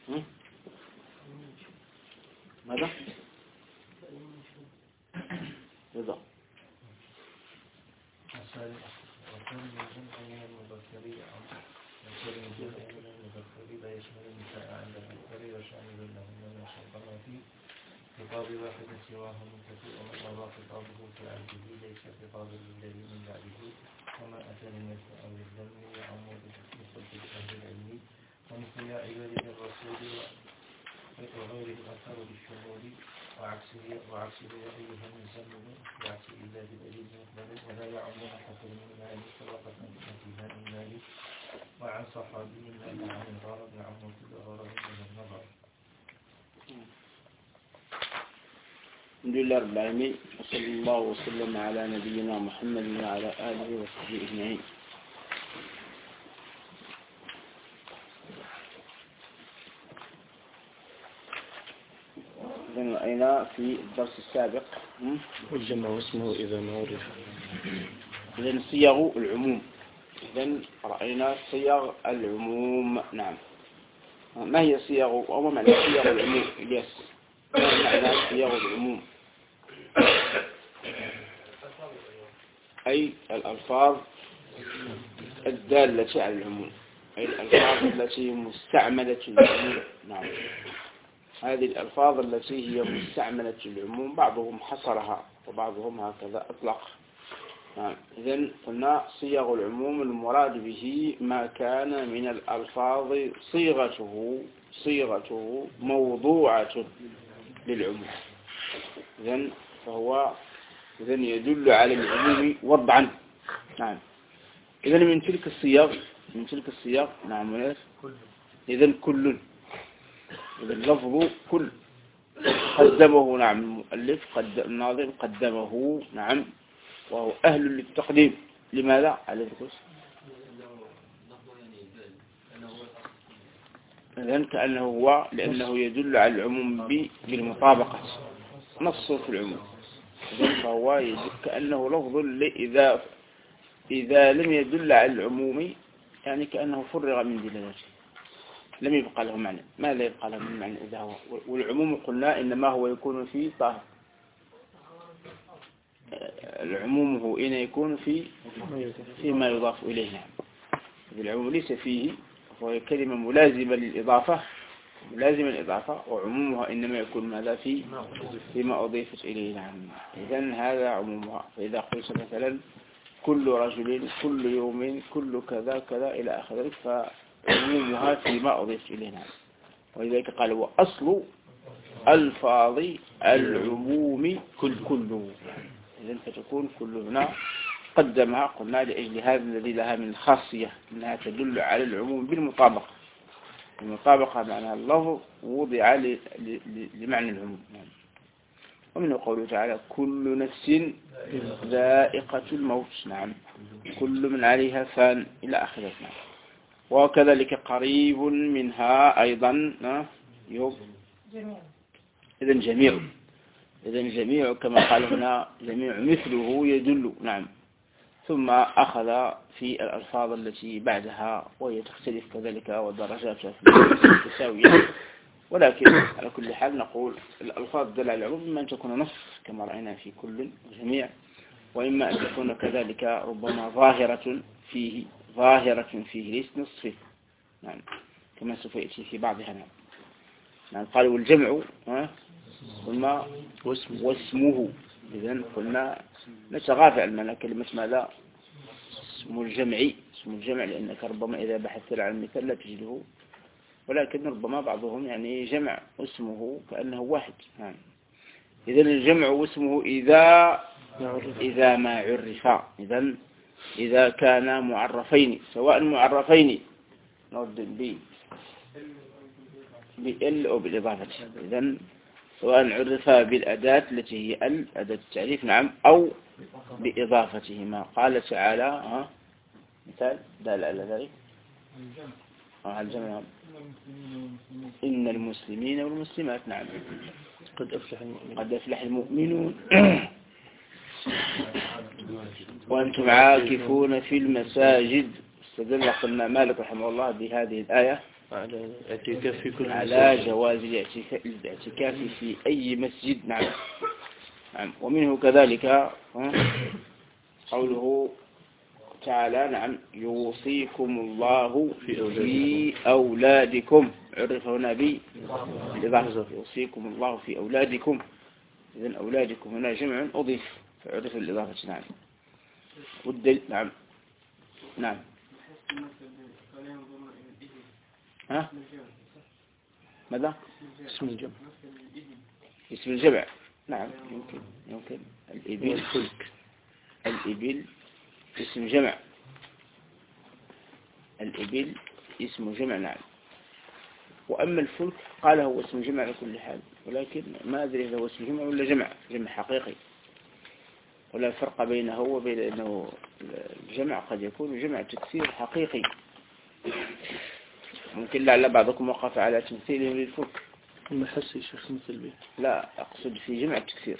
ماذا؟ رضا وكان من جمع من المذكرين وكان من جمع من المذكرين لا يشمل النساء عند الذكر وشامل لهن ما شرطن في خطاب واحد سواه منتفئ ومن أضاف خطابه في عبده ليس خطاب للذي من بعده وما أتى من أو الذم يعم بمثل أهل العلم ومثل يا عباد الرسول وغيره الأثر بالشمول وعكسه يا أيها المزمل بعكس إلا بالأليم مقبل ولا يعمون حفر من مال سبقة انتهاء المال وعن صحابي ما عن الغرض يعم كل غرض من النظر. الحمد لله رب العالمين وصلى الله وسلم على نبينا محمد وعلى آله وصحبه أجمعين. إذن رأينا في الدرس السابق والجمع واسمه إذا ما عرف. إذن صيغ العموم. إذن رأينا صيغ العموم. نعم. ما هي صيغ أو ما معنى صيغ العموم؟ إلياس ما معنى صيغ العموم؟ أي الألفاظ الدالة على العموم، أي الألفاظ التي مستعملة العموم. نعم، هذه الألفاظ التي هي مستعملة العموم بعضهم حصرها وبعضهم هكذا أطلق. نعم. إذن قلنا صيغ العموم المراد به ما كان من الألفاظ صيغته موضوعة للعموم. إذن يدل على العموم وضعا. نعم. إذن من تلك الصيغ نعم. إذن كل، إذن لفظ كل قدمه نعم المؤلف الناظم قدمه نعم وهو أهل للتقديم. لماذا؟ على الكرسي إذن كأنه هو، لأنه يدل على العموم بالمطابقة، نص في العموم. فهو يدل كأنه لفظ إذا لم يدل على العموم يعني كأنه فرغ من دلالته، لم يبقى له معنى. ماذا يبقى له من معنى إذا هو؟ والعموم قلنا إنما هو يكون في طاهر. العموم هو إن يكون فيما يضاف إليه. يعني العموم ليس فيه، وهي كلمة ملازمة للإضافة، وعمومها إنما يكون ماذا فيما أضيفت إليه. نعم. إذن هذا عمومها. فإذا قلت مثلا كل رجل، كل يوم، كل كذا كذا إلى آخر ذلك، فعمومها فيما أضيفت إليه. نعم. ولذلك قال وأصل ألفاظ العموم كل. إذن فتكون كل هنا قدمها قلنا لأجل هذا الذي لها من خاصية أنها تدل على العموم بالمطابقة. المطابقة معناها اللفظ وضع لمعنى العموم. ومنه قوله تعالى كل نفس ذائقة الموت. نعم. كل من عليها فان إلى آخره. نعم. وكذلك قريب منها أيضا إذن جميع كما قال هنا جميع مثله يدل. نعم. ثم أخذ في الألفاظ التي بعدها وهي تختلف كذلك ودرجاتها في تساوية، ولكن على كل حال نقول الألفاظ الدالة على العموم إما أن تكون نص كما رأينا في كل وجميع، وإما أن تكون كذلك ربما ظاهرة فيه ليس نص فيه. نعم. كما سوف يأتي في بعضها. نعم. قالوا الجمع قلنا واسمه. إذن قلنا نتغافل عن كلمة ماذا؟ اسم الجمع لأنك ربما إذا بحثت عن المثال لا تجده، ولكن ربما بعضهم يعني جمع اسمه كأنه واحد. نعم. إذن الجمع واسمه إذا ما عرف. إذن إذا كان معرفين، سواء معرفين نرد بال أو بالإضافة. إذن سواء عرفا بالأداة التي هي أداة التعريف. نعم. أو بإضافتهما. قال تعالى مثال دال على ذلك على الجمع إن المسلمين والمسلمات. نعم. قد أفلح المؤمنون وأنتم عاكفون في المساجد. استدل قلنا مالك رحمه الله بهذه الآية على الاعتكاف في كل على جواز الاعتكاف في أي مسجد. نعم. نعم. ومنه كذلك قوله تعالى نعم يوصيكم الله في أولادكم، عرف هنا بالإضافة، يوصيكم الله في أولادكم. إذن أولادكم هنا جمع أضيف فعرف بالإضافة. نعم. نعم. نعم. ها؟ ماذا؟ اسم الجمع. اسم الجمع. نعم يمكن الإبل والفلك. الإبل اسم جمع. الإبل اسم جمع. نعم. وأما الفلك قال هو اسم جمع على كل حال، ولكن ما أدري إذا هو اسم جمع ولا جمع حقيقي، ولا فرق بينه وبين أنه الجمع قد يكون جمع تكسير حقيقي. ممكن لعل بعضكم وقف على تمثيله للفلك. ما حس شيخ مثل به. لا أقصد في جمع التكسير.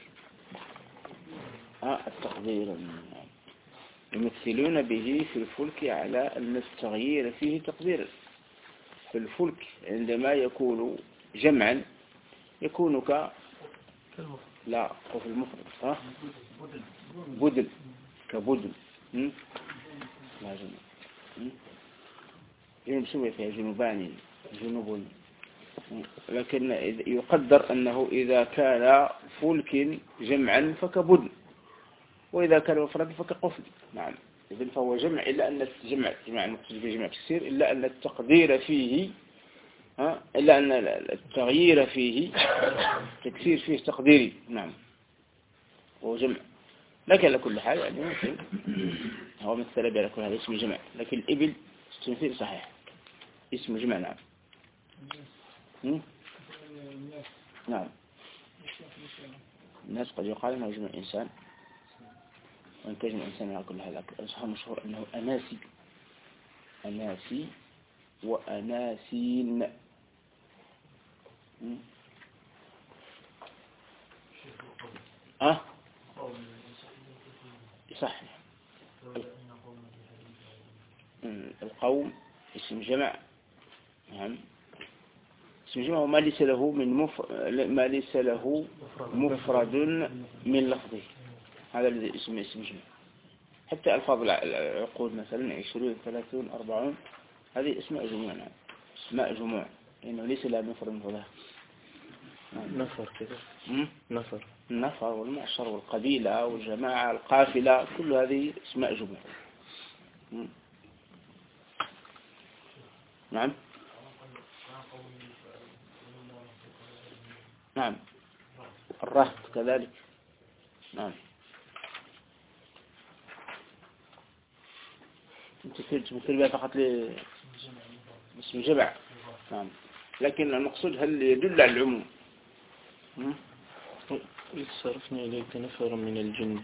التقدير يمثلون به في الفلك على أن التغيير فيه تقدير. في الفلك عندما يكون جمعا يكون لا وفي المفرد بدل كبدل. لا جنوب جنوب سوى فيها جنوبان جنوب، لكن يقدر أنه إذا كان فلك جمعا فكبدل، وإذا كان مفردا فكقفل. نعم. إذن فهو جمع إلا أن جمع المقصود بجمع تكسير إلا أن التقدير فيه إلا أن التغيير فيه تكسير فيه تقديري. نعم. هو جمع، لكن على كل حال يعني ممكن هو مثل على كل هذا اسم جمع، لكن الإبل تمثيل صحيح اسم جمع. نعم. نعم. الناس قد يقال أنه جمع إنسان، وإن كان جمع إنسان على كل هذا الأصحاب مشهور أنه أناسي وأناسين. صح. القوم اسم جمع. نعم. اسم جمع وما ليس له ما ليس له مفرد من لفظه، هذا الذي اسم جمع. حتى ألفاظ العقود مثلا 20 30 40 هذه اسماء جموع. نعم. اسماء جموع لأنه ليس لها مفرد من لفظه. نفر كذا. النفر والمعشر والقبيلة والجماعة القافلة كل هذه اسماء جموع. نعم. نعم. الرهط كذلك. نعم. تمثل بها فقط اسم جمع. نعم. لكن المقصود هل يدل على العموم؟ صرفنا إليك نفر من الجن.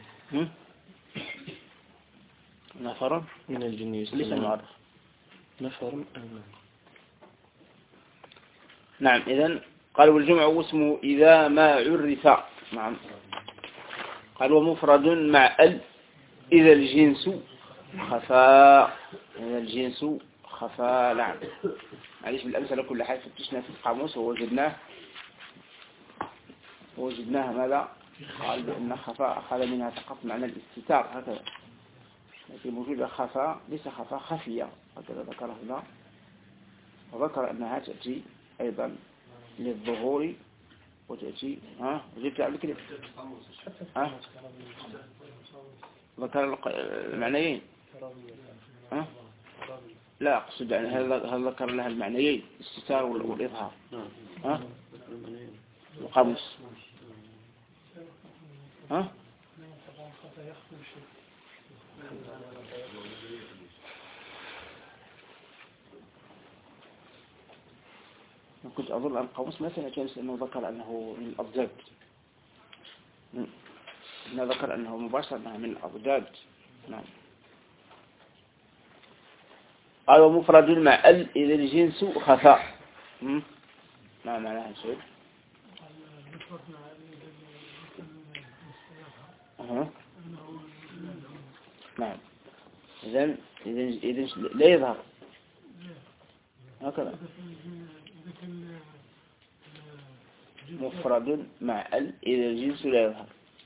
نفر من الجن ليس معرف. نفر. نعم. إذن قال والجمع واسمه إذا ما عرف. نعم. قال ومفرد مع إذا الجنس خفاء. إذا الجنس خفاء. نعم. معليش بالأمثلة كل حاجة فتشنا في القاموس ووجدناها ماذا؟ قال بأن خفاء أخذ منها فقط معنى الاستتار هكذا، لكن موجود خفاء ليس خفاء خفية هكذا ذكره هنا، وذكر أنها تأتي أيضا للظهور وتأتي وجدت قبل كده ذكر المعنيين. لا أقصد يعني هل ذكر لها المعنيين الاستتار والإظهار القاموس. كنت أظن أن القاموس مثلا كان أنه ذكر أنه من الأضداد، أنه ذكر أنه مباشرة أنه من الأضداد. نعم. قال ومفرد مع إذا الجنس خفاء. نعم. معناها سؤال. نعم. إذن لا يظهر. هكذا مفرد مع ال إذا الجنس لا يظهر،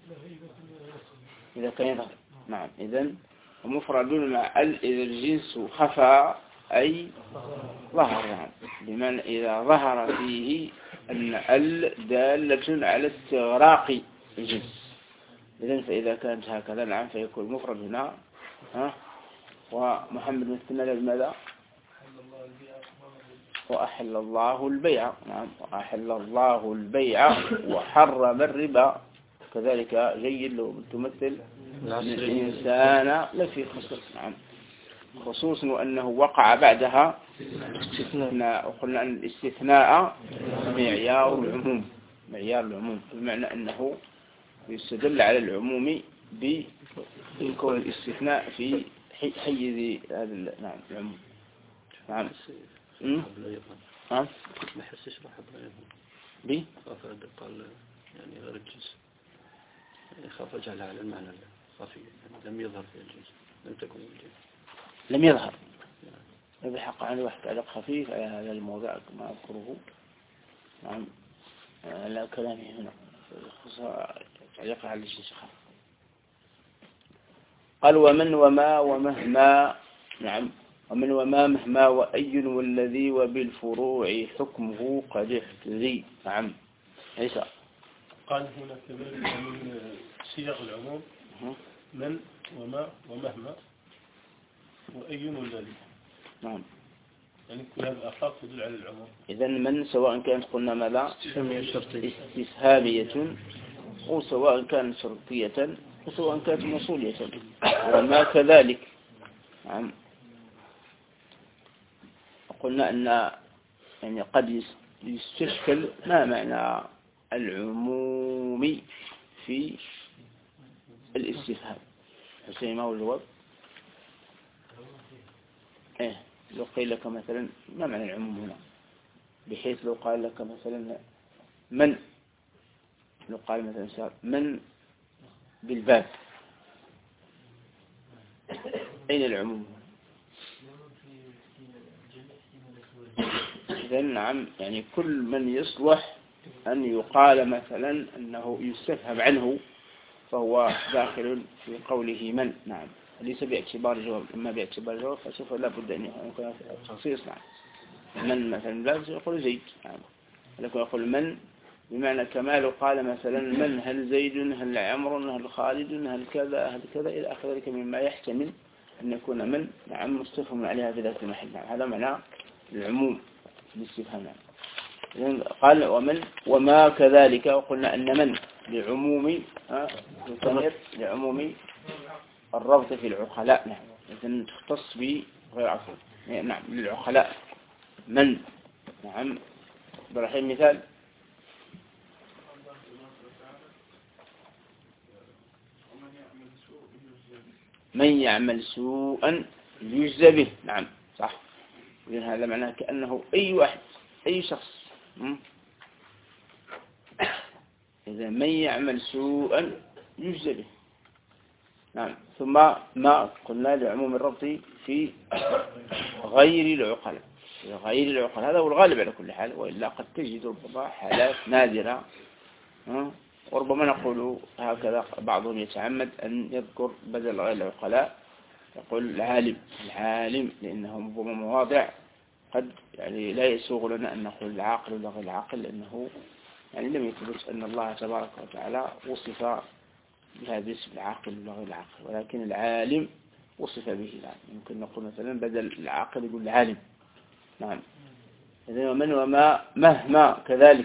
إذا كان يظهر. نعم، إذن مفرد مع ال إذا الجنس خفى أي ظهر. نعم، بمعنى إذا ظهر فيه أن ال دالة على استغراق الجنس. إذن فإذا كانت هكذا نعم فيكون مفرد هنا. ومحمد مثلنا لماذا؟ وأحل الله البيع. نعم، وأحل الله البيع وحرم الربا. كذلك جيد لو تمثل الإنسان لفي خسر. نعم، خصوصا وأنه وقع بعدها استثناء، وقلنا أن الاستثناء معيار العموم، معيار العموم، بمعنى أنه يستدل على العموم بكون الاستثناء في حيز هذا نعم العموم. نعم. ما يحسش راح بي قال يعني غير الجنس، يخاف أجعل على المعنى الخفي، يعني لم يظهر في الجنس، لم تكن الجنس لم يظهر. بحق عن واحد تعليق خفيف على هذا الموضوع كما أذكره. نعم، لا كلامه هنا تعليق على الجنس. قال ومن وما ومهما. نعم، ومن وما مهما وأي والذي وبالفروع حكمه قد احتذي. نعم، عيسى قال هنا كذلك من صيغ العموم من وما ومهما وأي والذي. نعم، يعني كل هذه الألفاظ تدل على العموم. إذن من سواء كانت قلنا ماذا استفهامية أو سواء كانت شرطية وسواء كانت موصولية وما كذلك. نعم، قلنا أن يعني قد يستشكل ما معنى العموم في الاستفهام. حسين ما هو الجواب؟ لو قيل لك مثلا ما معنى العموم هنا، بحيث لو قال لك مثلا من، لو قال مثلا من بالباب، أين العموم؟ إذن نعم يعني كل من يصلح أن يقال مثلا أنه يستفهم عنه فهو داخل في قوله من. نعم، ليس باعتبار الجواب، أما باعتبار الجواب فسوف لا بد أن يكون تخصيص. نعم، من مثلا لا يقول زيد. نعم، لكن يقول من بمعنى كما لو قال مثلا من هل زيد هل عمر هل خالد هل كذا هل كذا إلى آخر ذلك مما يحتمل أن يكون من نعم مستفهم عليها في ذات المحل. نعم، هذا معنى العموم بالاستفهام. نعم، قال ومن وما كذلك، وقلنا أن من لعموم لعموم الربط في العقلاء. نعم، إذن تختص بغير عفو. نعم، للعقلاء من. نعم، برحيم مثال من يعمل سوءا يجزى به. نعم، صح. إذن هذا معناه كأنه أي واحد أي شخص. إذا من يعمل سوءا يجزى به. نعم، ثم ما قلنا لعموم الربط في غير العقلاء، غير العقلاء هذا هو الغالب على كل حال، وإلا قد تجد ربما حالات نادرة. وربما نقول هكذا بعضهم يتعمد أن يذكر بدل غير العقلاء يقول العالم، العالم، لأنه ربما مواضع قد يعني لا يسوغ لنا أن نقول العاقل ولا غير العاقل، لأنه يعني لم يثبت أن الله تبارك وتعالى وصف بهذا اسم العاقل ولا غير العاقل، ولكن العالم وصف به. نعم، يمكن نقول مثلا بدل العاقل يقول العالم. نعم، إذن ومن وما مهما كذلك.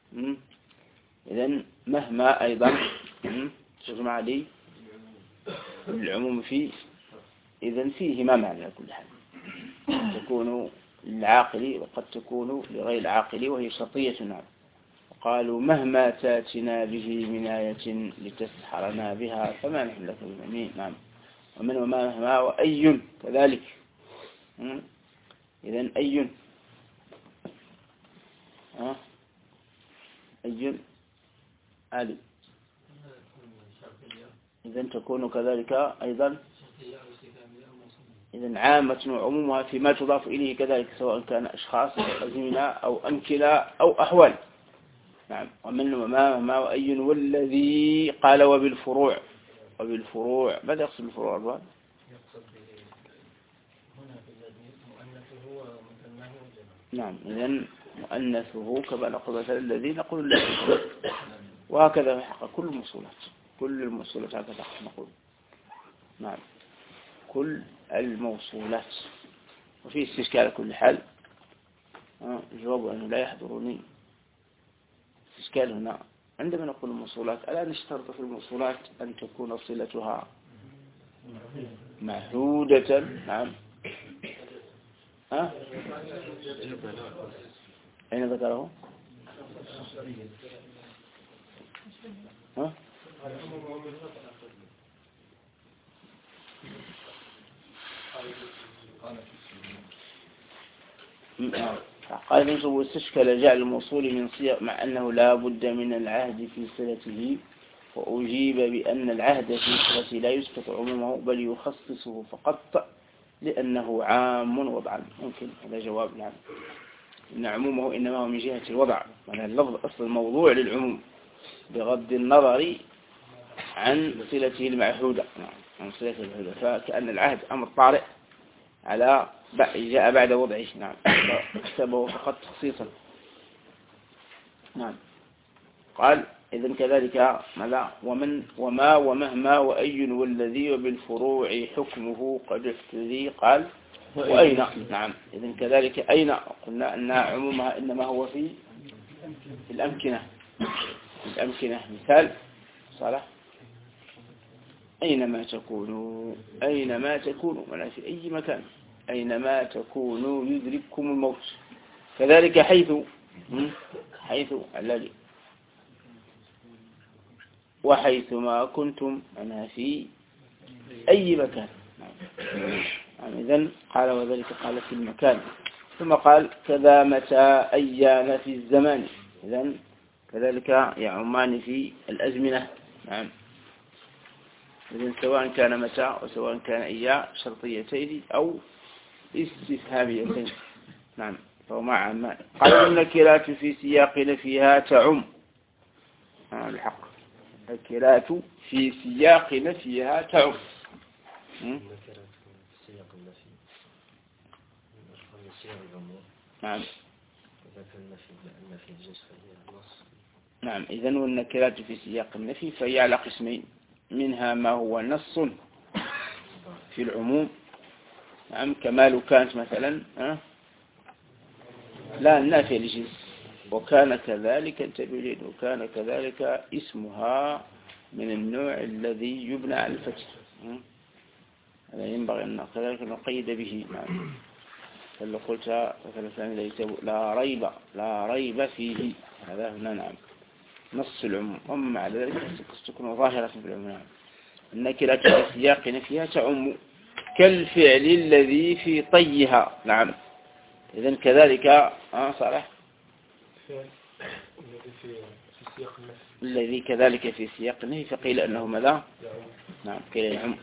إذن مهما أيضا تجمع لي العموم فيه. إذن فيه ما معنى كل حال، تكون للعاقل وقد تكون لغير العاقل وهي شرطية. نعم، قالوا مهما تاتنا به من آية لتسحرنا بها فما نحن لك بمؤمنين. نعم، ومن وما مهما وأي كذلك. إذن أي أي عالم، إذن تكون كذلك أيضا. إذن عامة وعمومها فيما تضاف إليه كذلك سواء كان أشخاص أو أزمنة أو أمكنة أو أحوال. نعم. ومن وما ما وأي والذي قال وبالفروع. وبالفروع ماذا يقصد بالفروع أربعا؟ يقصد هنا في الذي مؤنثه ومثناه وجمعه. نعم. إذن مؤنثه كما نقول مثلا الذي نقول الذي، وهكذا في حق كل الموصولات، كل الموصولات هكذا نقول. نعم. كل الموصولات. وفي استشكال على كل حال. الجواب أنه لا يحضرني استشكال هنا عندما نقول الموصولات. ألا نشترط في الموصولات أن تكون صلتها معهودة؟ نعم. أين ذكره؟ قال ينصب واستشكل جعل الموصول من صيغ مع أنه لا بد من العهد في صلته، وأجيب بأن العهد في صلته لا يسقط عمومه بل يخصصه فقط لأنه عام وضعا. ممكن هذا جواب. نعم. إن عمومه إنما هو من جهة الوضع، وأن اللفظ أصل الموضوع للعموم بغض النظر عن صلته المعهودة. نعم. عن صلته المعهودة. فكأن العهد أمر طارئ على جاء بعد وضعه. نعم. اكتبه فقط تخصيصا. نعم. قال إذن كذلك ماذا؟ ومن وما ومهما وأي والذي وبالفروع حكمه قد احتذي. قال وأين. نعم. إذن كذلك أين قلنا أن عمومها إنما هو في الأمكنة. الأمكنة مثال صالح أينما تكونوا. أينما تكونوا معنى في أي مكان. أينما تكونوا يدرككم الموت. كذلك حيث. حيث الذي وحيثما كنتم أنا في أي مكان. إذن قال وذلك قال في المكان. ثم قال كذا متى أيان في الزمان. إذن كذلك يعمان في الأزمنة. نعم. إذن سواء كان متى وسواء كان أيام شرطيتين أو استفهاميتين. نعم. فهو مع عمان. قال النكرات في سياق نفيها تعم. الحق النكرات في سياق نفيها تعم. نعم. نعم. إذن والنكرات في سياق النفي فهي على قسمين، منها ما هو نص في العموم. نعم. كما لو كانت مثلا لا النافية لجنس، وكان كذلك انتبه، وكان كذلك اسمها من النوع الذي يبنى على الفتح. هذا ينبغي أن كذلك نقيد به. نعم. فلو قلت مثلا لا ريب فيه، هذا هنا نعم نص العموم. ومع ذلك تكون ظاهرة في العموم. نعم. النكرة في سياق نفيها تعم كالفعل الذي في طيها. نعم. إذن كذلك صالح الذي كذلك في سياق النهي فقيل أنه ماذا؟ نعم. قيل يعم.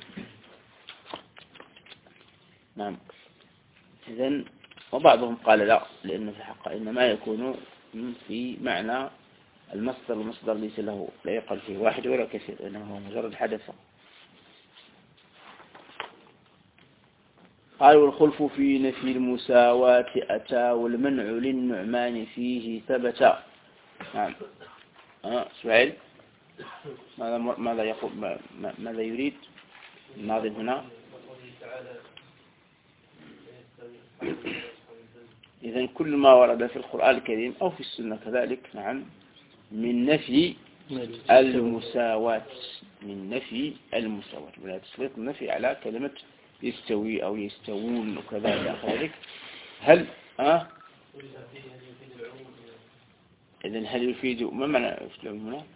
نعم. إذن وبعضهم قال لا، لأنه في الحق إنما يكون في معنى المصدر، والمصدر ليس له لا يقل فيه واحد ولا كثير، إنه مجرد حدث. قال والخلف في نفي المساواة أتى والمنع للنعمان فيه ثبت. نعم. سؤال ماذا يقول ماذا يريد الناظم هنا؟ إذن كل ما ورد في القرآن الكريم أو في السنة كذلك. نعم. من نفي المساواة. من نفي المساواة ولا تسليط النفي على كلمة يستوي أو يستوون وكذا إلى آخره. هل إذن هل يفيد ما معنى العموم هنا؟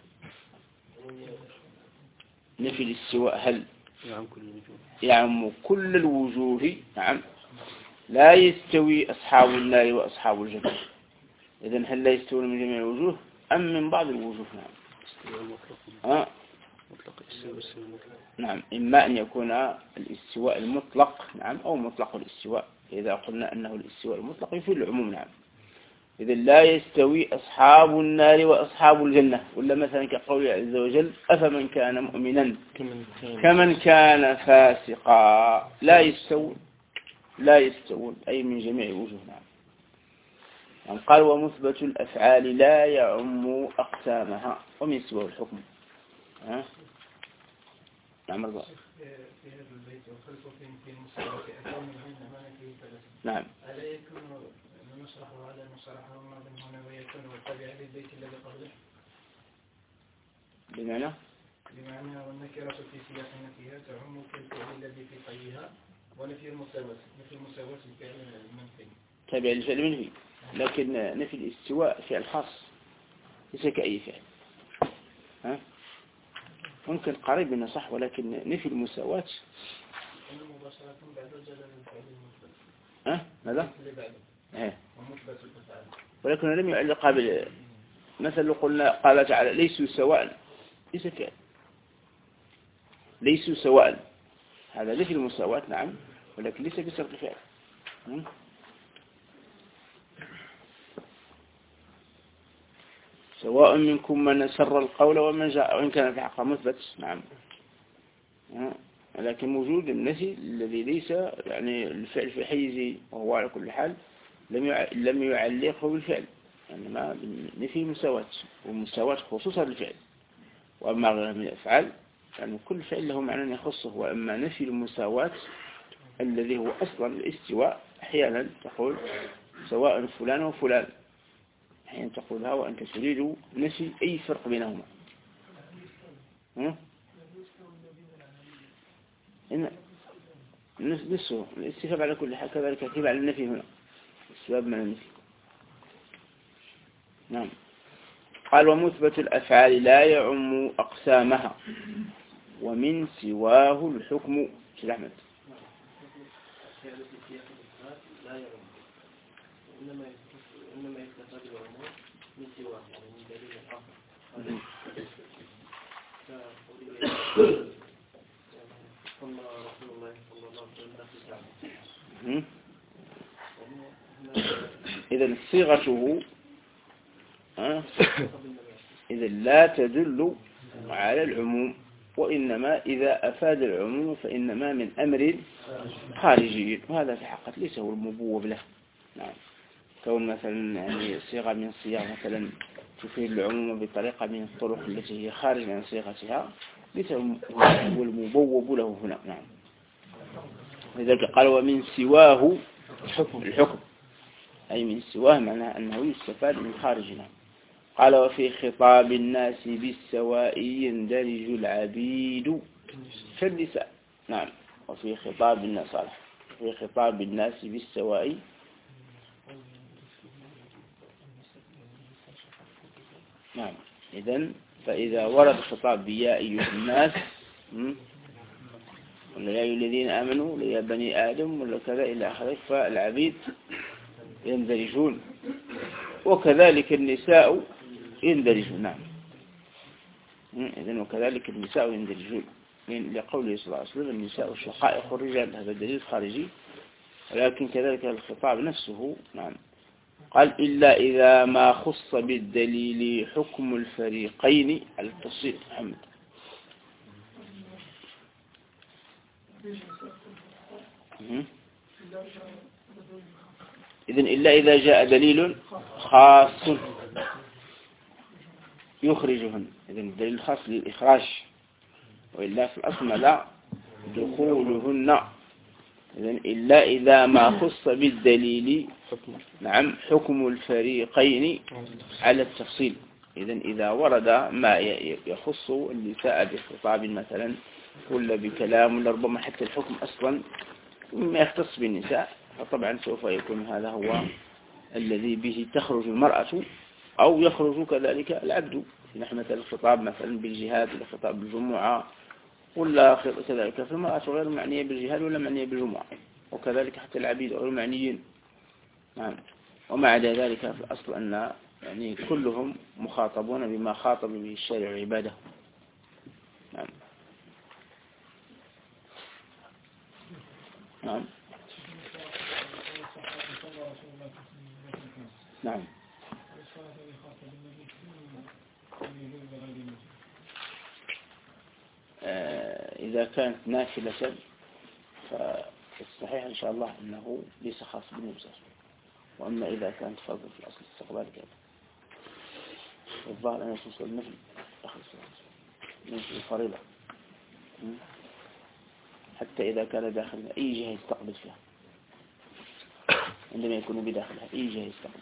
نفي الاستواء هل يعم كل الوجوه. نعم. لا يستوي أصحاب النار وأصحاب الجنة. إذن هل لا يستوون من جميع الوجوه أم من بعض الوجوه؟ نعم. نعم، إما أن يكون الاستواء المطلق نعم أو مطلق الاستواء. إذا قلنا أنه الاستواء المطلق يفيد العموم نعم. إذا لا يستوي أصحاب النار وأصحاب الجنة، ولا مثلا كقوله عز وجل أفمن كان مؤمنا كمن كان فاسقا لا يستوون أي من جميع وجوه نعم. يعني قال ومثبت الأفعال لا يعم أقسامها ومن سوى الحكم. نعم الله. في هذا البيت وخلق في المسألة أكون العلم ما نفيه ثلاثة. نعم. ألا يكون نشرحه على نشرحه ماذا هنا ويكون والتابع للبيت الذي قبله؟ بمعنى والنكرة في سياق نفيها تعم كالفعل الذي في طيها ونفي المساواة نفي المساواة الفعل المنفي. تابع للفعل المنفي، لكن نفي الاستواء فعل خاص ليس كأي فعل. ممكن قريب منه صح، ولكن نفي المساواة مباشرة بعد جلال الفعل المثبت. ماذا؟ اللي بعده. ومثبت الأفعال. ولكن لم يعلق قابل. مثلا لو قلنا قال تعالى ليسوا سواء، ليس فعل. ليسوا سواء هذا نفي المساواة نعم، ولكن ليس بشرط فعل. سواء منكم من سر القول ومن جاء وإن كان في حق مثبت نعم. لكن موجود النفي الذي ليس يعني الفعل في حيزه، وهو على كل حال لم يعلقه بالفعل، إنما نفي المساواة، والمساواة خصوصا الفعل. وأما غير من الأفعال يعني كل فعل له معنى يخصه. وأما نفي المساواة الذي هو أصلا الاستواء، أحيانا تقول سواء فلان وفلان، حين تقولها وأنت تريد نفي أي فرق بينهما. نفسه الاستفهام على كل حال، كذلك يجب على النفي هنا السبب من النفي. نعم. قال ومثبت الأفعال لا يعم أقسامها ومن سواه الحكم. شيخ أحمد. إنما يستفاد العموم من سواه يعني من دليل آخر. صلى رسول الله صلى الله عليه وسلم. إذا صيغته إذا لا تدل على العموم، وإنما إذا أفاد العموم فإنما من أمر خارجي، وهذا في حقيقة ليس هو المبوب له. نعم. كون مثلا يعني صيغة من صيغ مثلا تفيد العموم بطريقة من الطرق التي هي خارج عن صيغتها ليس هو المبوب له هنا. نعم. لذلك قال ومن سواه الحكم أي من سواه معناه أنه يستفاد من خارجنا. قال وفي خطاب الناس بالسواء يندرج العبيد كالنساء. نعم. وفي خطاب الناس صالح في خطاب الناس بالسواء نعم. إذن فإذا ورد خطاب يا أيها الناس ولا يا أيها الذين آمنوا ولا يا بني آدم ولا كذا إلى آخره، فالعبيد يندرجون، وكذلك النساء يندرجون. نعم. إذن وكذلك النساء يندرجون لقوله صلى الله عليه وسلم النساء شقائق الرجال، هذا دليل خارجي، ولكن كذلك الخطاب نفسه. نعم. قال إلا إذا ما خص بالدليل حكم الفريقين على التفصيل. محمد. إذن إلا إذا جاء دليل خاص يخرجهن، إذن الدليل الخاص للإخراج، وإلا في الأصل لا دخولهن. إذن إلا إذا ما خص بالدليل نعم حكم الفريقين على التفصيل. إذن إذا ورد ما يخص النساء بخطاب مثلا ولا بكلام ولا ربما حتى الحكم أصلا ما يختص بالنساء، فطبعا سوف يكون هذا هو الذي به تخرج المرأة أو يخرج كذلك العبد. نحن مثلا الخطاب مثلا بالجهاد ولا خطاب بالجمعة، ولا كذلك في المرأة غير معنية بالجهاد ولا معنية بالجمعة، وكذلك حتى العبيد غير معنيين. نعم. ومع ذلك في الأصل أن يعني كلهم مخاطبون بما خاطب به الشارع عباده. نعم. نعم نعم. إذا كانت نافلة فالصحيح إن شاء الله أنه ليس خاص بالنبي. وأما إذا كانت فرض في الأصل استقبال كذا الظاهر أن يسوس النفل أخذ نفل الفريضة حتى إذا كان داخلها أي جهة يستقبل فيها، عندما يكون بداخلها أي جهة يستقبل.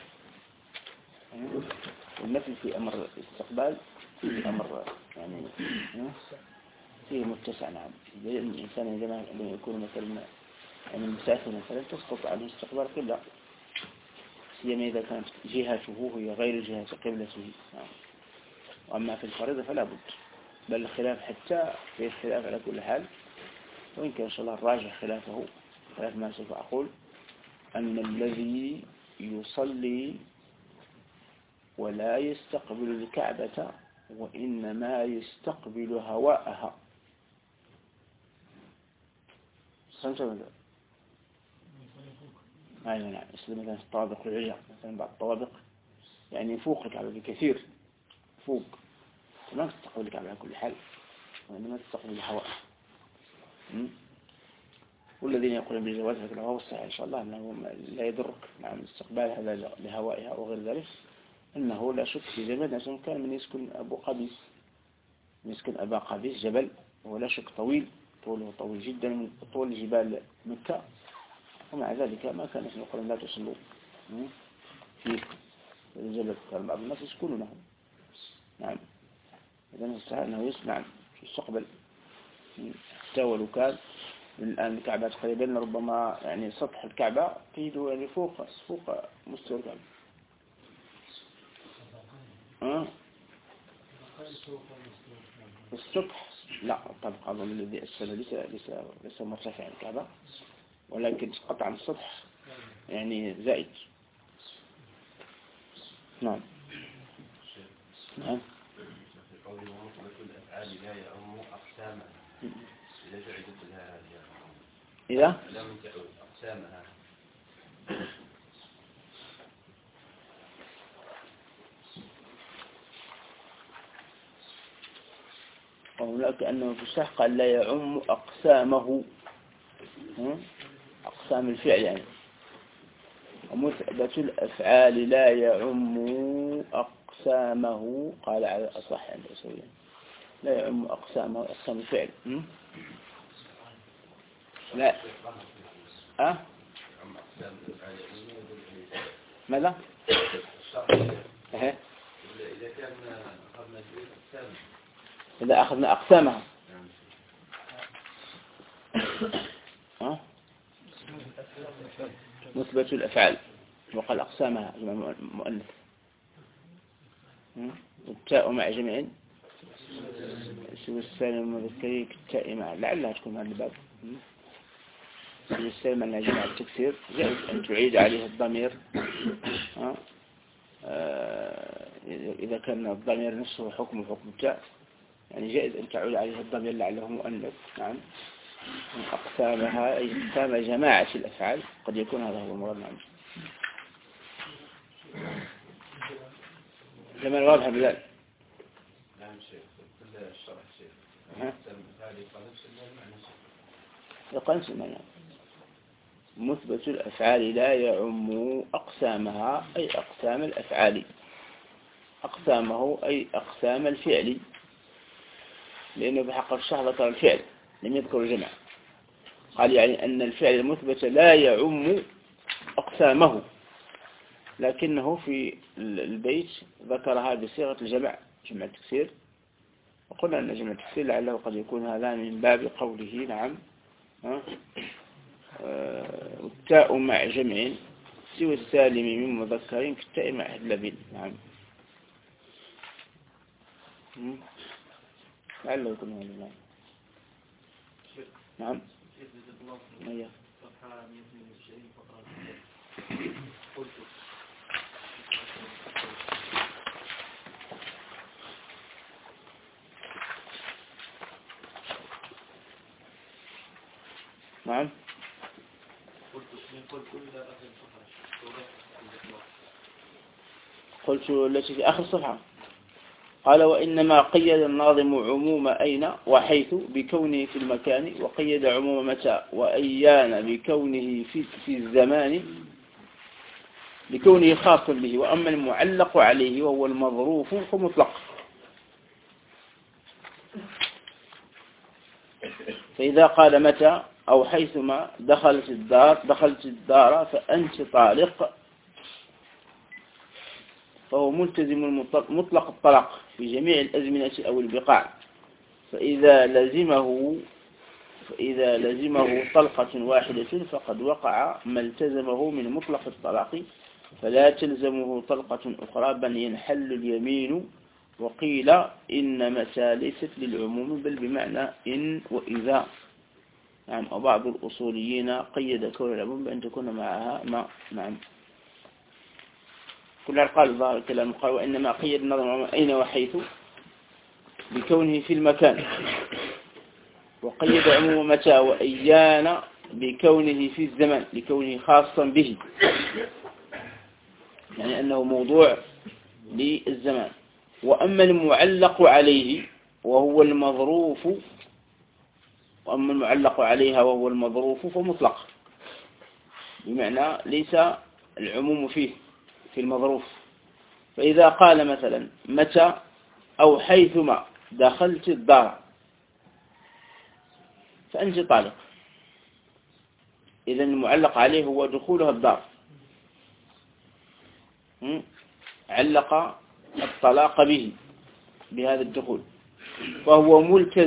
والنفل في أمر الاستقبال في أمر يعني فيه متسع. نعم. الإنسان عندما يكون مثلا يعني المسافر مثلا تسقط عليه استقبال قبلة، سيما إذا كانت جهته هي غير جهة قبلته. نعم. وأما في الفريضة فلا بد، بل الخلاف حتى في الخلاف على كل حال، وإن كان إن شاء الله الراجح خلافه خلاف ما سوف أقول، أن الذي يصلي ولا يستقبل الكعبة وإنما يستقبل هواءها. سمعت ماذا؟ أيوة نعم. مثلا في الطوابق العليا، مثلا بعض الطوابق يعني فوق الكعبة بكثير، فوق، ما تستقبل الكعبة على كل حال وإنما تستقبل الهواء. والذين يقولون بالجواز لكن هو الصحيح إن شاء الله أنه لا يضرك مع الاستقبال هذا لهوائها أو غير ذلك، أنه لا شك في جبل ناس كان من يسكن أبو قبيس، من يسكن أبا قبيس جبل، ولا شك طويل، طوله طويل جدا من طول جبال مكة، ومع ذلك ما كان يقولون لا تصلوا في الجبل، كان بعض الناس يسكنونه. نعم. إذا نستطيع أنه يسمع يستقبل ولو كان الآن الكعبة تقريبا ربما يعني سطح الكعبة تجده يعني فوق مستوى الكعبة. السطح لا طبعا أظن الذي أسفل ليس مرتفع الكعبة، ولكن قطعا السطح يعني زائد. نعم. نعم. إذا لم تعود أقسامها وهناك أنه في الشرح قال لا يعم أقسامه، أقسام الفعل يعني، ومثبت الأفعال لا يعم أقسامه، قال على أصح عند أسويا لا يعم أقسامه أقسام الفعل. لا ماذا؟ إذا أخذنا أقسامها مثبت الأفعال، وقال أقسامها جمع مؤنث، والتاء مع جمع سوى السالم المذكري كالتاء مع، لعلها تكون هذا الباب. سوى السالم مع جمع التكسير جائز أن تعيد عليه الضمير إذا كان الضمير نفسه حكم التاء، يعني جائز أن تعود عليه الضمير لعله مؤنث. نعم. أقسامها أي أقسام جماعة الأفعال، قد يكون هذا هو المراد. نعم. جمال واضح بذلك. نعم شيخ كل الشرح شيخ يقنس المعنى. مثبت الأفعال لا يعم أقسامها أي أقسام الأفعال، أقسامه أي أقسام الفعل، لأنه بحق الشرح ذكر الفعل لم يذكر الجمع، قال يعني أن الفعل المثبت لا يعم أقسامه، لكنه في البيت ذكرها بصيغة الجمع، جمع التكسير، وقلنا أن جمع التكسير لعله قد يكون هذا من باب قوله. نعم. والتاء مع جمع سوى السالم من مذكر كالتاء مع اللبن. نعم. لعله يكون هذا المعنى. نعم. نعم. قلت التي في آخر الصفحة. قال وإنما قيد الناظم عموم أين وحيث بكونه في المكان، وقيد عموم متى وأيان بكونه في الزمان بكونه خاصا به. وأما المعلق عليه وهو المظروف فمطلق. فإذا قال متى أو حيثما دخلت الدار فأنت طالق، فهو ملتزم مطلق الطلاق في جميع الأزمنة أو البقاع. فإذا لزمه طلقة واحدة فقد وقع ما التزمه من مطلق الطلاق، فلا تلزمه طلقة أخرى بل ينحل اليمين. وقيل إن متى ليست للعموم بل بمعنى إن وإذا. نعم. وبعض الأصوليين قيد كون العموم بأن تكون معها ما. نعم. كلها قال ظاهر الكلام قال وإنما قيد النظم أين وحيث بكونه في المكان، وقيد عموم متى وأيان بكونه في الزمان لكونه خاصا به، يعني أنه موضوع للزمان. وأما المعلق عليه وهو المظروف وهو المظروف فمطلق، بمعنى ليس العموم فيه في المظروف. فإذا قال مثلا متى أو حيثما دخلت الدار فأنت طالق، إذن المعلق عليه هو دخولها الدار، علق الطلاق به بهذا الدخول، فهو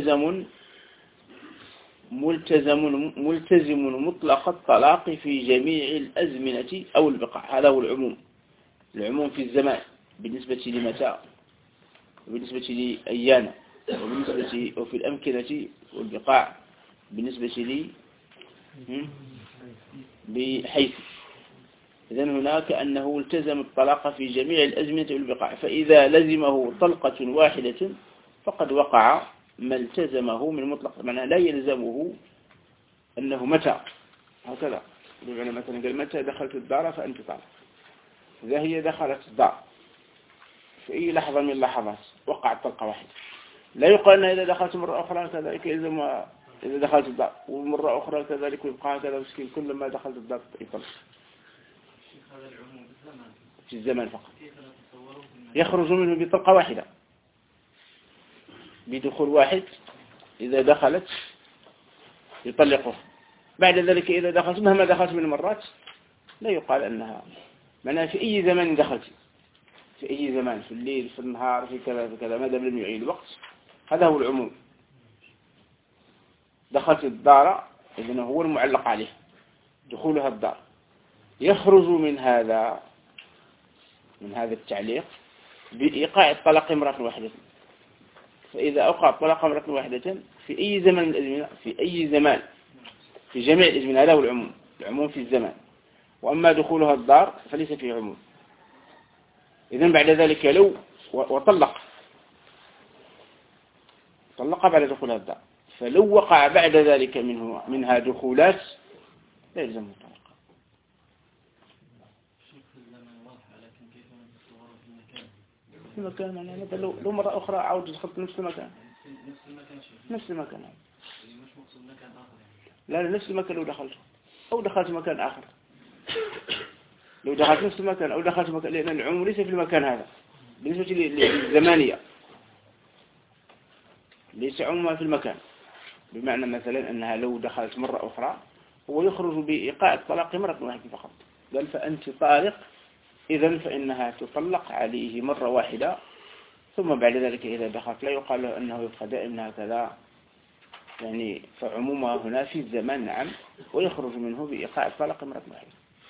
ملتزم مطلق الطلاق في جميع الأزمنة أو البقاع. هذا هو العموم في الزمان بالنسبة لمتى وبالنسبة لأيانا وفي الأمكنة والبقاع بالنسبة بحيث. إذن هناك أنه التزم الطلاق في جميع الأزمنة والبقاع، فإذا لزمه طلقة واحدة فقد وقع ما التزمه من مطلق. معنى لا يلزمه أنه متى هكذا، بمعنى مثلا قال متى دخلت الدار فأنت طالق. إذا هي دخلت الدار في أي لحظة من اللحظات وقعت طلقة واحدة، لا يقال أنها إذا دخلت مرة أخرى كذلك يلزم إذا دخلت الدار، ومرة أخرى كذلك ويبقى هكذا مسكين كل ما دخلت الدار يطلق. في الزمان فقط يخرج منه بطلقة واحدة بدخول واحد. إذا دخلت يطلقه، بعد ذلك إذا دخلت مهما دخلت من المرات لا يقال أنها معناها في أي زمان دخلت، في أي زمان، في الليل في النهار في كذا في كذا، ما دام لم يعين الوقت. هذا هو العموم. دخلت الدار إذن هو المعلق عليه دخولها الدار. يخرج من هذا التعليق بإيقاع الطلاق امرأة واحدة. فإذا أوقع الطلاق امرأة واحدة في أي زمن من الأزمنة، في أي زمان في جميع الأزمنة، هذا هو العموم في الزمان. وأما دخولها الدار فليس فيه عموم. إذن بعد ذلك لو وطلق بعد دخولها الدار، فلو وقع بعد ذلك منها دخولات لا يلزمه الطلاق. في المكان يعني مثلا لو مرة أخرى عاود دخلت نفس المكان لا نفس المكان لو دخلت أو دخلت مكان آخر، لو دخلت نفس المكان أو دخلت مكان، لأن العموم ليس في المكان هذا بالنسبة للزمانية، ليس عموما في المكان. بمعنى مثلا أنها لو دخلت مرة أخرى هو يخرج بإيقاع الطلاق مرة واحدة فقط. قال فأنت طالق، إذن فإنها تطلق عليه مرة واحدة، ثم بعد ذلك إذا دخلت لا يقال له أنه يبقى دائما هكذا، يعني فعمومها هنا في الزمان نعم، ويخرج منه بإيقاع الطلاق مرة واحدة.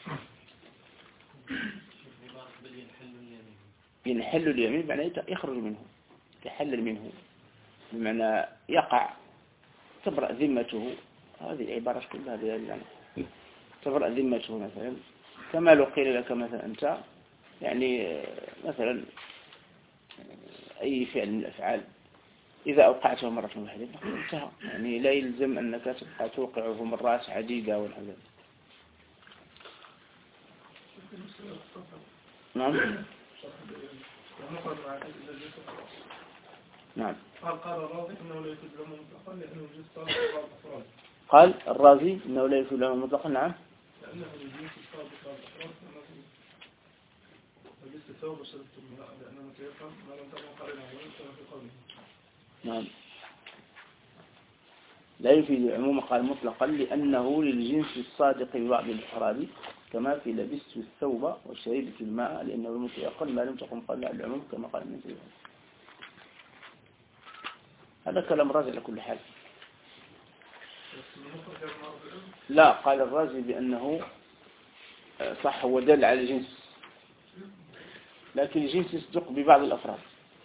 ينحل اليمين بمعنى يخرج منه، يحلل منه، بمعنى يقع، تبرأ ذمته. هذه العبارة كلها بهذا المعنى، تبرأ ذمته. مثلا كما لو قيل لك مثلا أنت يعني مثلا أي فعل من الأفعال إذا أوقعته مرة واحدة انتهى، يعني لا يلزم أنك تبقى توقعه مرات عديدة والحذر. نعم نعم. قال الرازي انه لا يفيد العموم مطلقا لانه الجنس سابق الافراد. قال الرازي انه لا يفيد العموم مطلقا. نعم. لانه الجنس سابق الافراد الجنس سابق شرط الماء لانه متيقن ما لم تكن قارنه ولم في قوله. نعم. لا يفيد العموم قال مطلقا لأنه للجنس الصادق ببعض الأفراد كما في لبست الثوب وشربت الماء لأنه المتيقن ما لم تكن قال العموم كما قال ابن تيمية. هذا كلام رازي على كل حال. لا قال الرازي بأنه صح ودل على الجنس لكن الجنس يصدق ببعض الأفراد.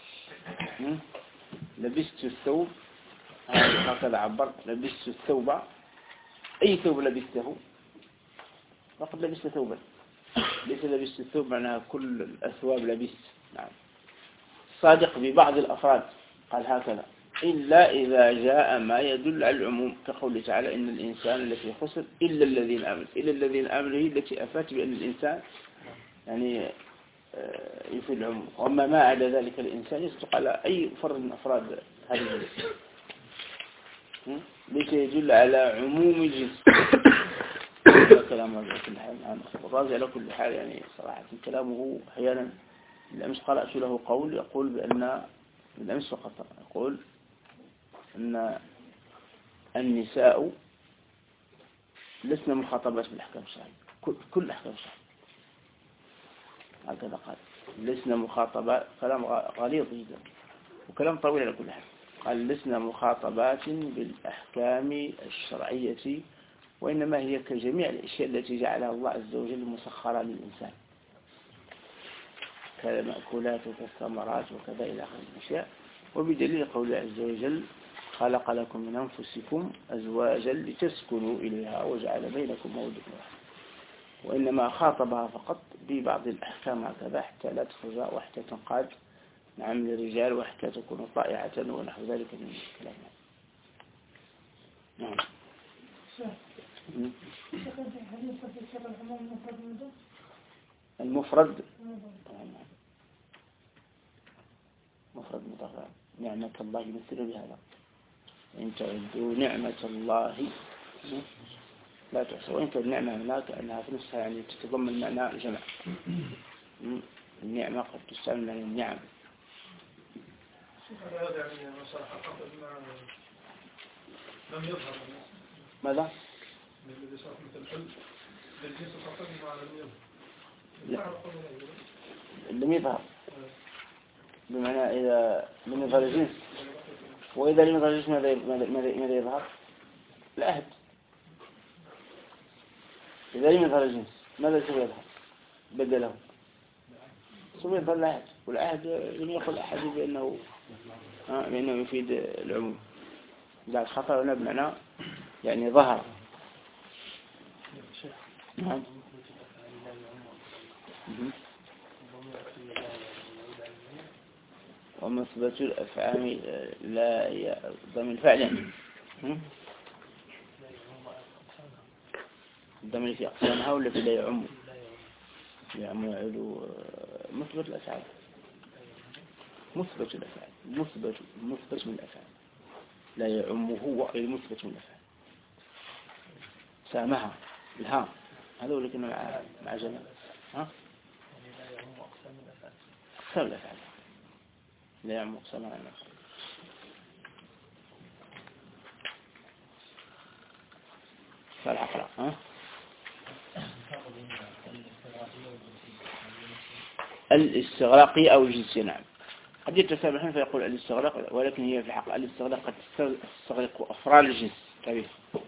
لبست الثوب هكذا عبرت لبست الثوب أي ثوب لبسته فقد لبست ثوبا ليس لبست الثوب معناها كل الأثواب لبست. نعم. صادق ببعض الأفراد قال هكذا إلا إذا جاء ما يدل على العموم كقوله تعالى إن الإنسان الذي خسر إلا الذين آمنوا. إلا الذين آمنوا هي التي أفات بأن الإنسان يعني يفيد العموم وأما ما عدا ذلك الإنسان يصدق على أي فرد من أفراد هذه الجنس ليس يدل على عموم الجنس. كلام الرازي على كل حال يعني صراحة كلامه أحيانا. الأمس قرأت له قول يقول بأن الأمس فقط يقول أن النساء لسنا مخاطبات بالأحكام الشرعية كل أحكام الشرعية هكذا قال لسنا مخاطبات. كلام غليظ جدا وكلام طويل على كل حال. قال لسنا مخاطبات بالأحكام الشرعية وإنما هي كجميع الأشياء التي جعلها الله عز وجل مسخرة للإنسان كالمأكولات وكالثمرات وكذا إلى آخر الأشياء وبدليل قوله عز وجل خلق لكم من أنفسكم أزواجا لتسكنوا إليها وجعل بينكم مودة وإنما خاطبها فقط ببعض الأحكام هكذا حتى لا تخرج وحتى تنقاد نعم للرجال وحتى تكون طائعة ونحو ذلك من الكلام. نعم. المفرد مفرد مضاف نعمة الله يمثل بهذا إن تعدوا نعمة الله لا تحصوا. وإن كانت النعمة هناك أنها في نفسها يعني تتضمن معنى الجمع. النعمة قد تستعمل معنى النعم. لم يظهر ماذا؟ لم يظهر بمعنى إذا لم يظهر الجنس وإذا لم يظهر الجنس ماذا يظهر؟ العهد. إذا لم يظهر الجنس ماذا سوف يظهر بدله؟ سوف يظهر العهد والعهد لم يقل أحد بأنه يفيد العموم. لا الخطأ هنا بمعنى يعني ظهر. نعم. ومثبت الأفعال لا ضمن الفعل يعني ضمن في أقسامها ولا في لا يعم يعود مثبت الأفعال مثبت الأفعال مثبت من الأفعال لا يعم هو المثبت من الأفعال سامها الهام هذا ولكن مع جمال أقسام الأفعال لا يعم أقسام الأفعال. فالعقل الاستغراقي أو الجنسي. نعم قد يتسامحون فيقول الاستغراق ولكن هي في الحق الاستغراق قد تستغرق أفراد الجنس. طيب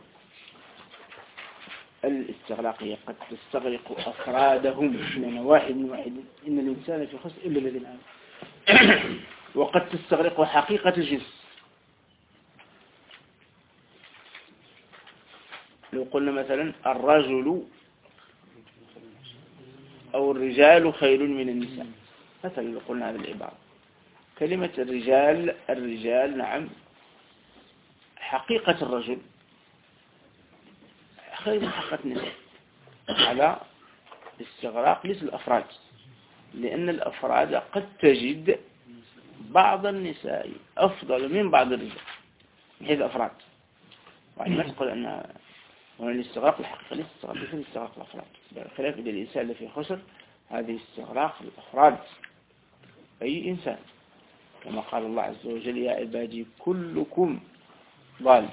الاستغراقية قد تستغرق أفرادهم لأن واحد من واحد إن الإنسان في خسر إلا الذين آمنوا وقد تستغرق حقيقة الجنس. لو قلنا مثلا الرجل أو الرجال خير من النساء مثلا لو قلنا هذه العبارة كلمة الرجال نعم حقيقة الرجل خير من حقيقة النساء على استغراق ليس الأفراد، لأن الأفراد قد تجد بعض النساء أفضل من بعض الرجال من حيث الأفراد، يعني ما تقول أن الاستغراق الحقيقي ليس استغراق الأفراد، بخلاف إذا الإنسان الذي خسر هذه استغراق الأفراد أي إنسان، كما قال الله عز وجل يا عبادي كلكم ضال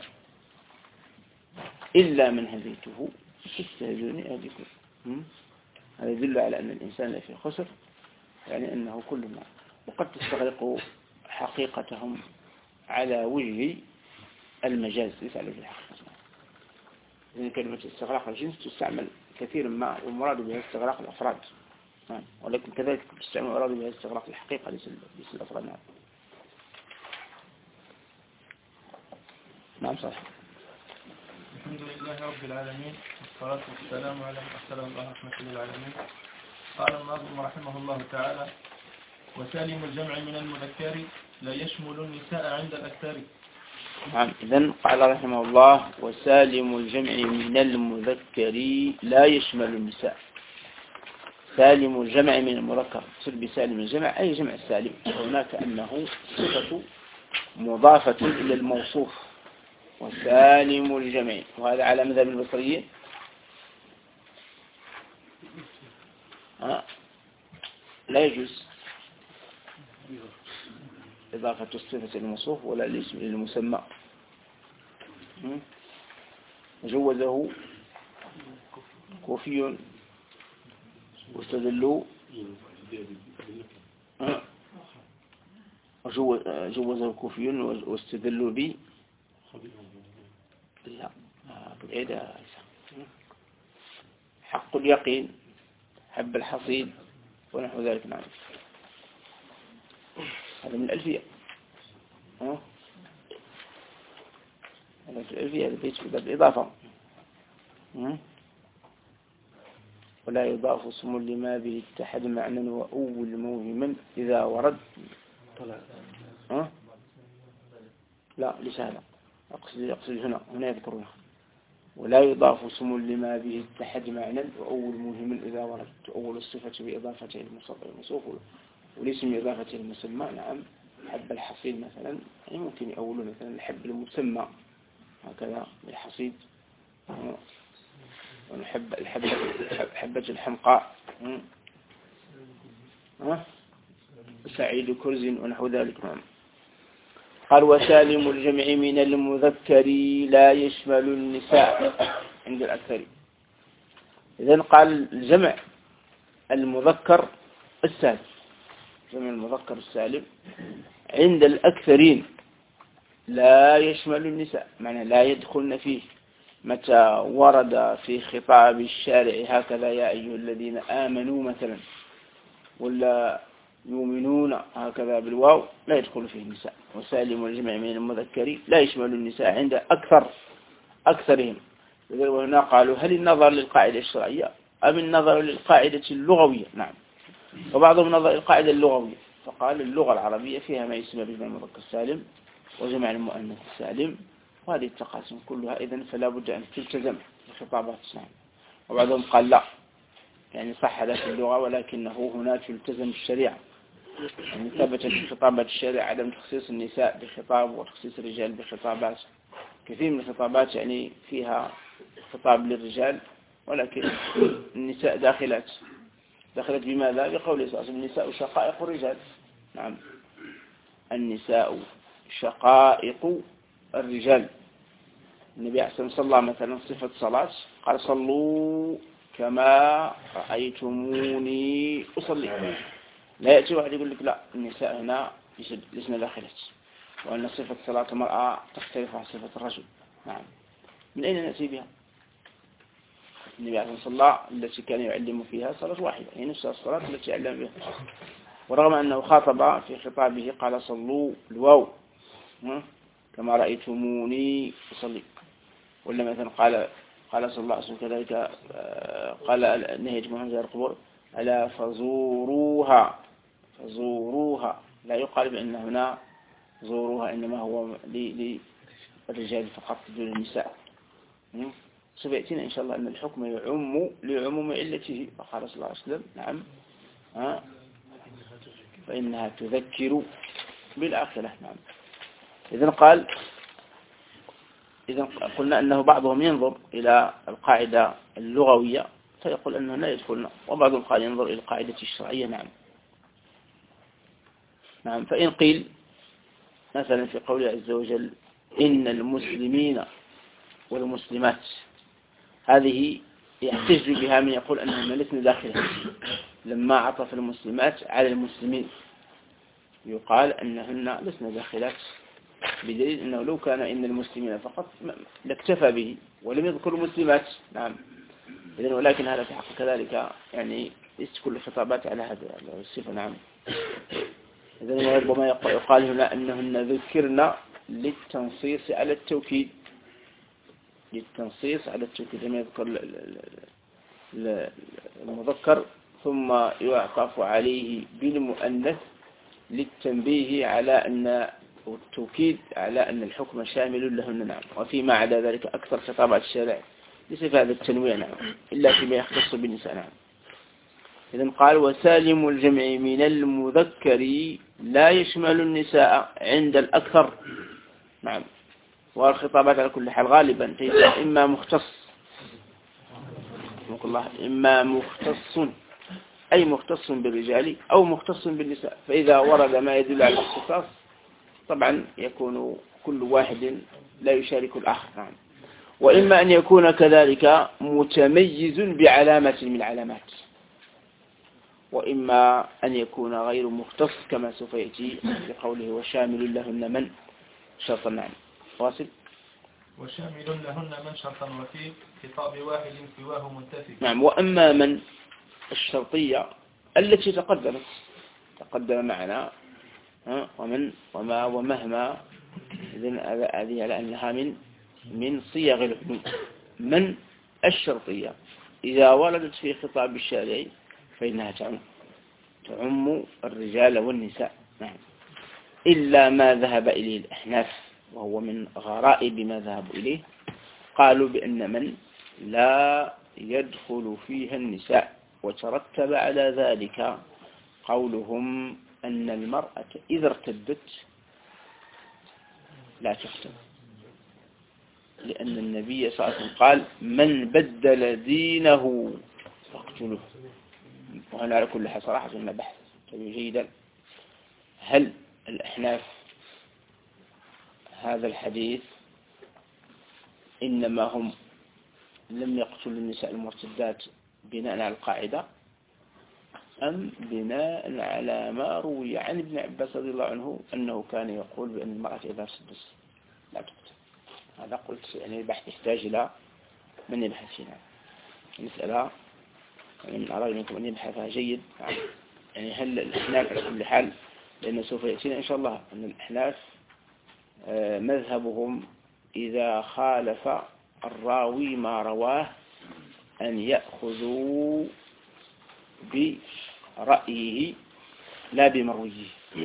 إلا من هديته فاستهدوني أهديكم. هذا يدل على أن الإنسان الذي خسر، يعني أنه كل ما، وقد تستغرق حقيقتهم على وجه المجاز ليس على وجه الحقيقة. إذن كلمة استغراق الجنس تستعمل كثيرا ما، والمراد بها استغراق الأفراد، ولكن كذلك تستعمل المراد بها استغراق الحقيقة ليس الأفراد. نعم صحيح. الحمد لله رب العالمين، والصلاة والسلام على من أرسله الله رحمة للعالمين. قال الناظم رحمه الله تعالى: وسالم الجمع من المذكر لا يشمل النساء عند الأكثر. نعم، إذن قال رحمه الله وسالم الجمع من المذكر لا يشمل النساء. سالم الجمع من المذكر، تقصد بسالم الجمع أي جمع السالم، هناك أنه صفة مضافة إلى الموصوف، وسالم الجمع، وهذا على مذهب البصريين لا يجوز إضافة الصفة للموصوف ولا الاسم للمسمى. جوزه كوفي واستدلوا جوزه كوفي واستدلوا به لا بالعيدة حق اليقين حب الحصيد ونحو ذلك. نعم هذا من الألفية. هذا في الألفية هذا بيت في باب الإضافة. ولا يضاف اسم لما به اتحد معنى وأول موهما إذا ورد لا ليس هذا، أقصد هنا يذكرونه ولا يضاف اسم لما به اتحد معنى وأول موهم إذا ورد، أول الصفة بإضافته الموصوف والاسم بإضافته المسمى. نعم حب الحصيد مثلا، يعني ممكن يأولوا مثلا الحب المسمى هكذا بالحصيد، ونحب حبة الحمقاء سعيد كرز ونحو ذلك. نعم قال وسالم الجمع من المذكر لا يشمل النساء عند الأكثر. إذن قال الجمع المذكر السالم، جمع المذكر السالم عند الأكثرين لا يشمل النساء، معنى لا يدخلن فيه. متى ورد في خطاب الشارع هكذا يا أيها الذين آمنوا مثلا، ولا يؤمنون هكذا بالواو، لا يدخل فيه النساء. وسالم الجمع من المذكر لا يشمل النساء عند أكثرهم. وهنا قالوا هل النظر للقاعدة الشرعية أم النظر للقاعدة اللغوية؟ نعم، وبعضهم نظر للقاعدة اللغوية، فقال اللغة العربية فيها ما يسمى بجمع المذكر السالم وجمع المؤنث السالم، وهذه التقاسيم كلها إذن فلا بد أن تلتزم الخطابات. نعم. وبعضهم قال لا، يعني صح هذا في اللغة ولكنه هنا تلتزم الشريعة، يعني ثبت في خطابات الشريعة عدم تخصيص النساء بخطاب وتخصيص الرجال بخطابات. كثير من الخطابات يعني فيها خطاب للرجال ولكن النساء داخلت بماذا؟ بقول الله النساء شقائق الرجال. نعم النساء شقائق الرجال. النبي عليه الصلاة والسلام مثلا صفة صلاة قال صلوا كما رأيتموني أصلي. لا يأتي واحد يقول لك لا النساء هنا لسنا داخلت، وأن صفة صلاة المرأة تختلف عن صفة الرجل. نعم من أين نأتي بها؟ النبي عليه الصلاة والسلام التي كان يعلم فيها صلاة واحدة هي نفس الصلاة التي علم بها، ورغم أنه خاطب في خطابه قال صلوا الواو كما رأيتموني أصلي. ولا مثلا قال صلى الله عليه وسلم كذلك قال نهي جمعهم زيارة القبور ألا فزوروها لا يقال بأن هنا زوروها إنما هو للرجال فقط دون النساء. سوف يأتينا إن شاء الله أن الحكم يعم لعموم علته، وقال صلى الله عليه وسلم نعم فإنها تذكر بالآخرة. نعم. إذن قلنا أنه بعضهم ينظر إلى القاعدة اللغوية فيقول أنه لا يدخلنا، وبعضهم قال ينظر إلى القاعدة الشرعية. نعم. فإن قيل مثلا في قوله عز وجل إن المسلمين والمسلمات، هذه يحتج بها من يقول أنهم لسنا داخلها، لما عطف المسلمات على المسلمين يقال أنهن لسنا داخلات، بدليل أنه لو كان إن المسلمين فقط لاكتفى به ولم يذكر المسلمات. نعم. إذن ولكن هذا في حق كذلك يعني ليست كل الخطابات على هذا الصفة. نعم. إذن ربما يقال هنا أنهن ذكرنا للتنصيص على التوكيد، لما يذكر المذكر ثم يعطف عليه بالمؤنث للتنبيه على أن والتوكيد على أن الحكم شامل لهن. نعم. وفيما عدا ذلك أكثر خطابات الشارع ليس في هذا التنويع. نعم. إلا فيما يختص بالنساء. نعم. إذن قال وسالم الجمع من المذكر لا يشمل النساء عند الأكثر. نعم. والخطابات على كل حال غالبا إما مختص أي مختص بالرجال أو مختص بالنساء، فإذا ورد ما يدل على الاختصاص طبعا يكون كل واحد لا يشارك الآخر. نعم. وإما أن يكون كذلك متميز بعلامة من العلامات، وإما أن يكون غير مختص كما سوف يأتي بقوله وشامل لهن من شرطا. نعم. واصل. وشامل لهن من شرطا وفي خطاب واحد سواه منتفي. نعم. وأما من الشرطية التي تقدم معنا ومن وما ومهما، إذن هذه على أنها من صيغ العموم. من الشرطية إذا وردت في خطاب الشارع فإنها تعم الرجال والنساء. نعم. إلا ما ذهب إليه الأحناف، وهو من غرائب ما ذهبوا إليه، قالوا بأن من لا يدخل فيها النساء، وترتب على ذلك قولهم أن المرأة إذا ارتدت لا تقتل، لأن النبي صلى الله عليه وسلم قال من بدل دينه فاقتلوه. وهنا على كل حال صراحة لنا بحث جيدا، هل الأحناف هذا الحديث إنما هم لم يقتلوا النساء المرتدات بناء على القاعدة، أم بناء على ما روي عن ابن عباس رضي الله عنه أنه كان يقول بأن المرأة إذا ارتدت لا تقتل؟ هذا قلت يعني البحث يحتاج إلى من يبحث فيها المسألة، يعني أرى منكم أن يبحثها جيد. يعني هل الأحناف على كل حال، لأنه سوف يأتينا إن شاء الله أن الأحناف مذهبهم إذا خالف الراوي ما رواه أن يأخذوا برأيه لا بمرويه.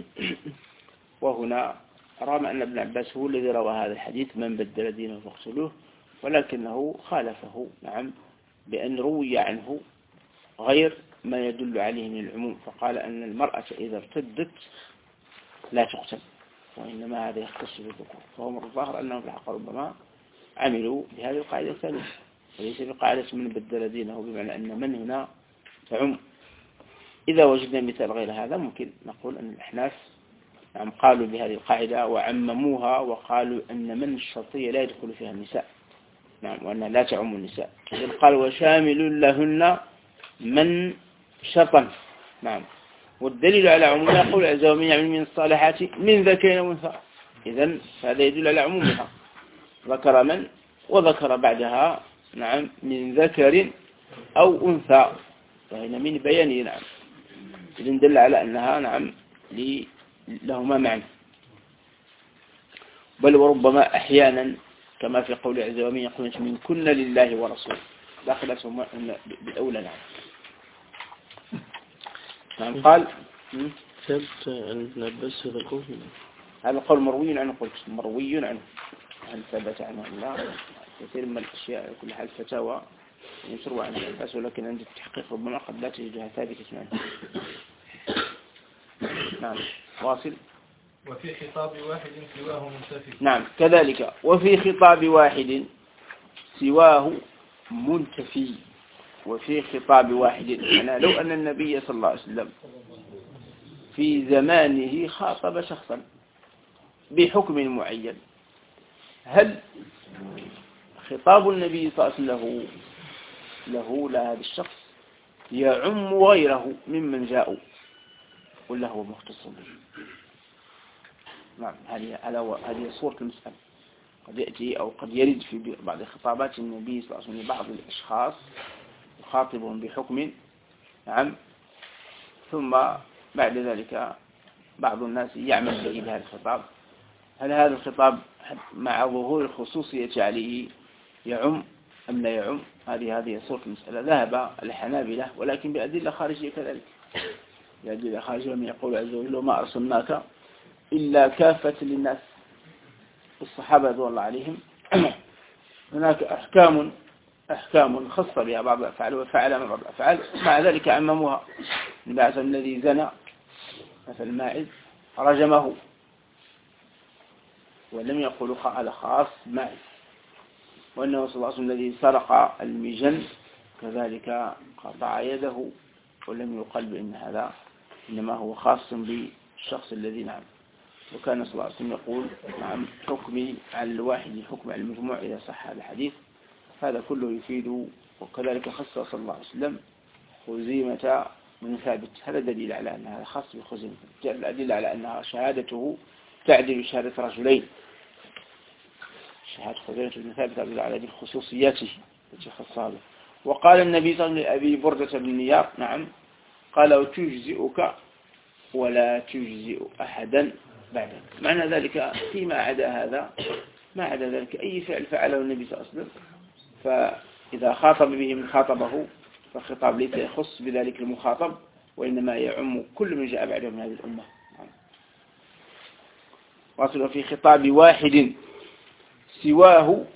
وهنا رغم أن ابن عباس هو الذي روى هذا الحديث من بدل دينه فاقتلوه، ولكنه خالفه. نعم. بأن روي عنه غير ما يدل عليه من العموم، فقال أن المرأة إذا ارتدت لا تقتل، وإنما هذا يختص بالذكور. فهو من الظاهر أنهم في الحق ربما عملوا بهذه القاعدة الثانية، وليس بقاعدة من بدل دينه، بمعنى أن من هنا تعم. إذا وجدنا مثال غير هذا ممكن نقول أن الأحناف نعم قالوا بهذه القاعدة وعمموها، وقالوا أن من الشرطية لا يدخل فيها النساء. نعم. وأنها لا تعم النساء. إذن قال وشامل لهن من شرطا. نعم. والدليل على عمومها قول عز وجل يعمل من الصالحات من ذكر وانثى. إذن هذا يدل على عمومها، ذكر من وذكر بعدها نعم من ذكر أو أنثى، فهنا من بيانه. نعم. إذن دل على أنها نعم لهما معنى. بل وربما أحيانا كما في قول عز وجل يقول من كن لله ورسوله داخلتهما بالأولى. نعم. نعم. قال ثبت عن ابن عباس هذا القول، هذا القول مروي عنه، قلت مروي عنه، هل ثبت عنه الله كثير من الأشياء كل حال فتاوى يسروى عن الأساس، ولكن عند التحقيق ربما قد لا تجدها ثابتة عنه. نعم واصل. وفي خطاب واحد سواه منتفي. نعم كذلك وفي خطاب واحد سواه منتفي. وفي خطاب واحد يعني لو أن النبي صلى الله عليه وسلم في زمانه خاطب شخصا بحكم معين، هل خطاب النبي صلى الله عليه وسلم له لهذا الشخص يعم غيره ممن جاءوا ولا هو مختص به؟ نعم هذه صورة المسألة. قد يأتي أو قد يرد في بعض خطابات النبي صلى الله عليه وسلم بعض الأشخاص يخاطبهم بحكم، نعم، ثم بعد ذلك بعض الناس يعمل بهذا الخطاب. هل هذا الخطاب مع ظهور الخصوصية عليه يعم أم لا يعم؟ هذه صورة المسألة. ذهب الحنابلة ولكن بأدلة خارجية كذلك، بأدلة خارجية من يقول عز وجل ما أرسلناك إلا كافة للناس. الصحابة رضي الله عليهم هناك أحكام خاصة بها بعض الأفعال وفعل من بعض الأفعال، مع ذلك عمموها. مثل الذي زنى مثل ماعز رجمه ولم يقولوا على خاص ماعز، وأنه صلى الله عليه وسلم الذي سرق المجن كذلك قطع يده ولم يقل بأن هذا إنما هو خاص بالشخص الذي نعم. وكان صلى الله عليه وسلم يقول نعم حكمي على الواحد حكم على المجموع إذا صح هذا الحديث. هذا كله يفيد. وكذلك خص صلى الله عليه وسلم خزيمة بن ثابت، هذا دليل على أن هذا خاص بخزيمة، الأدلة على أنها شهادته تعدل شهادة رجلين. شهادة خزيمة بن ثابت تدل على خصوصياته التي خصها له. وقال النبي صلى الله عليه وسلم لأبي بردة بن نيار نعم قال وتجزئك ولا تجزئ أحدا بعدك. معنى ذلك فيما عدا هذا، ما عدا ذلك أي فعل فعله النبي صلى الله عليه وسلم فإذا خاطب به من خاطبه فالخطاب ليس يخص بذلك المخاطب، وإنما يعم كل من جاء بعده من هذه الأمة. واصل في خطاب واحد سواه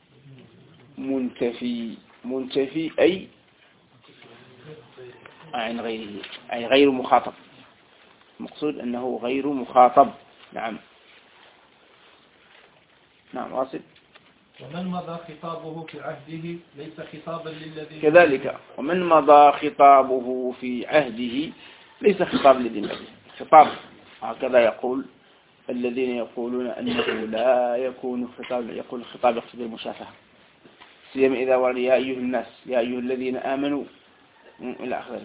منتفي. منتفي أي عن غيره، أي غير مخاطب. المقصود أنه غير مخاطب. نعم نعم واصل. ومن مضى خطابه في عهده ليس خطابا للذي كذلك ومن مضى خطابه في عهده ليس خطابا للذي خطاب. هكذا يقول الذين يقولون أنه لا يكون خطاب، يقول الخطاب يقصد المشافهة، سيما إذا ورد يا أيها الناس يا أيها الذين آمنوا إلى آخره.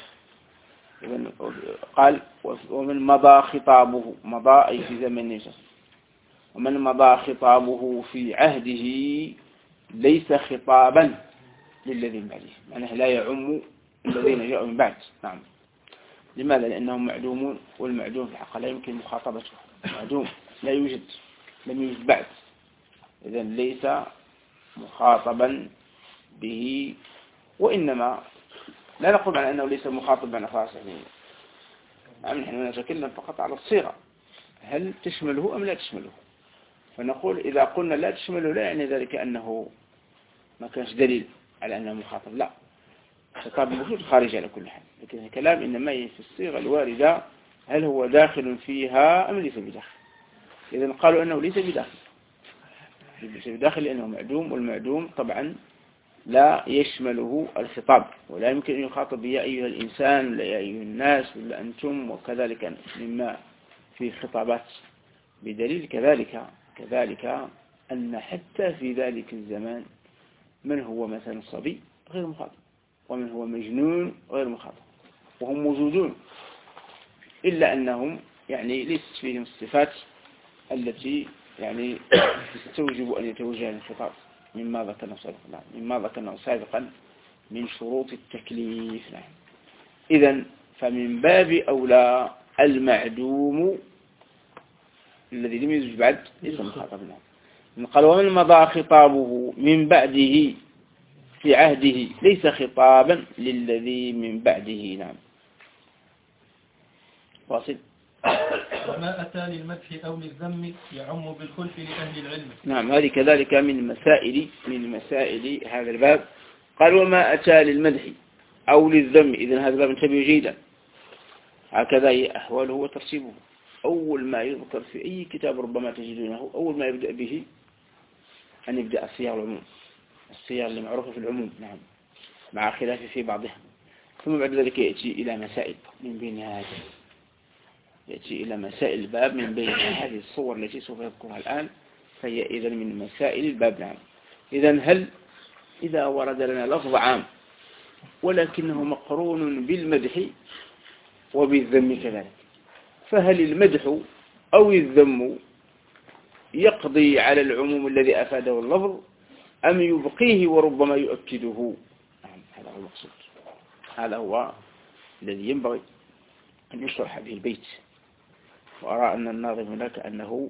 قال ومن مضى خطابه، مضى أي في زمن نجس، ومن مضى خطابه في عهده ليس خطابا للذين بعده، معناه لا يعم الذين جاءوا من بعد. نعم. لماذا؟ لأنهم معدومون، والمعدوم في الحق لا يمكن مخاطبته، معدوم لا يوجد، لم يوجد بعد، إذن ليس مخاطبا به. وإنما لا نقول على أنه ليس مخاطب معنى خاص، يعني نحن نتكلم فقط على الصيغة، هل تشمله أم لا تشمله؟ فنقول إذا قلنا لا تشمله لا يعني ذلك أنه ما كانش دليل على أنه مخاطب، لا، خطاب موجود خارج على كل حال، لكن الكلام إنما في الصيغة الواردة هل هو داخل فيها أم ليس بداخل. إذن قالوا أنه ليس بداخل، ليس بداخل لأنه معدوم، والمعدوم طبعا لا يشمله الخطاب، ولا يمكن أن يخاطب يا أيها الإنسان ولا يا أيها الناس ولا أنتم، وكذلك مما في خطابات بدليل. كذلك أن حتى في ذلك الزمان من هو مثلا صبي غير مخاطب، ومن هو مجنون غير مخاطب، وهم موجودون، إلا أنهم يعني ليست فيهم الصفات التي يعني تستوجب أن يتوجه للخطاب مما ذكرنا سابقا من شروط التكليف. إذن فمن باب أولى المعدوم الذي لم يزج بعد ليس مخاطبنا. قال ومن مضى خطابه من بعده في عهده ليس خطابا للذي من بعده. نعم واصل. وما أتى للمدح أو للذم يعم بالخلف لأهل العلم. نعم، هذه كذلك من مسائل هذا الباب. قال وما أتى للمدح أو للذم، إذن هذا الباب انتبه جيدا، هكذا هي أحواله وترتيبه. أول ما يذكر في أي كتاب ربما تجدونه أول ما يبدأ به أن يبدأ الصيغ العموم، الصيغ اللي معروفة في العموم، نعم، مع خلاف في بعضها. ثم بعد ذلك يأتي إلى مسائل من بين هذه، يأتي إلى مسائل الباب من بين هذه الصور التي سوف يذكرها الآن، فهي إذن من مسائل الباب. نعم، إذن هل إذا ورد لنا لفظ عام ولكنه مقرون بالمدح وبالذم كذلك، فهل المدح أو الذم يقضي على العموم الذي أفاده اللفظ أم يبقيه وربما يؤكده؟ هذا هو المقصود، هذا هو الذي ينبغي أن يشرح به البيت. وأرى أن الناظم هناك أنه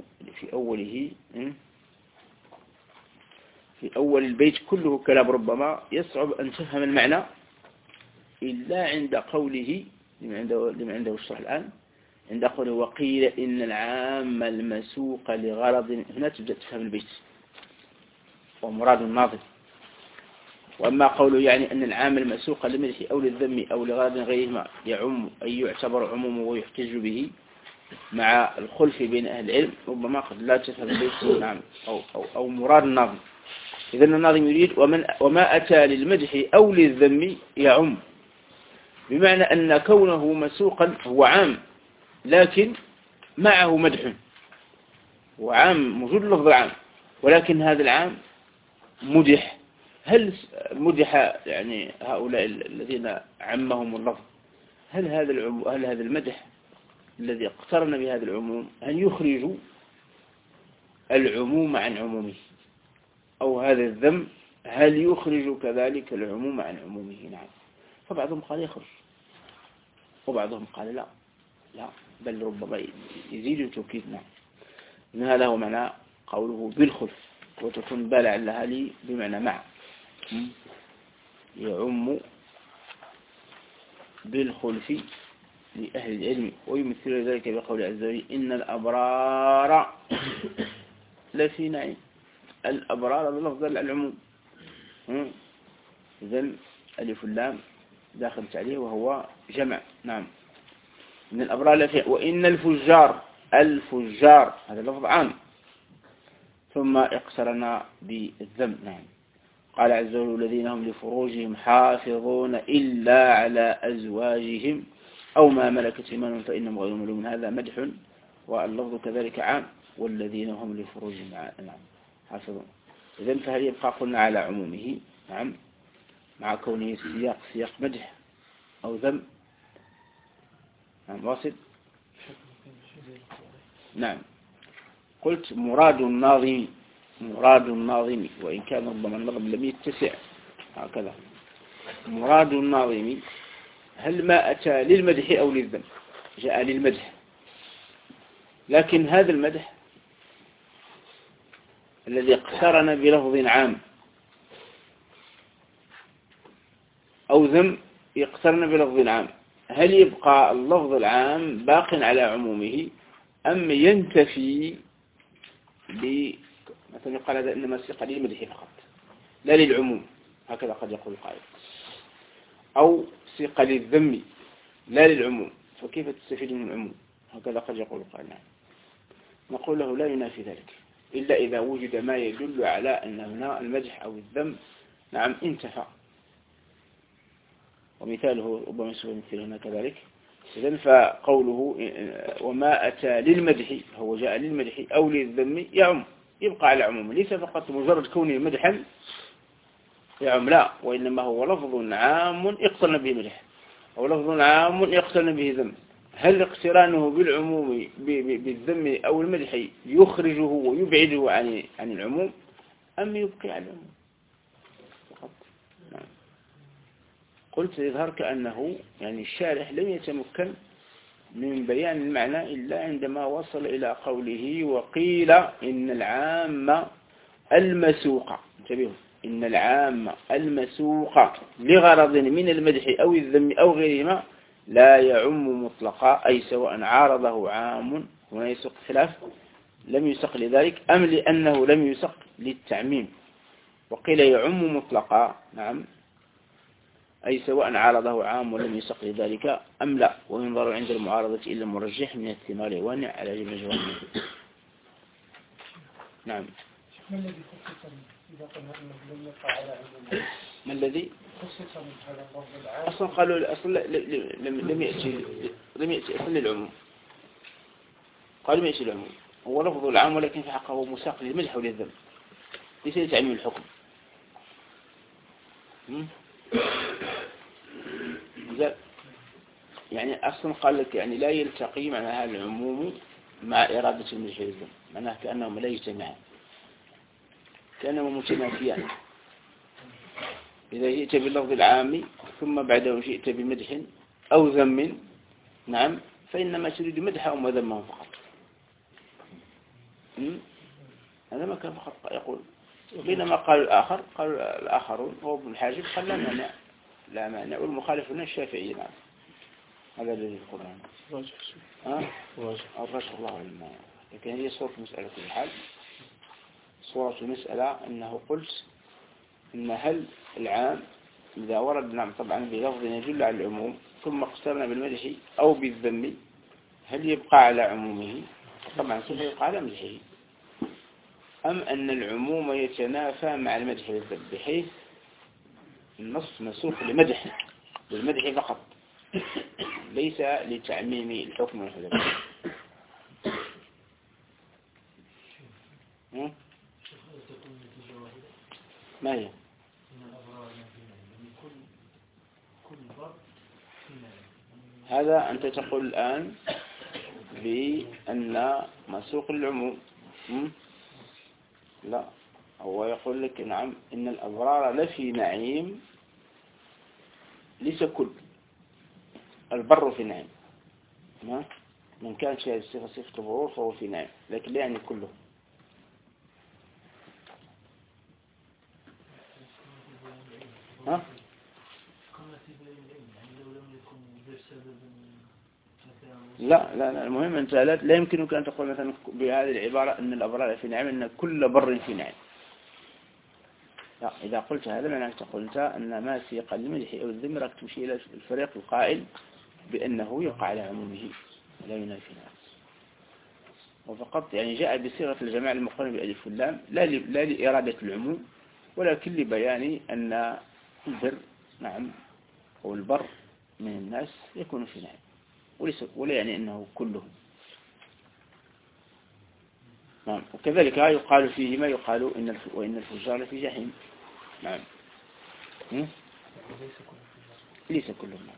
في أول البيت كله كلام ربما يصعب أن تفهم المعنى إلا عند قوله لمن عنده الشرح الآن، عند قوله وقيل إن العام المسوق لغرض، هنا تبدأ تفهم البيت ومراد الناظم. وأما قوله يعني أن العام المسوق للمدح أو للذم أو لغرض غيرهما يعم أي يعتبر عمومه ويحتج به مع الخلف بين أهل العلم، ربما قد لا تفهم البيت، نعم، أو مراد الناظم. إذن الناظم يريد وما أتى للمدح أو للذم يعم، بمعنى أن كونه مسوقا هو عام لكن معه مدح، وعام موجود لفظ العام، ولكن هذا العام مدح. هل مدح يعني هؤلاء الذين عمهم اللفظ، هل هذا المدح الذي اقترن بهذا العموم أن يخرج العموم عن عمومه، أو هذا الذم هل يخرج كذلك العموم عن عمومه؟ نعم، فبعضهم قال يخرج وبعضهم قال لا بل ربما يزيد التوكيد. نعم، إن هذا هو معنى قوله بالخلف، وتكون بالع لها لي بمعنى مع، يعم بالخلف لأهل العلم. ويمثل ذلك بقول عز وجل إن الأبرار لفي نعيم. الأبرار هذا لفظ العموم، إذن ألف اللام داخلت عليه وهو جمع. نعم، إن الأبرار لفي، وإن الفجار هذا لفظ عام، ثم اقترن بالذم. نعم، قال عز وجل الذين هم لفروجهم حافظون إلا على أزواجهم أو ما ملكت أيمانهم فإنهم غير ملومين، هذا مدح واللفظ كذلك عام، والذين هم لفروجهم حافظون. إذن فهل يبقى قلنا على عمومه؟ نعم، مع كونه سياق مدح أو ذم. نعم، واصل. نعم، قلت مراد الناظم وإن كان ربما النظم لم يتسع هكذا. مراد الناظم هل ما أتى للمدح أو للذم؟ جاء للمدح، لكن هذا المدح الذي اقترن بلفظ عام أو ذم يقترن بلفظ عام، هل يبقى اللفظ العام باق على عمومه أم ينتفي مثلا يقال هذا إنما سيق للمدح فقط لا للعموم، هكذا قد يقول القائل، أو سيق للذم لا للعموم، فكيف تستفيد من العموم؟ هكذا قد يقول القائل. نعم، نقول له لا ينافي ذلك إلا إذا وجد ما يدل على أن هنا المدح أو الذم نعم انتفى، ومثاله ربما سوى مثل هنا كذلك. إذن فقوله وما أتى للمدح هو جاء للمدح أو للذم يعم، يبقى على عمومه، ليس فقط مجرد كونه مدحا يعم، لا، وإنما هو لفظ عام يقترن به مدح أو لفظ عام يقترن به ذم. هل اقترانه بالعموم بالذم أو المدح يخرجه ويبعده عن العموم أم يبقي على العموم فقط؟ نعم. قلت يظهر كأنه يعني الشارح لم يتمكن من بيان المعنى إلا عندما وصل إلى قوله وقيل إن العام المسوق، انتبهوا، إن العام المسوق لغرض من المدح أو الذم أو غيرهما لا يعم مطلقا، أي سواء عارضه عام، هنا يسق خلاف، لم يسق لذلك أم لأنه لم يسق للتعميم. وقيل يعم مطلقا، نعم، أي سواء عارضه عام ولم يسق لذلك أم لا، وينظر عند المعارضة إلى المرجح من الثمار وانع على جميع الجوانب. نعم. ما الذي خصص إذا قلنا أنه لم يقع على عموم؟ ما الذي خصص من هذا اللفظ العام؟ أصلا قالوا أصلا لم يأتي أصلا للعموم، قالوا لم يأتي العموم، هو لفظ العام ولكن في حقه مساق للمدح وللذم، ليس لتعميم الحكم. يعني أصلا قال لك يعني لا يلتقي معنى هذا العموم مع إرادة المدح والذم، معناه كأنهم لا يجتمعان، كأنهم متنافيان. إذا جئت باللفظ العام ثم بعده جئت بمدح أو ذم، نعم، فإنما تريد مدحهم وذمهم فقط. هذا ما كان فقط يقول. بينما قال الآخرون هو ابن الحاجب قال لا مانع والمخالف هنا الشافعي. نعم، هذا الذي يقول عنه الرجح الله علم. لكن هي صورة المسألة في الحال، صورة المسألة أنه قلت إن هل العام إذا ورد، نعم طبعا بلفظ يدل على العموم ثم اقترن بالمدح أو بالذم، هل يبقى على عمومه؟ طبعا سوف يبقى على مدحه، أم أن العموم يتنافى مع المدح والذم بحيث النص مسوق للمدح فقط ليس لتعميم الحكم والحكم. ما هي؟ هذا أنت تقول الآن بأن مسوق العموم. لا، هو يقول لك نعم إن الأبرار لفي نعيم، ليس كل البر في نعيم، من كان شيء صفة برور فهو في نعيم، لكن لا يعني كله. لا المهم أنت لا يمكنك أن تقول مثلا بهذه العبارة أن الأبرار في نعيم، أن كل بر في نعيم. لا، إذا قلت هذا معناه تقول أنت أن ما سيق المدح أو الذم راك تمشي إلى الفريق القائل بأنه يقع على عمومه لا ينافي نفسه، وفقط يعني جاء بصيغة الجماعة المقارنة بالألف واللام لا لإرادة العموم، ولكن لبيان أن البر، نعم، أو البر من الناس يكون في نعيم، ولا يعني أنه كلهم. نعم، وكذلك يقال فيه ما يقال وإن الفجار في جحيم. نعم، ليس كلهم.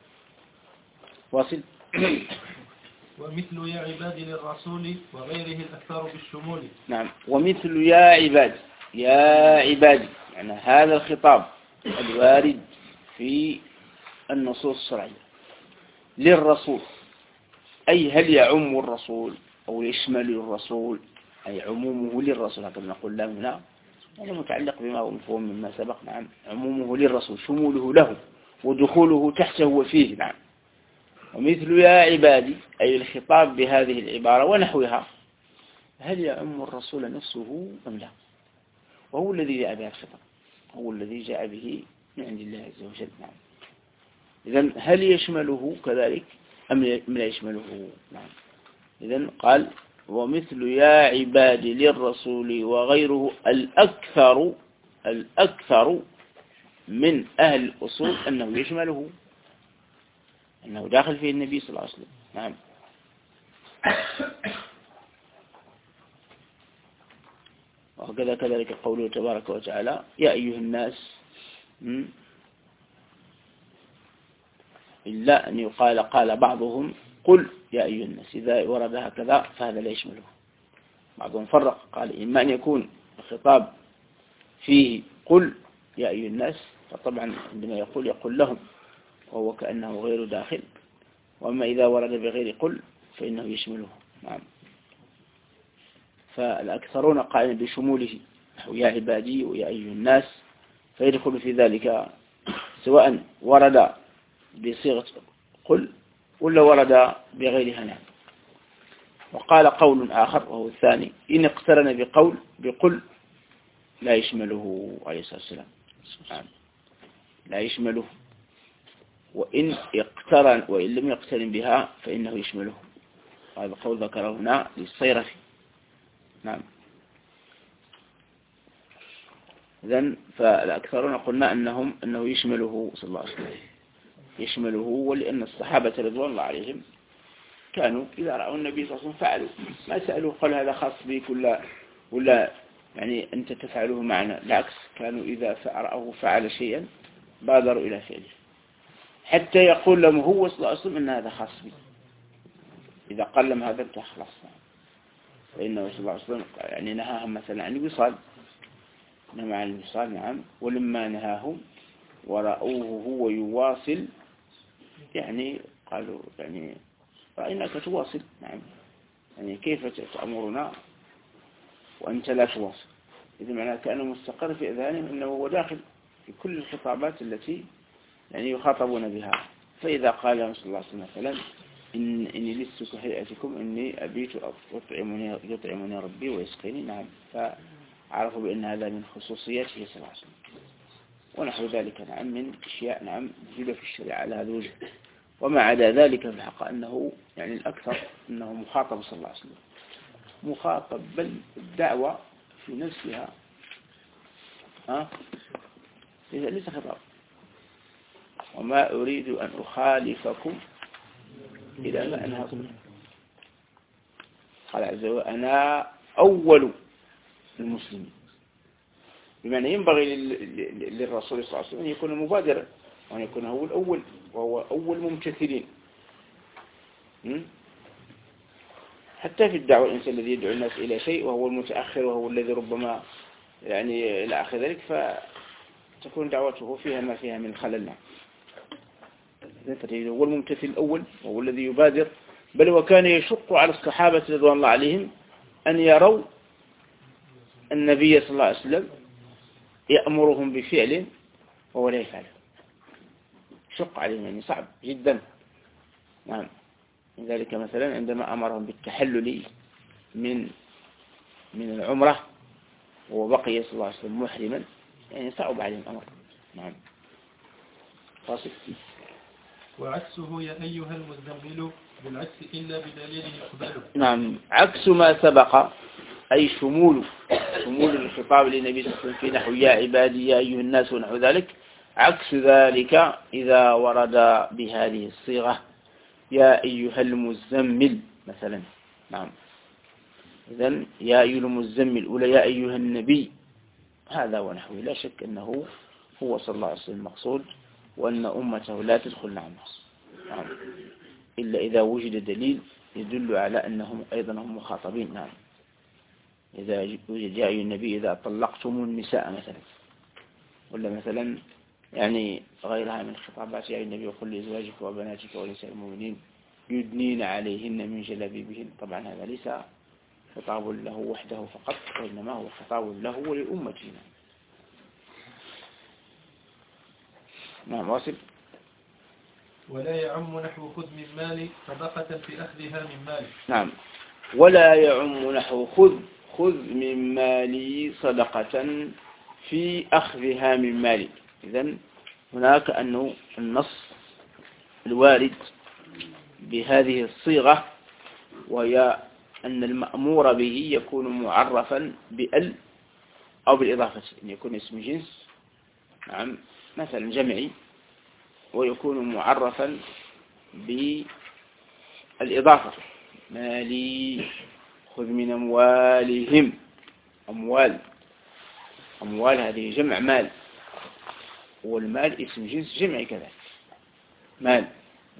واصل. ومثل يا عبادي للرسول وغيره الأكثر بالشمول. نعم، ومثل يا عبادي يعني هذا الخطاب الوارد في النصوص الشرعية للرسول، أي هل يعم الرسول أو يشمل الرسول، أي عمومه للرسول، هكذا نقول لا هنا يعني متعلق بما هو مفهوم مما سبق. نعم، عمومه للرسول، شموله له ودخوله تحته وفيه. نعم، ومثل يا عبادي أي الخطاب بهذه العبارة ونحوها، هل يعم الرسول نفسه أم لا؟ وهو الذي جاء بها الخطاب، هو الذي جاء به من عند الله عز وجل. نعم، إذن هل يشمله كذلك أم لا يشمله؟ نعم، إذن قال ومثل يا عبادي للرسول وغيره الأكثر من أهل الأصول أنه يشمله، أنه داخل فيه النبي صلى الله عليه وسلم. نعم، وهكذا كذلك قوله تبارك وتعالى يا أيها الناس، إلا أن يقال قال بعضهم قل يا أيها الناس، إذا ورد هكذا فهذا لا يشمله. بعضهم فرق قال إما أن يكون الخطاب فيه قل يا أيها الناس، فطبعا عندما يقول لهم وهو كأنه غير داخل، وأما إذا ورد بغير قل فإنه يشمله. نعم، فالأكثرون قائلين بشموله يا عبادي ويا أيها الناس، فيدخل في ذلك سواء ورد بصيغة قل ولا ورد بغيرها نعم. وقال قول آخر وهو الثاني إن اقترن بقل لا يشمله عليه الصلاة والسلام نعم. لا يشمله، وإن لم يقترن بها فإنه يشمله. هذا قول ذكره هنا للصيرفي نعم. إذن فالأكثرون قلنا أنه يشمله صلى الله عليه وسلم، يشمله، ولأن الصحابة رضوان الله عليهم كانوا إذا رأوا النبي صلى الله عليه وسلم فعلوا، ما سألوا قال هذا خاص بك ولا يعني أنت تفعله معنا، بالعكس كانوا إذا رأوه فعل شيئا بادروا إلى فعله، حتى يقول لهم هو صلى الله عليه وسلم أن هذا خاص بك. إذا قال لهم هذا انت خلاص، فإنه صلى الله عليه وسلم يعني نهاهم مثلا عن الوصال، نهى عن الوصال نعم. ولما نهاهم ورأوه هو يواصل يعني قالوا يعني رأيناك تواصل نعم، يعني كيف تأمرنا وأنت لا تواصل؟ إذا معناه كأنه مستقر في أذهانهم أنه هو داخل في كل الخطابات التي يعني يخاطبون بها. فإذا قال لهم صلى الله عليه وسلم مثلا إني لست كهيئتكم إني أبيت يطعمني ربي ويسقيني نعم، فعرفوا بأن هذا من خصوصياته صلى الله عليه وسلم، ونحو ذلك نعم من أشياء نعم موجودة في الشريعة على هذا الوجه. وما عدا ذلك في الحق أنه يعني الأكثر أنه مخاطب صلى الله عليه وسلم، مخاطب، بل الدعوة في نفسها ليس خطاب. وما أريد أن أخالفكم إلى ما أنهاكم، قال عز وجل أنا أول المسلمين، بمعنى ينبغي للرسول صلى الله عليه وسلم أن يكون مبادرا وأن يكون هو الأول وهو أول ممتثلين. حتى في الدعوة الإنسان الذي يدعو الناس إلى شيء وهو المتأخر وهو الذي ربما يعني إلى آخر ذلك، فتكون دعوته فيها ما فيها من خلل. هو الممتثل الأول وهو الذي يبادر، بل وكان يشق على الصحابة رضوان الله عليهم أن يروا النبي صلى الله عليه وسلم يأمرهم بفعل وهو لا يفعله، شق عليهم يعني صعب جدا نعم. لذلك مثلا عندما أمرهم بالتحلل من العمرة وبقي صلى الله عليه وسلم محرما، يعني صعب عليهم الأمر نعم. فاصل. وعكسه يا أيها المزمل بالعكس إلا بدليل يقبله نعم. عكس ما سبق أي شمول الخطاب للنبي صلى الله عليه وسلم في نحو يا عبادي يا أيها الناس ونحو ذلك، عكس ذلك إذا ورد بهذه الصيغة يا أيها المزمل مثلا نعم. إذن يا أيها المزمل ولا يا أيها النبي، هذا ونحوه لا شك أنه هو صلى الله عليه وسلم المقصود، وأن أمته لا تدخل نعم إلا إذا وجد دليل يدل على أنهم أيضا هم مخاطبين نعم. إذا وجد يا أيها النبي إذا طلقتم النساء مثلا، ولا مثلا يعني غيرها من الخطابات يا أيها النبي وقل لأزواجك وبناتك ونساء المؤمنين يدنين عليهن من جلابيبهن، طبعا هذا ليس خطاب له وحده فقط، وإنما هو خطاب له ولأمته نعم. واصل. ولا يعم نحو خذ من مالي صدقة في أخذها من مالي نعم. ولا يعم نحو خذ من مالي صدقة في أخذها من مالي. إذن هناك أنه النص الوارد بهذه الصيغة وهي أن المأمور به يكون معرفا بأل أو بالإضافة، أن يكون اسم جنس نعم مثلا جمعي، ويكون معرفا بالإضافة مالي خذ من أموالهم. أموال هذه جمع مال، والمال اسم جنس جمعي كذلك مال.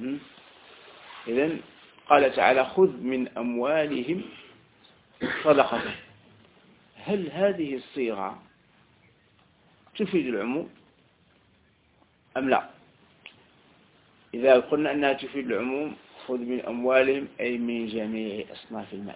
إذن قال تعالى خذ من أموالهم صدقة. هل هذه الصيغة تفيد العموم أم لا؟ إذا قلنا أنها تفيد العموم خذ من أموالهم أي من جميع أصناف المال،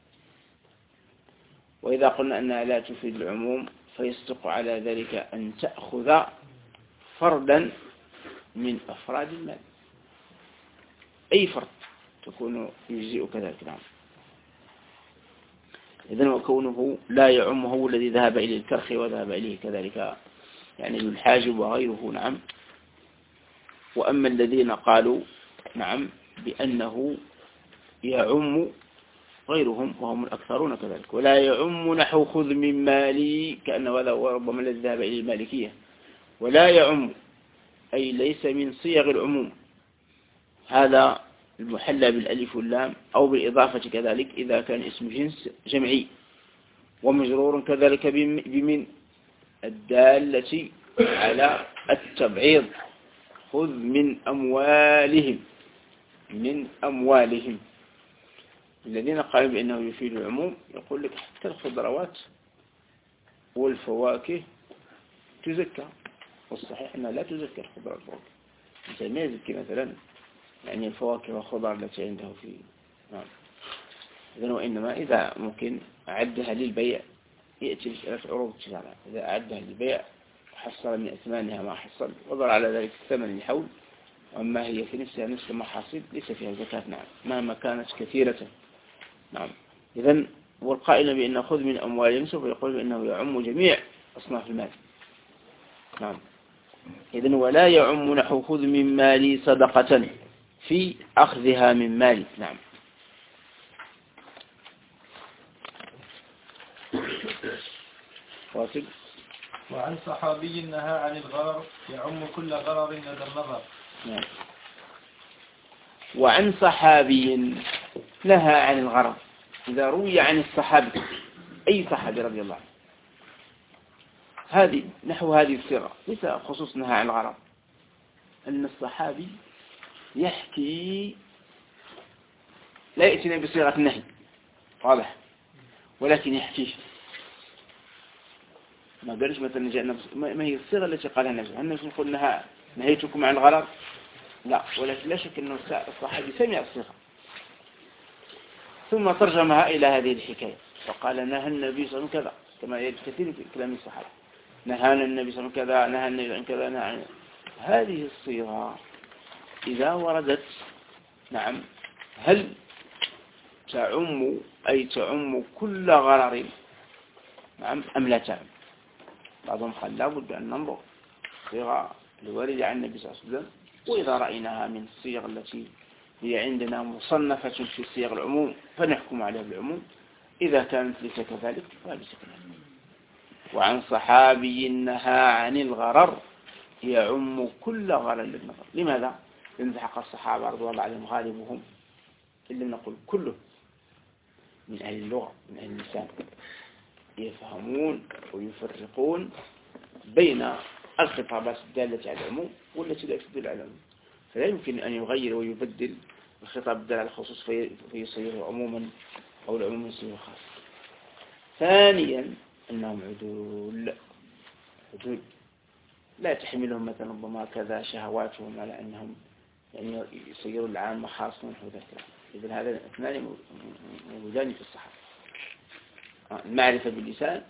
وإذا قلنا أنها لا تفيد العموم فيصدق على ذلك أن تأخذ فردا من أفراد المال. أي فرد تكون يجزئ كذلك. نعم. إذن وكونه لا يعم هو الذي ذهب إليه الكرخي وذهب إليه كذلك يعني الحاجب وغيره. نعم. وأما الذين قالوا نعم بأنه يعم غيرهم وهم الأكثرون كذلك، ولا يعم نحو خذ من مالي، كأنه هذا هو ربما الذي ذهب إليه المالكية. ولا يعم أي ليس من صيغ العموم، هذا المحلى بالألف واللام أو بالإضافة كذلك إذا كان اسم جنس جمعي، ومجرور كذلك بمن الدالة على التبعيض. خذ من أموالهم، من أموالهم. الذين قالوا بأنه يفيد العموم يقول لك حتى الخضروات والفواكه تزكى، والصحيح أنها لا تزكى الخضروات والفواكه. مثل ما يزكي مثلا يعني الفواكه والخضار التي عنده في نعم. إذن وإنما إذا ممكن أعدها للبيع يأتي بسألة عروض التجارة، إذا أعدها للبيع حصل من أثمانها ما حصل وضر على ذلك الثمن الحول، وأما هي في نفسها نفس المحاصيل ليس فيها زكاة. نعم. مهما كانت كثيرة. نعم. إذن والقائل بأن خذ من أموالهم سوف يقول بأنه يعم جميع أصناف المال. نعم. إذن ولا يعم نحو خذ من مالي صدقة في أخذها من مالي. نعم. واصل. وعن صحابي نهى عن الغرر يعم كل غرر لدى النظر. نعم. وعن صحابي نهى عن الغرر، إذا روي عن الصحابي أي صحابي رضي الله عنه، هذه نحو هذه الصيغة ليس خصوص نهى عن الغرر، أن الصحابي يحكي لا يأتينا بصيغة النهي واضح، ولكن يحكيه. ما قالش مثلا جاء ما هي الصيغة التي قالها النبي؟ هل النبي يقول نهيتكم عن الغرر؟ لا، ولكن لا شك أن الصحابي سمع الصيغة ثم ترجمها إلى هذه الحكاية فقال نهى النبي صلى الله عليه وسلم كذا، كما يجد كثير في كلام الصحابة، نهانا النبي صلى الله عليه وسلم كذا، نهى النبي عن كذا، نهى عن هذه الصيغة. إذا وردت نعم هل تعم أي تعم كل غرر نعم أم لا تعم؟ بعضهم قال لا بد أن ننظر صيغة الواردة عن النبي صلى الله عليه وسلم، وإذا رأيناها من الصيغ التي هي عندنا مصنفة في صيغ العموم فنحكم عليها بالعموم، إذا كانت ليس كذلك فليس كذلك. وعن صحابي نهى عن الغرر يعم كل غرر للنظر. لماذا؟ لأن حق الصحابة رضي الله عنهم غالبهم إلا نقول كله من أهل اللغة من أهل اللسان يفهمون ويفرقون بين الخطابات الدالة على العموم والتي لا تدل على العموم، فلا يمكن أن يغير ويبدل الخطاب الدال على الخصوص فيصيره عموما أو العموم يصيره خاص. ثانيا أنهم عدول لا تحملهم مثلا ربما كذا شهواتهم على أنهم يعني يصيروا العامة خاصة ونحو ذلك. إذن هذا الاثنان موجودان في الصحابة، المعرفة باللسان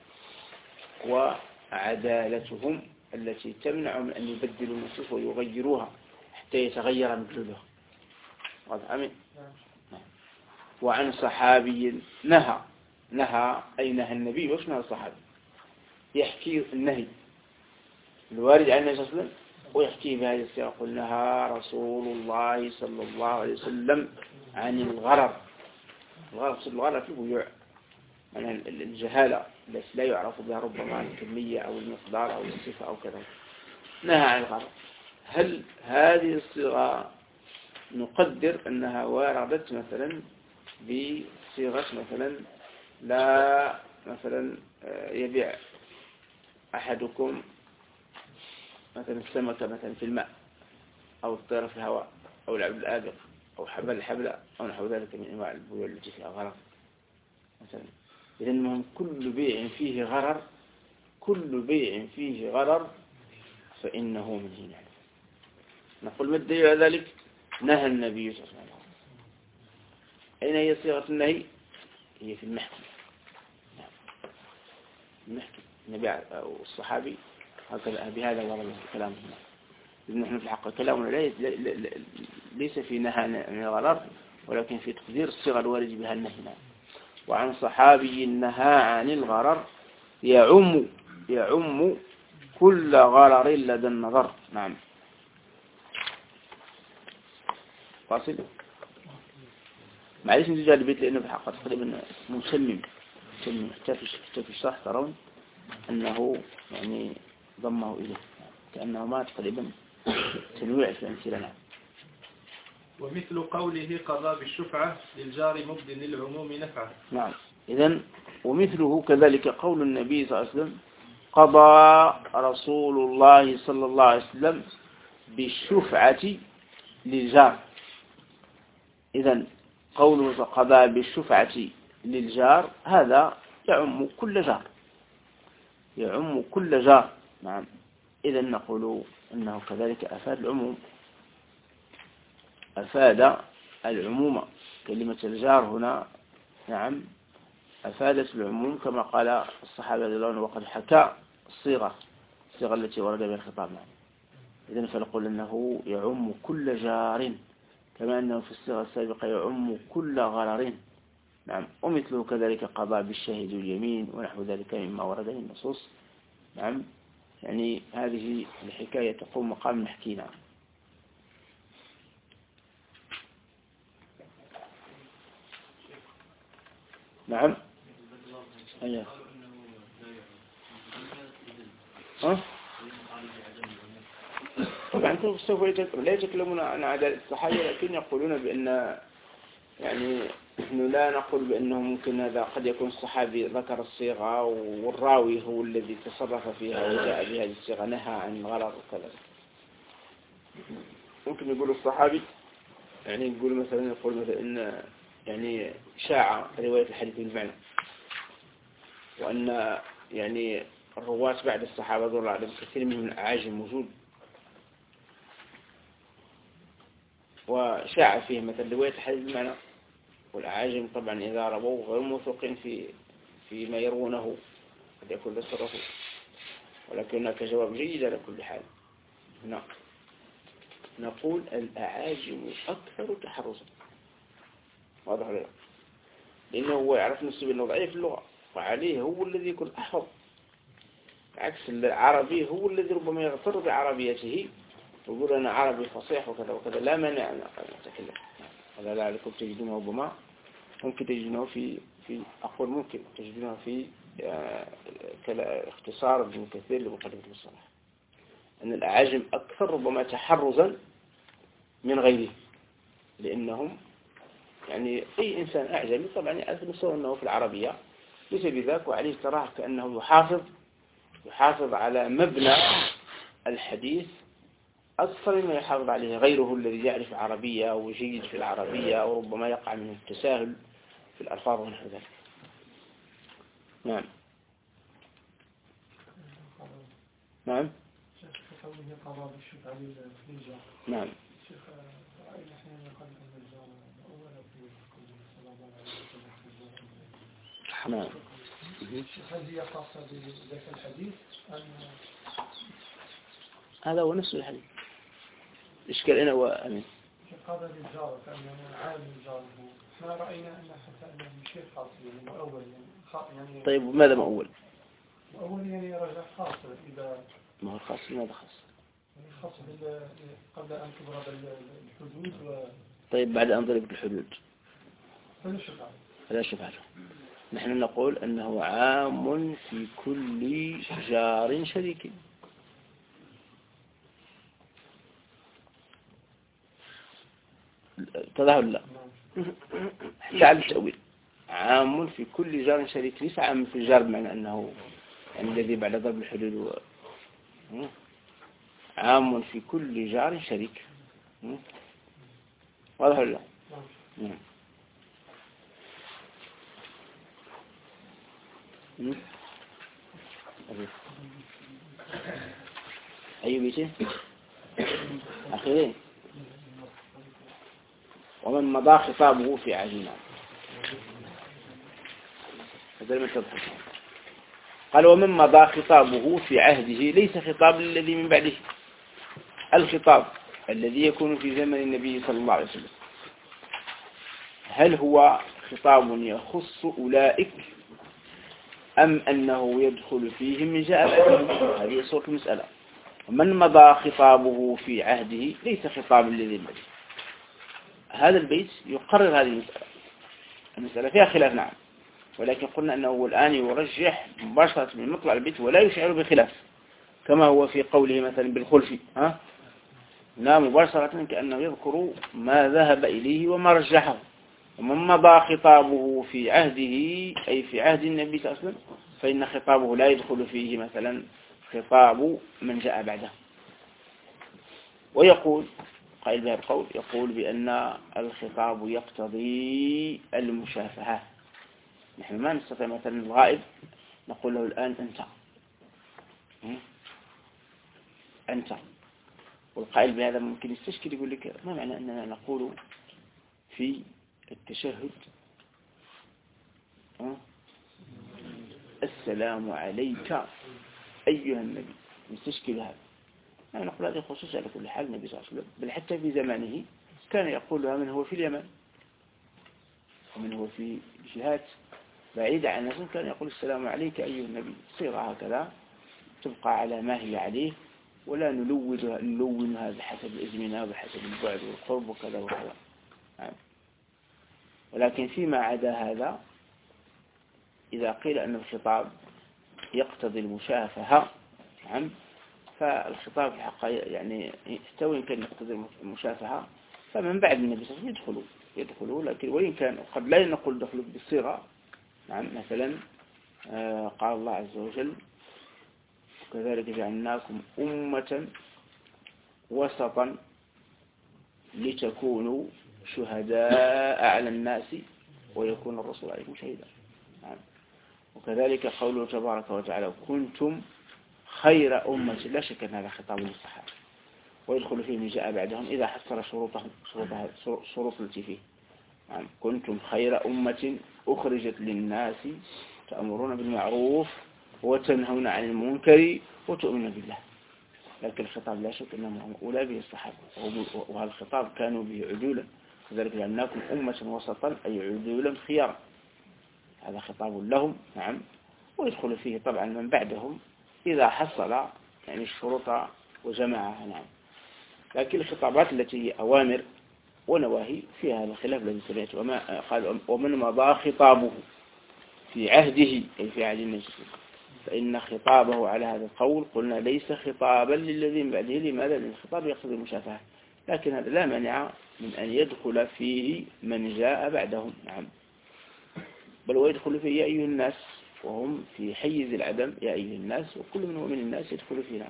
وعدالتهم التي تمنع من أن يبدلوا النصوص ويغيروها حتى يتغير مدلولها. واضح أمين؟ وعن صحابي نهى أي نهى النبي. وش نهى الصحابي؟ يحكي النهي الوارد عن النبي صلى الله عليه وسلم ويحكي بهذه الصيغة. قل نهى رسول الله صلى الله عليه وسلم عن الغرر. الغرر في البيوع يعني الجهالة التي لا يعرف بها ربما الكمية أو المقدار أو الصفة أو كذا. نهى عن الغرر. هل هذه الصيغة نقدر أنها واردت مثلا بصيغة مثلا لا مثلا يبيع أحدكم مثلا السمكة مثلا في الماء أو الطير في الهواء أو العبد الآبق أو حبل الحبلة أو نحو ذلك من أنواع البيوع التي فيها غرر مثلا. إذن كل بيع فيه غرر، كل بيع فيه غرر فإنه من هنا. نقول ما الدليل على ذلك؟ نهى النبي صلى الله عليه وسلم. أين هي صيغة النهي؟ هي في المحكي. المحكي النبي أو الصحابي هكذا بهذا ورد كلامه. إذن نحن في الحق كلامنا ليس في نهى عن الغرر، ولكن في تقدير الصيغة الوارد بها النهي. وعن صحابي النهى عن الغرر يعم كل غرر لدى النظر. نعم. فاصل. معليش نجي على البيت لأنه في الحقيقة تقريبا مسمم حتى في الشرح ترون أنه يعني ضمه إليه كأنه ما تقريبا تنويع في أمثلة. ومثل قوله قضى بالشفعة للجار مبد للعموم نفعه. نعم. إذن ومثله كذلك قول النبي صلى الله عليه وسلم قضى رسول الله صلى الله عليه وسلم بالشفعة للجار. إذن قوله قضى بالشفعة للجار هذا يعم كل جار. نعم. إذن نقول أنه كذلك أفاد العموم. كلمة الجار هنا نعم أفادت العموم كما قال الصحابة رضي الله عنهم وقد حكى الصيغة التي ورد بها الخطاب. إذن فنقول أنه يعم كل جار كما أنه في الصيغة السابقة يعم كل غرر. نعم. ومثله كذلك قضاء بالشاهد واليمين ونحو ذلك مما ورد به النصوص. نعم. يعني هذه الحكاية تقوم مقام نحكينا. نعم. أيه. طبعا سوف لا يتكلمون عن عدالة الصحابة، لكن يقولون بأن يعني نحن لا نقول بأنه ممكن هذا قد يكون الصحابي ذكر الصيغة والراوي هو الذي تصرف فيها وجاء بهذه الصيغة نهى عن الغلط وكذا. ممكن يقول الصحابي يعني يقول مثلا إن يعني شاع رواية الحديث بالمعنى، وأن يعني الرواة بعد الصحابة رضي الله عنهم كثير منهم الأعاجم موجود، وشاع فيه مثلا رواية الحديث بالمعنى، والأعاجم طبعا إذا ربوا غير موثوقين فيما يروونه قد يكون تصرفوا، ولكن هناك جواب جيد على كل حال. هنا نقول الأعاجم أكثر تحرزا، واضح ولا لا؟ لأنه هو يعرف نفسه بأنه ضعيف في اللغة، وعليه هو الذي يكون أحفظ، عكس العربي هو الذي ربما يغتر بعربيته ويقول أنا عربي فصيح وكذا وكذا، لا مانع أن أتكلم. هذا لعلكم تجدونه ربما ممكن تجدونه ممكن تجدونه في اختصار ابن كثير لمقدمة المصطلح، أن الأعاجم أكثر ربما تحرزا من غيره، لأنهم يعني أي إنسان أعجمي طبعا يعرف نفسه أنه في العربية ليس بذاك، وعليه تراه كأنه يحافظ على مبنى الحديث أكثر مما يحافظ عليه غيره الذي يعرف عربية وجيد في العربية، وربما يقع منه التساهل في الألفاظ ونحو ذلك. نعم. نعم. نعم. نعم. هل هي خاصة بذلك الحديث هذا هو نفس الحديث. إشكال أنا وأمين في قضاء الجار كأنه عالم الجار، ما رأينا أن حتى أنه شيء خاص يعني مؤول يعني طيب ماذا مؤول؟ مؤول يعني رجع خاص إذا ما هو خاص. ماذا خاص؟ يعني خاص قبل أن تضرب الحدود طيب بعد أن ضربت الحدود فلا شفعة. نحن نقول أنه عام في كل جار شريك. تظهر لا على التأويل، عام في كل جار شريك، ليس عام في الجار بمعنى أنه يعني الذي بعد ضرب الحدود عام في كل جار شريك. واضح ولا لا؟ أي بيتي أخيرين. ومن مضى خطابه في عهدنا، هذا من تضحك. قال ومن مضى خطابه في عهده، ليس خطاب الذي من بعده، الخطاب الذي يكون في زمن النبي صلى الله عليه وسلم هل هو خطاب يخص أولئك أم أنه يدخل فيهم من جاء بعدهم؟ هذه صورة المسألة. من مضى خطابه في عهده ليس خطابا لذي المجد. هذا البيت يقرر هذه المسألة فيها خلاف نعم، ولكن قلنا أنه الآن يرجح مباشرة من مطلع البيت ولا يشعر بخلاف، كما هو في قوله مثلا بالخلف لا مباشرة كأنه يذكر ما ذهب إليه وما رجحه. ومن مضى خطابه في عهده أي في عهد النبي صلى الله عليه وسلم فإن خطابه لا يدخل فيه مثلا خطاب من جاء بعده. ويقول قائل بهذا القول يقول بأن الخطاب يقتضي المشافهة. نحن ما نستطيع مثلا الغائب نقول له الآن أنت والقائل بهذا ممكن يستشكل يقول لك ما معنى أننا نقول في التشهد السلام عليك أيها النبي، يستشكل هذا. نحن نقول هذه خصوص على كل حال النبي صلى الله عليه وسلم، بل حتى في زمانه كان يقولها من هو في اليمن ومن هو في جهات بعيدة عن الناس كان يقول السلام عليك أيها النبي، صيغة هكذا تبقى على ما هي عليه ولا نلونها بحسب الإزمنة وبحسب البعد والقرب وكذا وكذا. ولكن فيما عدا هذا إذا قيل أن الخطاب يقتضي المشافهة فالخطاب في الحقيقة يعني وإن كان يقتضي المشافهة فمن بعد النبي صلى الله عليه وسلم يدخلوا لكن وإن كان قد لا نقول دخلوا بالصيغة. مثلا قال الله عز وجل كذلك جعلناكم أمة وسطا لتكونوا شهداء على الناس ويكون الرسول عليكم شهيدا. وكذلك قوله تبارك وتعالى كنتم خير أمة، لا شك أن هذا خطاب للصحابة ويدخل فيه من جاء بعدهم إذا حصل شروط التي فيه. كنتم خير أمة أخرجت للناس تأمرون بالمعروف وتنهون عن المنكر وتؤمنون بالله. لكن الخطاب لا شك أنهم أولى به الصحابة وهذا الخطاب كانوا به عدولا، كذلك لأنكم أمة وسطا أي عدولا خيارا، هذا خطاب لهم. ويدخل فيه طبعا من بعدهم إذا حصل يعني الشروط وجمعها. لكن الخطابات التي هي أوامر ونواهي فيها الخلاف الذي سمعت وما قال ومن مضى خطابه في عهده أي في عهد النبي فإن خطابه على هذا القول قلنا ليس خطابا للذين بعده. لماذا؟ لأن الخطاب يقصد المشافهة، لكن هذا لا مانع من أن يدخل فيه من جاء بعدهم. بل ويدخل فيه يا أيها الناس وهم في حيز العدم يا أيها الناس وكل من هو من الناس يدخل فيه.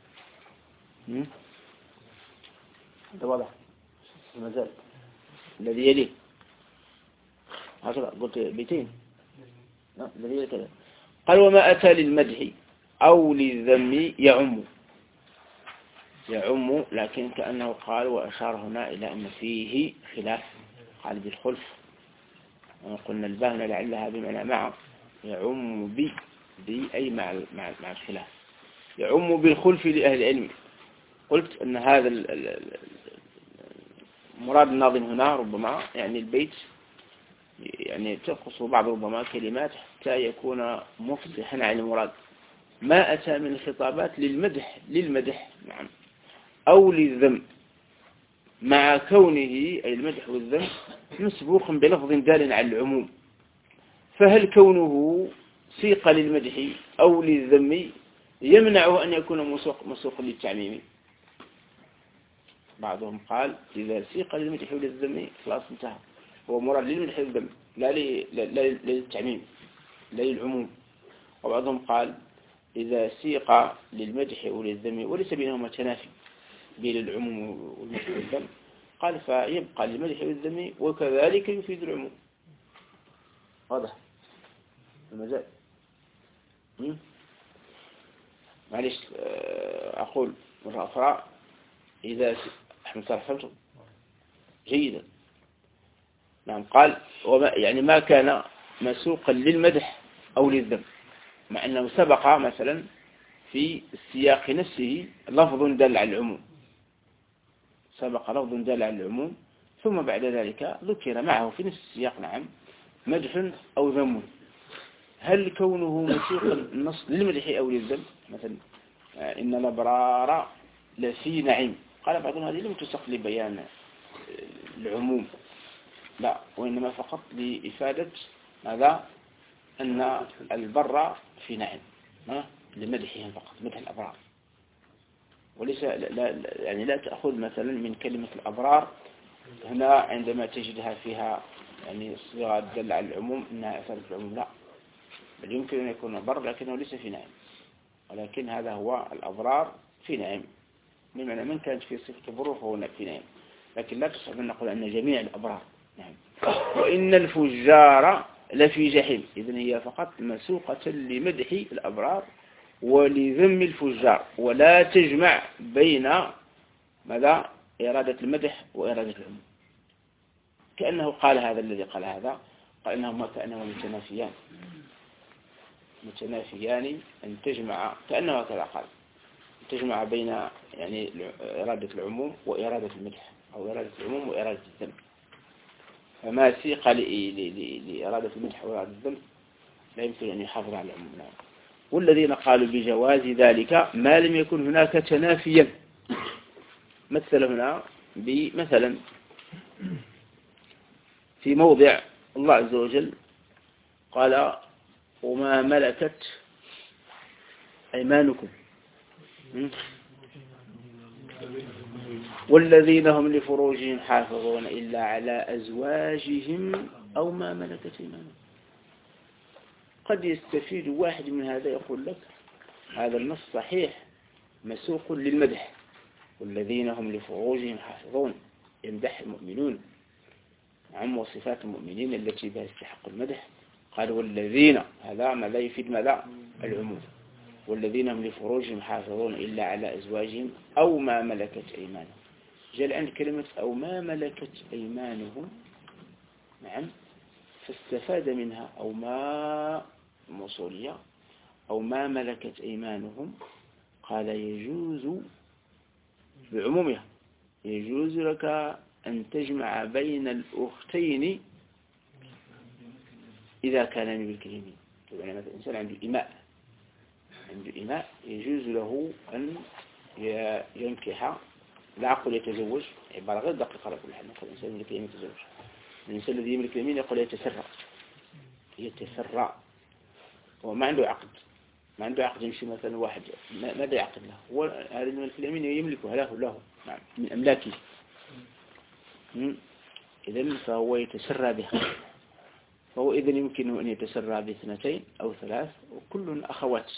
هذا واضح. المزال الذي يليه هكذا قلت بيتين الذي يليه كذا. قال وما أتى للمدح أو للذم يعم لكن كأنه قال وأشار هنا إلى أن فيه خلاف. قال بالخلف قلنا الباهنة لعلها بمعنى مع يعم بي أي مع الخلاف. يعم بالخلف لأهل العلم. قلت أن هذا مراد الناظم هنا ربما يعني البيت يعني تنقص بعض ربما كلمات حتى يكون مفصحا عن المراد. ما أتى من الخطابات للمدح أو للذم مع كونه أي المدح والذم مسبوق بلفظ دال على العموم. فهل كونه سيق للمدح أو للذم يمنعه أن يكون مسوق للتعميم؟ بعضهم قال إذا سيق للمدح وللذم خلاص انتهى، هو مراد للمدح والذم لا للتعميم لا للعموم. وبعضهم قال إذا سيق للمدح وللذم وليس بينهما تنافي بين العموم والمدح والذم قال فيبقى للمدح والذم وكذلك يفيد العموم. واضح المجال. معلش أقول مرة أخرى إذا أحمد صالح فهمتم جيدا. قال يعني ما كان مسوقا للمدح أو للذم مع أنه سبق مثلا في السياق نفسه لفظ دل على العموم سبق لفظ دال على العموم ثم بعد ذلك ذكر معه في نفس السياق نعم مدح أو ذم. هل كونه مسوق النص للمدح أو للذم؟ مثلا إن الأبرار لفي نعيم، قال بعضهم هذه لم تسق لبيان العموم، لا، وإنما فقط لإفادة ماذا؟ أن البر في نعيم، لمدحهم فقط، مدح الأبرار، وليس يعني لا تأخذ مثلا من كلمة الأبرار هنا عندما تجدها فيها يعني صيغة تدل على العموم إنها أفادت العموم، لا، بل يمكن أن يكون بر لكنه ليس في نعيم، ولكن هذا هو الأبرار في نعيم، بمعنى من كانت في صفة بر فهو في نعيم، لكن لا تصح أن نقول أن جميع الأبرار نعم. وإن الفجار لفي جحيم، إذن هي فقط مسوقة لمدح الأبرار ولذم الفجار، ولا تجمع بين ماذا؟ إرادة المدح وإرادة العموم. كأنه قال هذا الذي قال هذا، قال إنهما كأنهما متنافيان أن تجمع، كأنه هكذا قال، تجمع بين يعني إرادة العموم وإرادة المدح، أو إرادة العموم وإرادة الذم، فما سيق لإرادة المدح وإرادة الذم لا يمكن أن يحافظ على العموم. والذين قالوا بجواز ذلك ما لم يكن هناك تنافيا، مثل هنا بمثلا في موضع الله عز وجل قال وما ملكت أيمانكم والذين هم لفروجهم حافظون إلا على أزواجهم أو ما ملكت أيمانهم. قد يستفيد واحد من هذا يقول لك هذا النص صحيح مسوق للمدح، والذين هم لفروجهم حافظون، يمدح المؤمنون عم وصفات المؤمنين التي بها يستحق المدح، قال والذين، هذا ما لا يفيد ماذا؟ العموم، والذين هم لفروجهم حافظون إلا على أزواجهم أو ما ملكت أيمانهم. جاء عند كلمة أو ما ملكت أيمانهم نعم، فاستفاد منها أو ما موصولية أو ما ملكت أيمانهم، قال يجوز بعمومها، يجوز لك أن تجمع بين الأختين إذا كان ملك اليمين. يعني مثلا الإنسان عنده إماء يجوز له أن ينكح، لا أقول يتزوج، عبارة غير دقيقة على كل حال، نقول الإنسان يملك اليمين يتزوج، الإنسان الذي يملك اليمين يقول يتسرع، هو ما عنده عقد يمشي مثلا واحد ماذا يعقد له؟ هو هذا الملك اليمين يملكه له نعم من أملاكه، إذن فهو يتسرى بها، فهو إذن يمكن أن يتسرى باثنتين أو ثلاث وكل أخوات،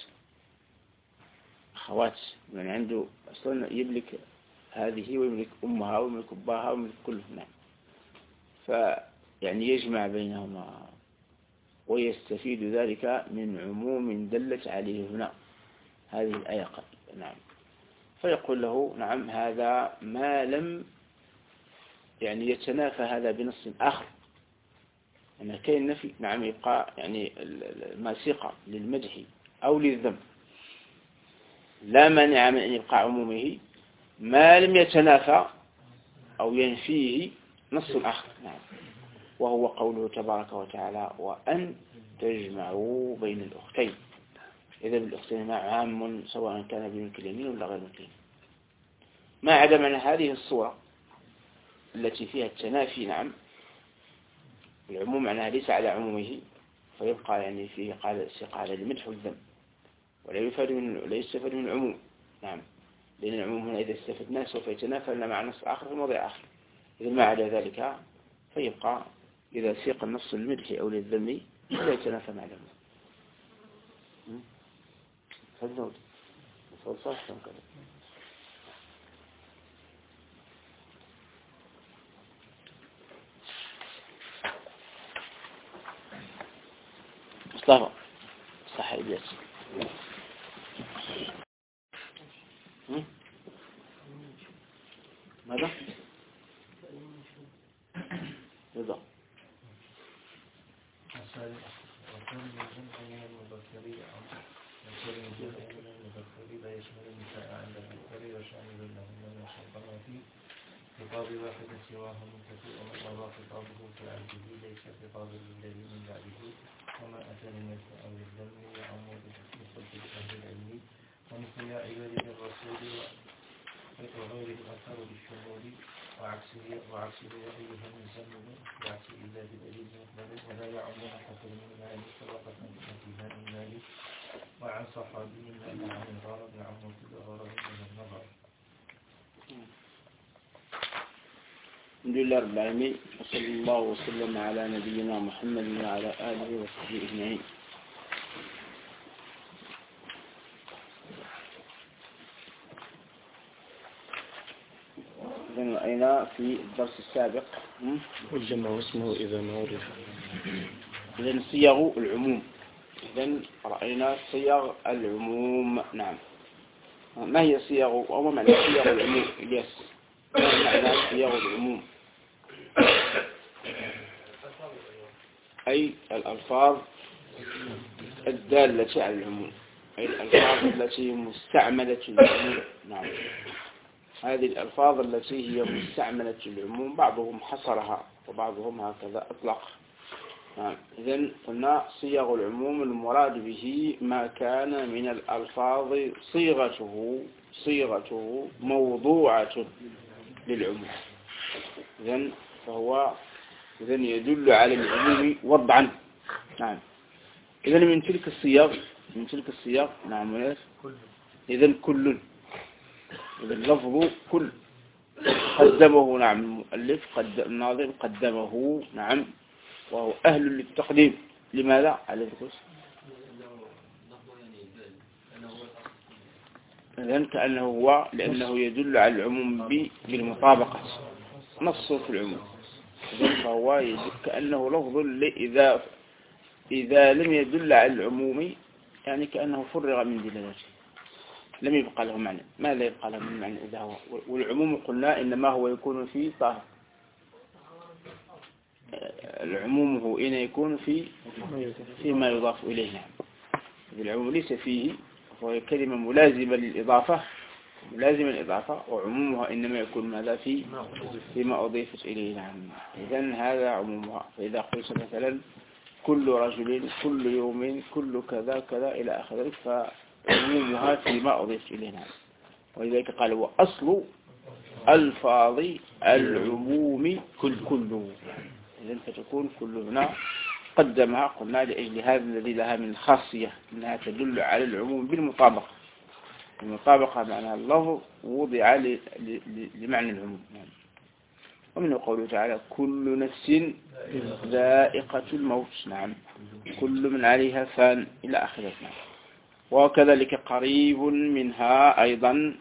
يعني عنده أصلا يملك هذه ويملك أمها ويملك أباها ويملك كلهم نعم، فيعني يجمع بينهما ويستفيد ذلك من عموم دلت عليه هنا هذه الآية نعم، فيقول له نعم هذا ما لم يعني يتنافى هذا بنص آخر، أن كاين نفي نعم يبقى يعني ما سيق للمدح أو للذم لا مانع من أن يبقى عمومه ما لم يتنافى أو ينفيه نص آخر نعم، وهو قوله تبارك وتعالى وأن تجمعوا بين الأختين، إذا الأختين عام سواء كان بملك اليمين ولا غير ملك اليمين، ما عدا من هذه الصورة التي فيها التنافي نعم، العموم معناها ليس على عمومه، فيبقى يعني فيه قال على المدح والذم، ولا يستفاد من العموم نعم، لأن العموم هنا إذا استفدناه سوف يتنافى لنا مع نص آخر في موضع آخر، إذا ما عدا ذلك فيبقى إذا سيق النص للمدح أو للذم لا يتنافى مع العموم. صح كذا. مصطفى صح إبليس ماذا؟ رضا وكل الجمع من المذكري وكل الجمع من المذكري لا يشمل النساء عند المذكري وشامل لهن ما شرطنا فيه واحدة سواها منتفي ومن مضى خطابه في عبده ليس خطاب الذي من بعده وما أتى من أو الذم يعم بفضل أهل العلم ومثل يا عبادي الرسول وغيره الأثر بالشمول وعكسه يا أيها المزمل بعكس إلا بدليل مقبل ولا يعم حسب من المال سبقة فيها المال وعن صحابي لا عن الغرض نعم كل غرض من النظر. الحمد لله رب العالمين وصلى الله وسلم على نبينا محمد وعلى آله وصحبه أجمعين. إذن رأينا في الدرس السابق والجمع واسمه إذا ما عرف. إذن صيغ العموم. إذن رأينا صيغ العموم. نعم. ما هي صيغ أو ما معنى صيغ العموم؟ إلياس ما معنى صيغ العموم؟ أي الألفاظ الدالة على العموم، أي الألفاظ التي مستعملة العموم. نعم، هذه الألفاظ التي هي مستعملة العموم بعضهم حصرها وبعضهم هكذا أطلق. نعم. إذن قلنا صيغ العموم المراد به ما كان من الألفاظ صيغته موضوعة للعموم. إذن فهو يدل على العموم وضعا. نعم. إذن من تلك الصيغ نعم إذن كل، إذن لفظ كل قدمه نعم المؤلف الناظم قدمه نعم وهو أهل للتقديم. لماذا؟ على ذلك إذن كأنه هو لأنه يدل على العموم بالمطابقة، نص في العموم. إذن فهو كأنه لفظ إذا لم يدل على العموم يعني كأنه فرغ من دلالته، لم يبقى له معنى. ماذا يبقى له من معنى إذا هو؟ والعموم قلنا إنما هو يكون في طاهر. العموم هو إن يكون فيما يضاف إليه. نعم. العموم ليس فيه، فهو كلمة ملازمة للإضافة، وعمومها إنما يكون ماذا فيما أضيفت إليه. نعم. إذن هذا عمومها. فإذا قلت مثلا كل رجل، كل يوم، كل كذا كذا إلى آخره، فعمومها فيما أضيفت إليه. نعم. ولذلك قال هو أصل ألفاظ العموم كله. إذن فتكون كل هنا قدمها قلنا لأجل هذا الذي لها من الخاصية أنها تدل على العموم بالمطابقة. المطابقة معناها اللفظ وضع لمعنى العموم. نعم. ومنه قوله تعالى كل نفس ذائقة الموت. نعم. كل من عليها فان إلى آخره. نعم. وكذلك قريب منها أيضا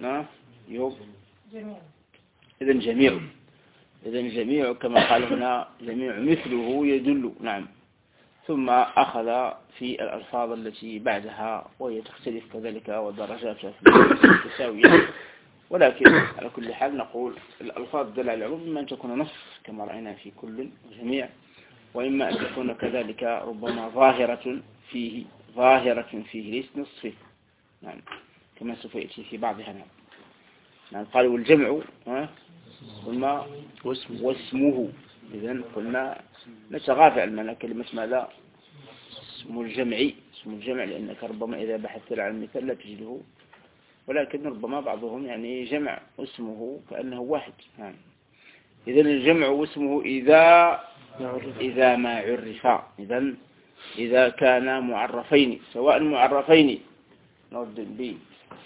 إذن جميع كما قال هنا جميع مثله يدل. نعم. ثم أخذ في الألفاظ التي بعدها وهي تختلف كذلك ودرجاتها في تساوية، ولكن على كل حال نقول الألفاظ الدالة على العموم إما أن تكون نص كما رأينا في كل وجميع، وإما أن تكون كذلك ربما ظاهرة فيه ليس نص فيه. نعم. كما سوف يأتي في بعضها. نعم. قال والجمع قلنا واسمه. إذن قلنا نتغافل المعنى كلمة ماذا؟ اسم الجمع لأنك ربما إذا بحثت عن المثال لا تجده، ولكن ربما بعضهم يعني جمع اسمه كأنه واحد. نعم. إذن الجمع واسمه إذا ما عرف. إذن إذا كان معرفين، سواء معرفين نرد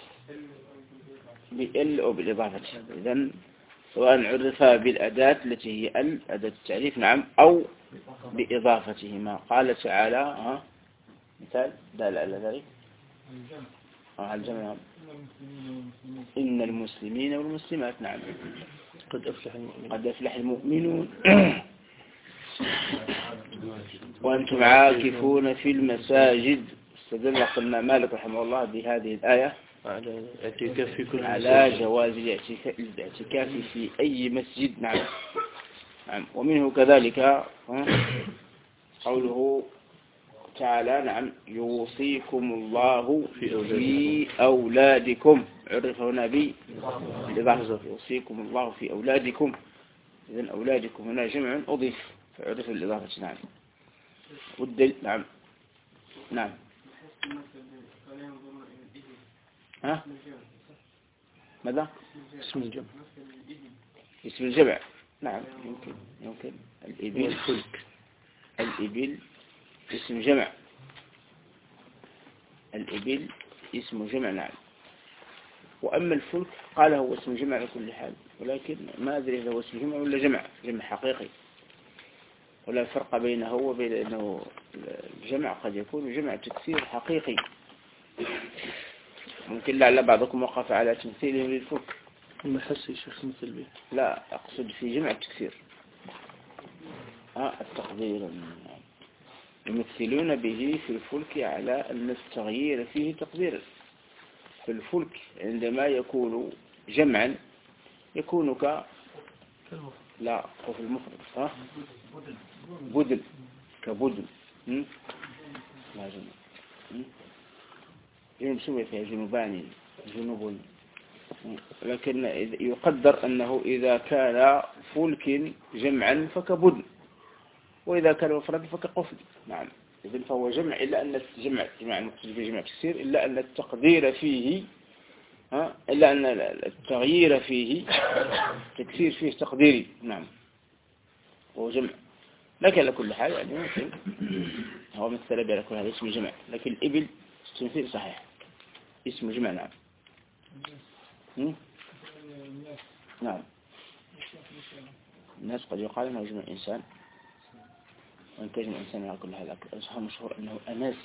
بال أو بالإضافة. إذن سواء عرفا بالأداة التي هي أداة التعريف. نعم. أو بإضافتهما. قال تعالى مثال دال على ذلك الجمع إن المسلمين والمسلمات. نعم. قد أفلح المؤمنون وأنتم عاكفون في المساجد. استدل قلنا مالك رحمه الله بهذه الآية على جواز الاعتكاف في أي مسجد. نعم. ومنه كذلك قوله تعالى نعم يوصيكم الله في أولادكم. عرف هنا بالإضافة. يوصيكم الله في أولادكم. إذن أولادكم هنا جمع أضيف فعرف الإضافة. نعم. والدل. نعم. نعم. ها؟ ماذا؟ اسم الجمع. اسم الجمع. نعم يمكن الإبل. والفلك. الإبل اسم جمع. الإبل اسم جمع. نعم. وأما الفلك قال هو اسم جمع على كل حال، ولكن ما أدري إذا هو اسم جمع ولا جمع حقيقي، ولا فرق بينه وبين أنه الجمع قد يكون جمع تكسير حقيقي. ممكن لعل بعضكم وقف على تمثيله للفلك. ما حس شيخ مثل به. لا أقصد في جمع التكسير. التقدير يمثلون به في الفلك على أن التغيير فيه تقدير. في الفلك عندما يكون جمعا يكون لا وفي المفرد بدل كبدل. لا جنوب سوى فيها جنوبان جنوب، لكن يقدر أنه إذا كان فلك جمعا فكبدل، وإذا كان مفرد فكقفل. نعم. إذن فهو جمع إلا أن جمع المقصود به جمع تكسير، إلا أن التقدير فيه إلا أن التغيير فيه تكسير فيه تقديري. نعم. وهو جمع، لكن على كل حال يعني ممكن هو مثل على كل هذا اسم جمع، لكن الإبل تمثيل صحيح اسم جمع. نعم. نعم. الناس قد يقال أنه جمع إنسان، وإن كان جمع إنسان على كل هذا الأصحاب مشهور أنه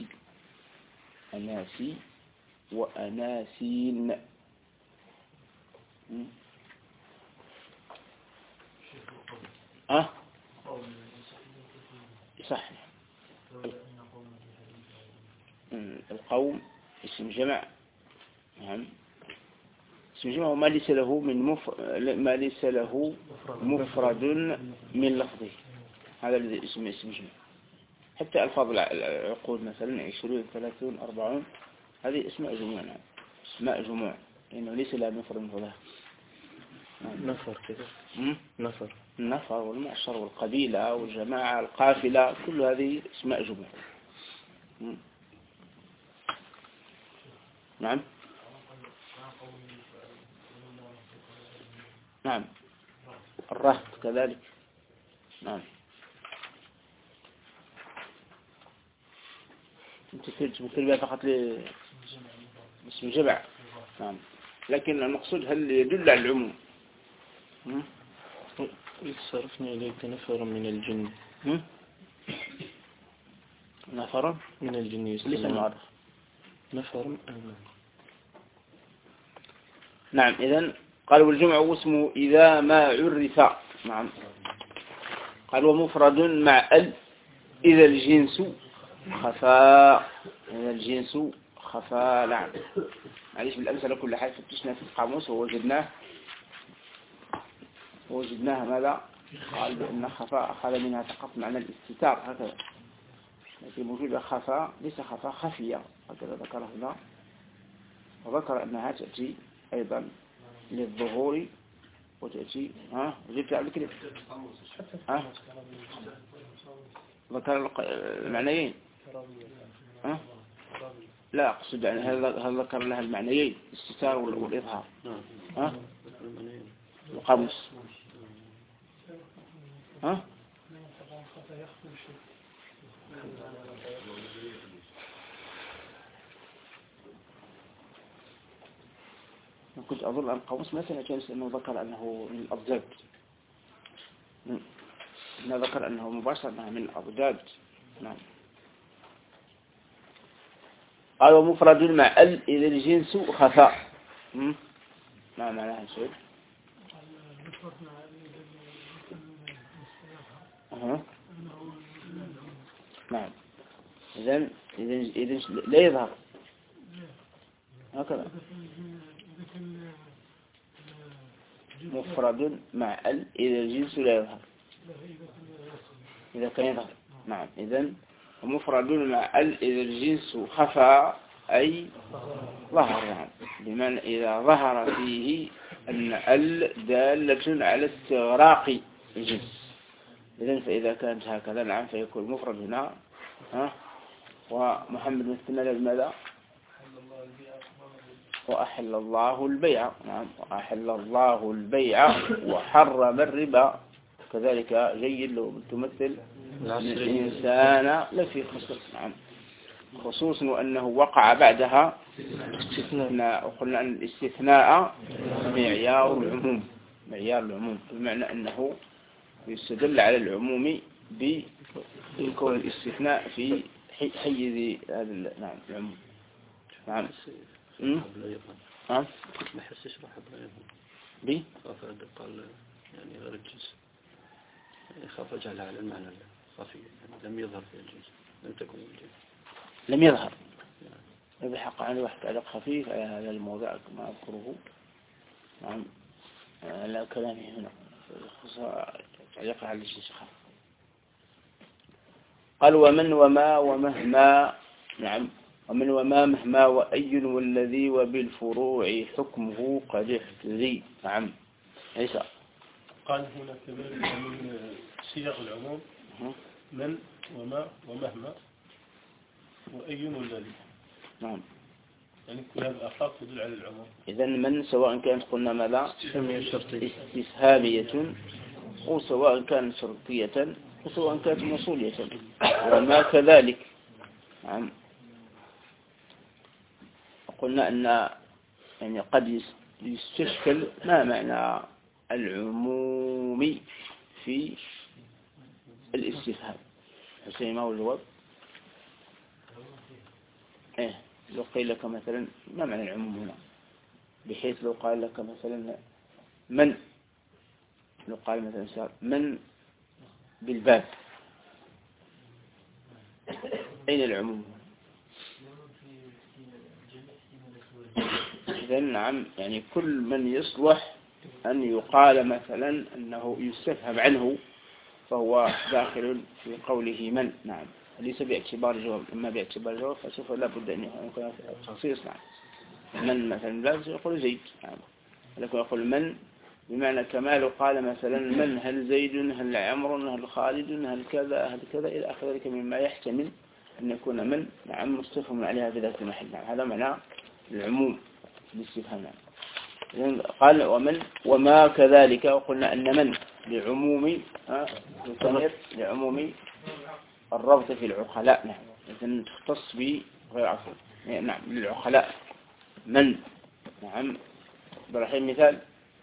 أناسي وأناسين. صح. القوم اسم جمع. نعم. اسم جمع وما ليس له ما ليس له مفرد من لفظه، هذا الذي اسم جمع. حتى ألفاظ العقود مثلا 20 30 40 هذه اسماء جموع. نعم. اسماء جموع لأنه ليس لها مفرد من فضلها. نفر كذا. النفر والمعشر والقبيلة والجماعة القافلة كل هذه اسماء جموع. نعم. نعم. الرهط كذلك. نعم. تمثل بها فقط اسم جمع. نعم. لكن المقصود هل يدل على العموم؟ صرفنا إليك نفر من الجن. نفر من الجن ليس معرف. نفر. نعم. إذن قال والجمع واسمه إذا ما عرف. نعم. قال ومفرد مع ال إذا الجنس خفاء. إذا الجنس خفاء. نعم. معليش بالأمثلة كل حاجة فتشنا في القاموس ووجدناها ماذا؟ قال بأن خفاء أخذ منها فقط معنى الاستتار هكذا، لكن موجودة خفاء ليس خفاء خفية هكذا ذكره هنا، وذكر أنها تأتي أيضا للظهور وتأتي جبت قبل كده ذكر المعنيين. لا أقصد يعني هل ذكر لها المعنيين الاستتار والإظهار. القاموس. كنت أظن أن القاموس مثلا كان أنه ذكر أنه من الأضداد، أنه ذكر أنه مباشرة أنها من الأضداد. نعم. قال ومفرد مع ال إذا الجنس خفاء. ما معناها سؤال؟ نعم. إذن لا يظهر هكذا. مفرد مع ال إذا الجنس لا يظهر إذا كان يظهر. نعم. إذن مفرد مع ال إذا الجنس خفى أي ظهر. نعم. بمعنى إذا ظهر فيه أن ال دالة على استغراق الجنس. إذن فإذا كانت هكذا نعم فيكون المفرد هنا ومحمد مثلنا لماذا؟ وأحل الله البيع. نعم وأحل الله البيع وحرم الربا. كذلك جيد لو تمثل الإنسان لفي خسر. نعم خصوصا وأنه وقع بعدها استثناء، وقلنا أن الاستثناء معيار العموم، معيار العموم بمعنى أنه يستدل على العموم بكون الاستثناء في حيز هذا نعم العموم. نعم ما حسش راح بي قال يعني غير الجنس، يعني خاف أجعلها على المعنى الخفي، يعني لم يظهر في الجنس، لم تكن الجنس لم يظهر بحق عن واحد تعليق خفيف على هذا الموضوع كما أذكره. نعم لا كلامه هنا تعليق على الجنس خفيف. قال ومن وما ومهما. نعم ومن وما مهما وأي والذي وبالفروع حكمه قد احتذي. نعم ليس قال هنا كذلك من صيغ العموم من وما ومهما وأي والذي. نعم يعني كل هذه الألفاظ تدل على العموم. إذن من سواء كانت قلنا ماذا استفهامية أو سواء كانت شرطية وسواء كانت موصولية وما كذلك. نعم قلنا أن يعني قد يستشكل ما معنى العموم في الاستفهام. حسين ما هو الجواب؟ لو قيل لك مثلا ما معنى العموم هنا، بحيث لو قال لك مثلا من، لو قال مثلا من بالباب، أين العموم؟ إذن نعم يعني كل من يصلح أن يقال مثلا أنه يستفهم عنه فهو داخل في قوله من. نعم ليس باعتبار الجواب، أما باعتبار الجواب فسوف لا بد أن يكون تخصيص. نعم من مثلا لا يقول زيد، نعم لكن يقول من بمعنى كما لو قال مثلا من هل زيد هل عمر هل خالد هل كذا هل كذا إلى آخر ذلك مما يحتمل أن يكون من نعم مستفهم عليها بذات المحل. نعم هذا معنى العموم بالاستفهام. نعم قال ومن وما كذلك، وقلنا أن من لعموم لعموم الربط في العقلاء. نعم إذن تختص بغير عقل. نعم للعقلاء من. نعم برحيم مثال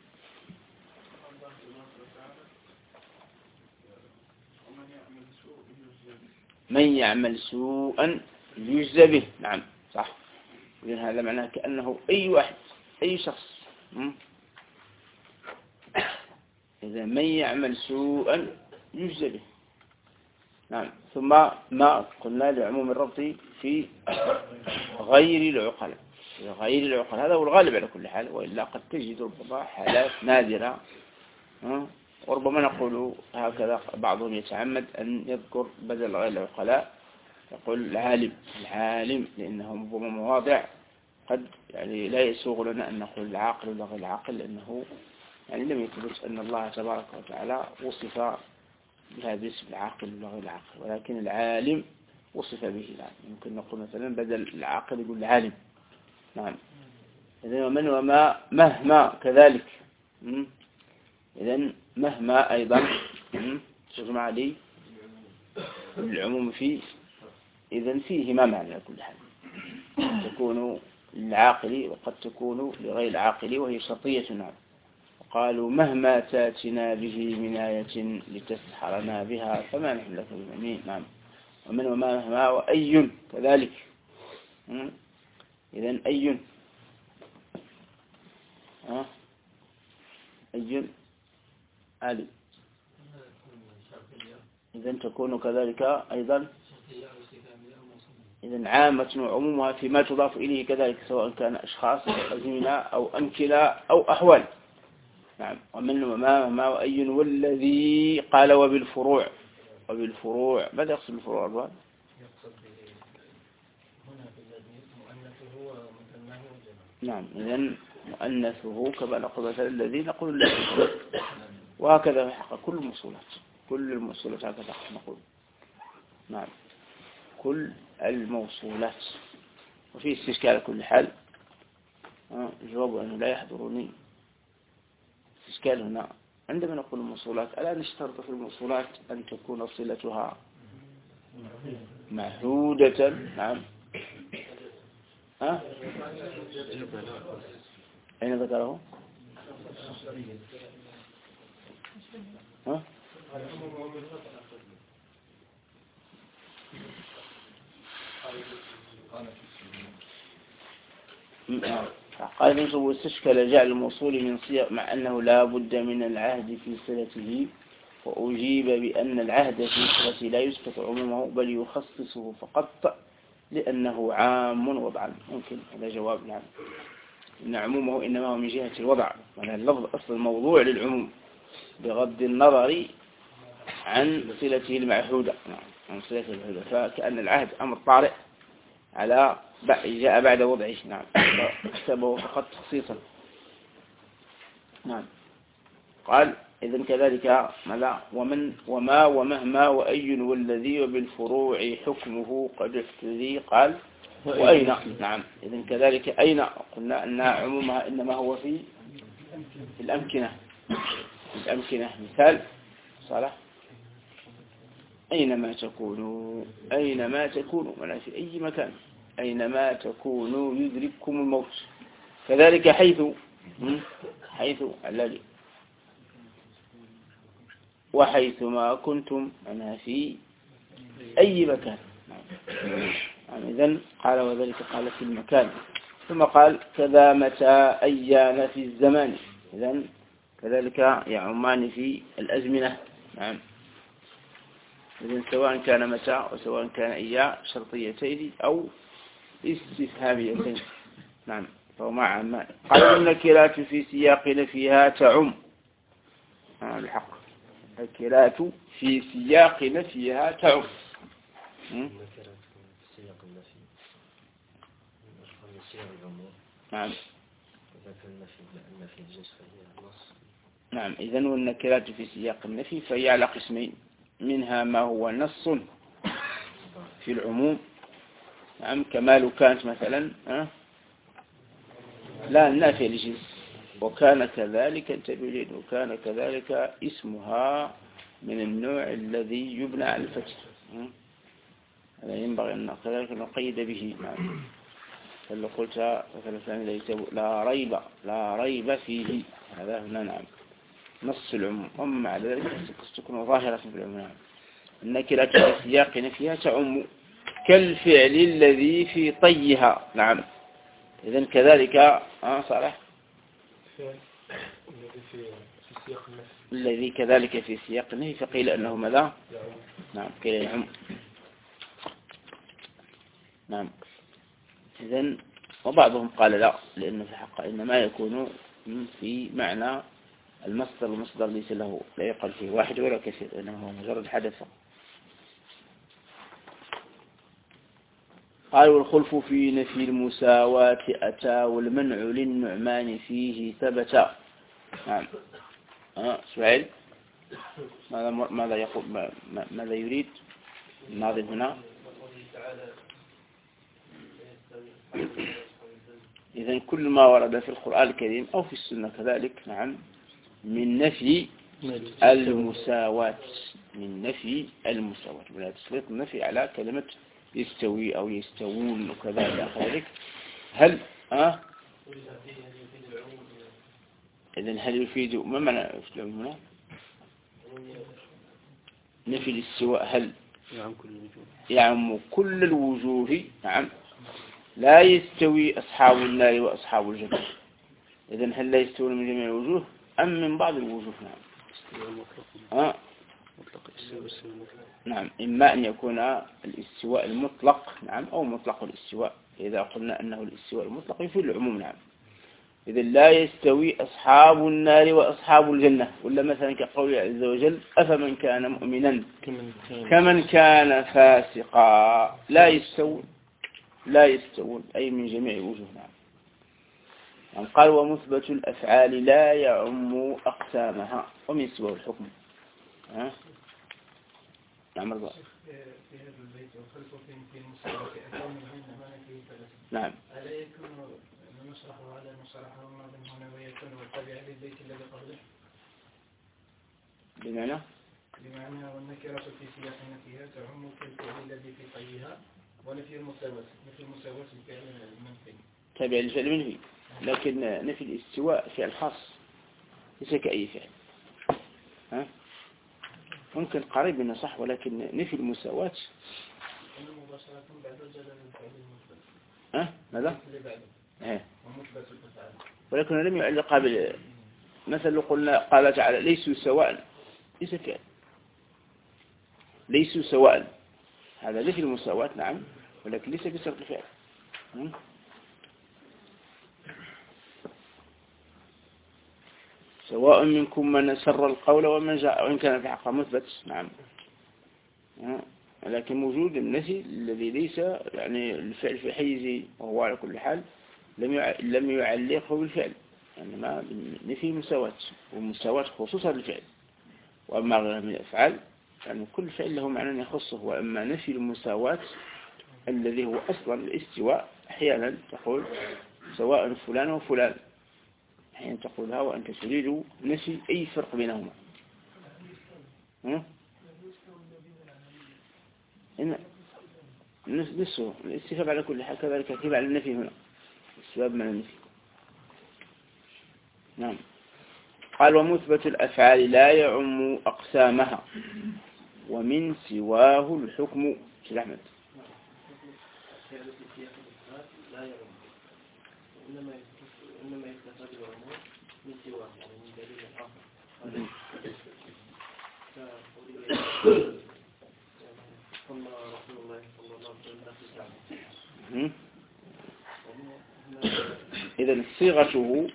من يعمل سوءا يجزى به. نعم صح. إذن هذا معناه كأنه أي واحد أي شخص. إذا من يعمل سوءا يجزى به. نعم ثم ما قلنا لعموم الربط في غير العقلاء، غير العقلاء هذا هو الغالب على كل حال، وإلا قد تجد ربما حالات نادرة وربما نقول هكذا بعضهم يتعمد أن يذكر بدل غير العقلاء يقول العالم لأنه ربما مواضع قد يعني لا يسوغ لنا أن نقول العاقل ولا غير العاقل، لأنه يعني لم يثبت أن الله تبارك وتعالى وصف بهذا الاسم العاقل ولا غير العاقل، ولكن العالم وصف به. نعم يمكن نقول مثلا بدل العاقل يقول العالم. نعم إذن ومن وما مهما كذلك. إذن مهما أيضا تجمع لي العموم فيه. إذن فيه ما معنى كل حال، تكون للعاقل وقد تكون لغير العاقل وهي شرطية. نعم قالوا مهما تاتنا به من آية لتسحرنا بها فما نحن لك بمؤمنين. نعم ومن وما مهما وأي كذلك. إذن أي أي عالم إذن تكون كذلك أيضا. إذن عامة وعمومها فيما تضاف إليه كذلك سواء كان أشخاص أو أزمنة أو أمثلة أو أحوال. نعم ومن وما ما وأي والذي قال وبالفروع. وبالفروع ماذا يقصد بالفروع أربعا؟ يقصد هنا في الذي مؤنثه ومثناه وجمعه. نعم إذن مؤنثه كما نقول مثلا الذي نقول الذي. وهكذا في حق كل الموصولات، كل الموصولات هكذا نقول. نعم كل الموصولات. وفي استشكال على كل حال، الجواب أنه لا يحضرني استشكال هنا. عندما نقول الموصولات ألا نشترط في الموصولات أن تكون صلتها معهودة؟ نعم. أين ذكره؟ قال ينصب واستشكل جعل الموصول من صيغ مع أنه لا بد من العهد في صلته، وأجيب بأن العهد في صلته لا يسقط عمومه بل يخصصه فقط لأنه عام وضعا. ممكن هذا جواب نعم، إن عمومه إنما هو من جهة الوضع، وأن اللفظ أصل الموضوع للعموم بغض النظر عن صلته المعهودة. نعم عن صلته المعهودة، فكأن العهد أمر طارئ على جاء بعد وضعه. نعم احسبه فقط تخصيصا. نعم قال إذن كذلك ماذا ومن وما ومهما وأي والذي وبالفروع حكمه قد افتذي. قال وأين. نعم إذن كذلك أين قلنا أن عمومها إنما هو في الأمكنة. الأمكنة مثال صالح أينما تكونوا، أينما تكونوا ولا في أي مكان، أينما تكونوا يدرككم الموت. كذلك حيث، حيث الذي وحيثما كنتم أنا في أي مكان. يعني إذن قال وذلك قال في المكان. ثم قال كذا متى أيان في الزمان. إذن كذلك يعمان في الأزمنة. نعم إذن سواء كان متى وسواء كان إياه شرطيتين أو استفهاميتين. نعم فهو مع عمان. قال النكرات في سياق نفيها تعم. الحق النكرات في سياق نفيها تعم. نعم نعم إذن والنكرات في سياق النفي فهي على قسمين، منها ما هو نص في العموم. نعم كما لو كانت مثلا لا النافية لجنس، وكان كذلك انتبه وكان كذلك اسمها من النوع الذي يبنى على الفتح. هذا ينبغي أن كذلك نقيد به. نعم فلو قلت مثلا لا ريب فيه، هذا هنا نعم نص العموم. ومن مع ذلك تكون ظاهرة في العموم. نعم النكرة في سياق نفيها تعم كالفعل الذي في طيها. نعم إذن كذلك صالح الذي كذلك في سياق النفي فقيل أنه ماذا؟ نعم قيل يعم. نعم إذن وبعضهم قال لا، لأنه في الحق إنما يكون في معنى المصدر، المصدر ليس له لا يقل فيه واحد ولا كثير، إنما هو مجرد حدث. قال والخلف في نفي المساواة أتى والمنع للنعمان فيه ثبت. نعم سؤال ماذا يقول ماذا يريد الناظم هنا؟ إذن كل ما ورد في القرآن الكريم أو في السنة كذلك نعم من نفي المساواة، من نفي المساواة ولا تسليط النفي على كلمة يستوي أو يستوون وكذا إلى آخره. هل إذن هل يفيد ما معنى هنا نفي الاستواء؟ هل يعم كل الوجوه؟ نعم لا يستوي أصحاب النار وأصحاب الجنة. إذن هل لا يستوون من جميع الوجوه أم من بعض الوجوه؟ نعم نعم إما أن يكون الاستواء المطلق نعم أو مطلق الاستواء. إذا قلنا أنه الاستواء المطلق يفيد العموم. نعم إذن لا يستوي أصحاب النار وأصحاب الجنة، ولا مثلا كقوله عز وجل أفمن كان مؤمنا كمن كان فاسقا لا يستوون، لا يستوون أي من جميع الوجوه. نعم قال ومثبت الأفعال لا يعم أقسامها ومن سوى الحكم. نعم رضا. في هذا البيت وخلق في المسألة أكون هنا ما فيه ثلاثة. نعم. ألا يكون نشرحه على مصرحه وماذا هنا ويكون والتابع للبيت الذي قبله؟ بمعنى والنكرة في سياق نفيها تعم كالفعل الذي في طيها ونفي المساواة الفعل المنفي. تابع للفعل المنفي، لكن نفي الاستواء فعل خاص ليس كأي فعل. ممكن قريب منه صح، ولكن نفي المساواة مباشرة بعد جلال الفعل المثبت. ماذا؟ اللي بعده. ومثبت الأفعال. ولكن لم يعلق مثل لو قلنا قال تعالى ليسوا سواء، ليس فعل ليسوا سواء، هذا نفي المساواة نعم، ولكن ليس بصيغة الفعل. سواء منكم من سر القول ومن جاء، وإن كان في حقه مثبت نعم، لكن موجود النفي الذي ليس يعني الفعل في حيزه، وهو على كل حال لم يعلقه بالفعل، إنما نفي مساواة، والمساواة خصوصا للفعل. وأما غير من الأفعال يعني كل فعل له معنى يخصه. وأما نفي المساواة الذي هو أصلا الاستواء، أحيانا تقول سواء فلان وفلان، أحيانا تقولها وأنت تريد نفي أي فرق بينهما. نفسه الاستفهام على كل حال، كذلك كيف على النفي هنا السبب من النفي. نعم. قال ومثبت الأفعال لا يعم أقسامها ومن سواه الحكم. شيخ أحمد. لا يعم، إنما يستفاد العموم من سواه، يعني من دليل آخر. ثم رسول الله صلى الله عليه وسلم. إذا صيغته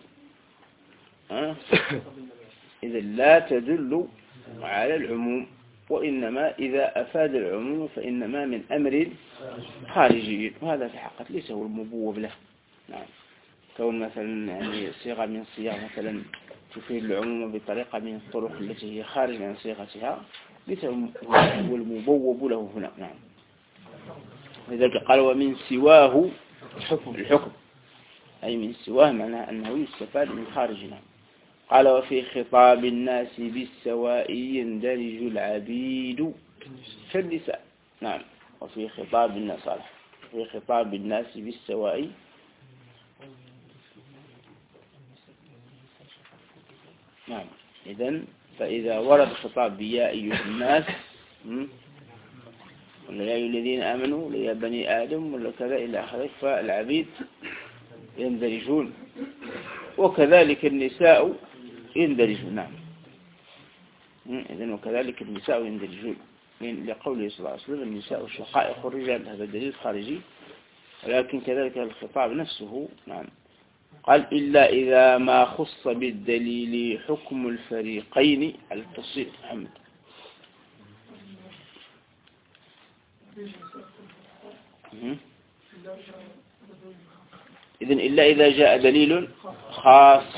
إذا لا تدل على العموم، وإنما إذا أفاد العموم فإنما من أمر خارجي، وهذا في حقيقة ليس هو المبوب له. نعم. كون مثلا يعني صيغة من صيغ مثلا تفيد العموم بطريقة من الطرق التي هي خارج عن صيغتها ليس هو المبوب له هنا. نعم. لذلك قال ومن سواه الحكم، أي من سواه معناه أنه يستفاد من خارجنا. قال وفي خطاب الناس بالسواء يندرج العبيد كالنساء. نعم. وفي خطاب الناس صالح، في خطاب الناس بالسواء نعم. إذن فإذا ورد خطاب يا أيها الناس ولا يا أيها الذين آمنوا ولا يا بني آدم ولا كذا إلى آخره، فالعبيد يندرجون، وكذلك النساء يندرجون. نعم. إذن وكذلك النساء يندرجون لقوله صلى الله عليه وسلم النساء شقائق الرجال، هذا دليل خارجي، ولكن كذلك الخطاب نفسه. نعم. قال إلا إذا ما خص بالدليل حكم الفريقين على التفصيل. محمد. إذن إلا إذا جاء دليل خاص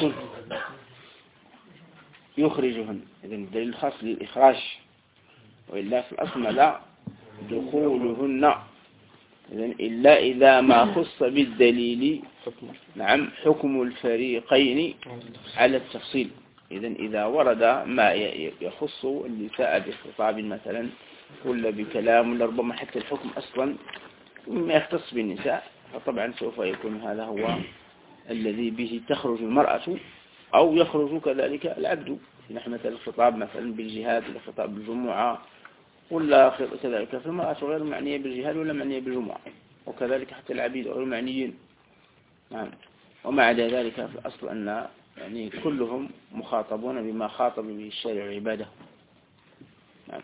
يخرجهن، إذن الدليل الخاص للإخراج، وإلا في الأصل لا دخولهن. إذن إلا إذا ما خص بالدليل نعم حكم الفريقين على التفصيل. إذن إذا ورد ما يخص النساء بخطاب مثلا ولا بكلام ولا ربما حتى الحكم أصلا ما يختص بالنساء، فطبعا سوف يكون هذا هو الذي به تخرج المرأة أو يخرج كذلك العبد. نحن مثلا الخطاب مثلا بالجهاد ولا خطاب بالجمعة، ولا كذلك في المرأة غير معنية بالجهاد ولا معنية بالجمعة، وكذلك حتى العبيد غير معنيين. نعم. وما عدا ذلك في الأصل أن يعني كلهم مخاطبون بما خاطب به الشارع عباده. نعم.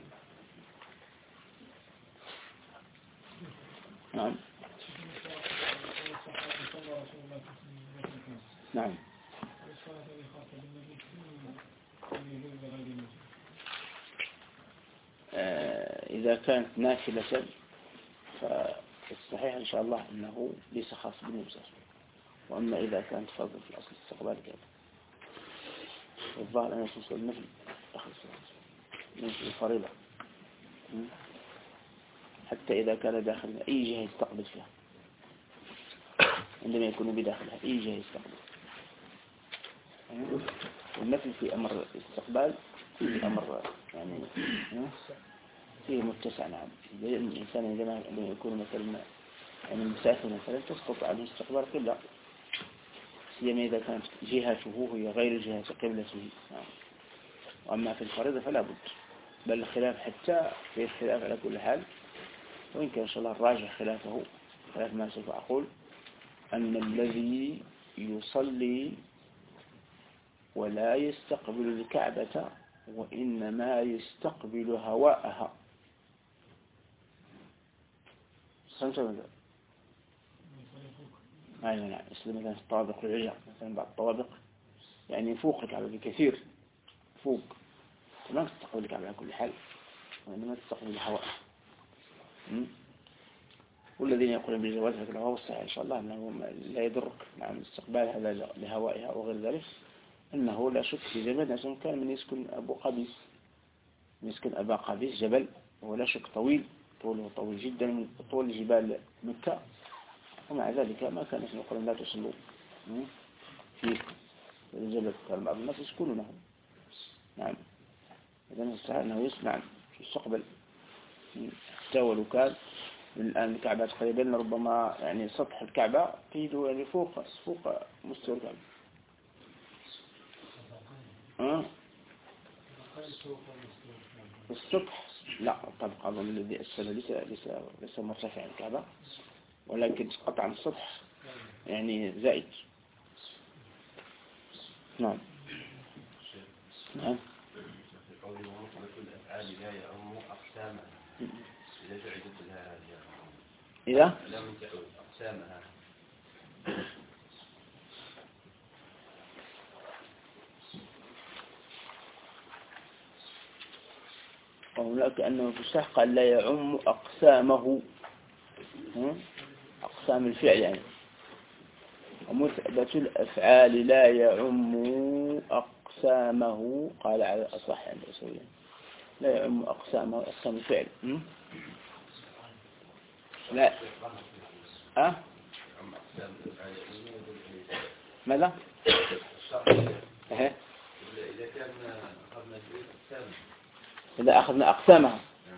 نعم. نعم. إذا كانت نافلة فالصحيح إن شاء الله أنه ليس خاص بالنبي. وأما إذا كانت فاضل في أصل الاستقبال كذا. الظاهر أن يسوس النفل أخذ مثل الفريضة، حتى إذا كان داخل أي جهة يستقبل فيها، عندما يكون بداخلها أي جهة يستقبل. والنفل في أمر الاستقبال في أمر يعني فيه متسع. نعم، الإنسان عندما يكون مثلا يعني مسافر مثلا تسقط عنه استقبال قبلة، سيما إذا كانت جهته هي غير جهة قبلته. وأما في الفريضة فلا بد، بل الخلاف حتى في الخلاف على كل حال، وإن كان إن شاء الله الراجح خلافه خلاف ما سوف أقول، أن الذي يصلي ولا يستقبل الكعبة وإنما يستقبل هواءها. سمعت ماذا؟ أيوة نعم، يصلي مثلا في الطوابق العليا، مثلا بعض الطوابق يعني فوق الكعبة بكثير، فوق، ما تستقبل الكعبة على كل حال وإنما تستقبل الهواء. والذين يقولون بالجواز هكذا هو الصحيح إن شاء الله أنه لا يضرك. نعم، استقبال هذا لهوائها وغير ذلك، أنه لا شك في زمن كان من يسكن أبو قبيس، يسكن أبا قبيس جبل، ولا شك طويل، طوله طويل جدا من طول جبال مكة، ومع ذلك ما كان يقولون لا تصلوا في الجبل، كان بعض الناس يسكنونه. نعم، إذا نستطيع أنه يسمع يستقبل حتى ولو كان الآن الكعبة قريبا، ربما يعني سطح الكعبة تجده يعني فوق مستوى الكعبة. السطح لا، الطبقة الذي أسفل ليس مرتفع الكعبة، ولكن قطع السطح يعني زائد. نعم. نعم. إذا لم تعود أقسامها وهناك أنه في الشرح قال لا يعم أقسامه، أقسام الفعل يعني، ومثبت الأفعال لا يعم أقسامه، قال على الأصح عند أصولين لا يعم أقسامه، أقسام الفعل. لا ماذا؟ إذا أخذنا أقسامها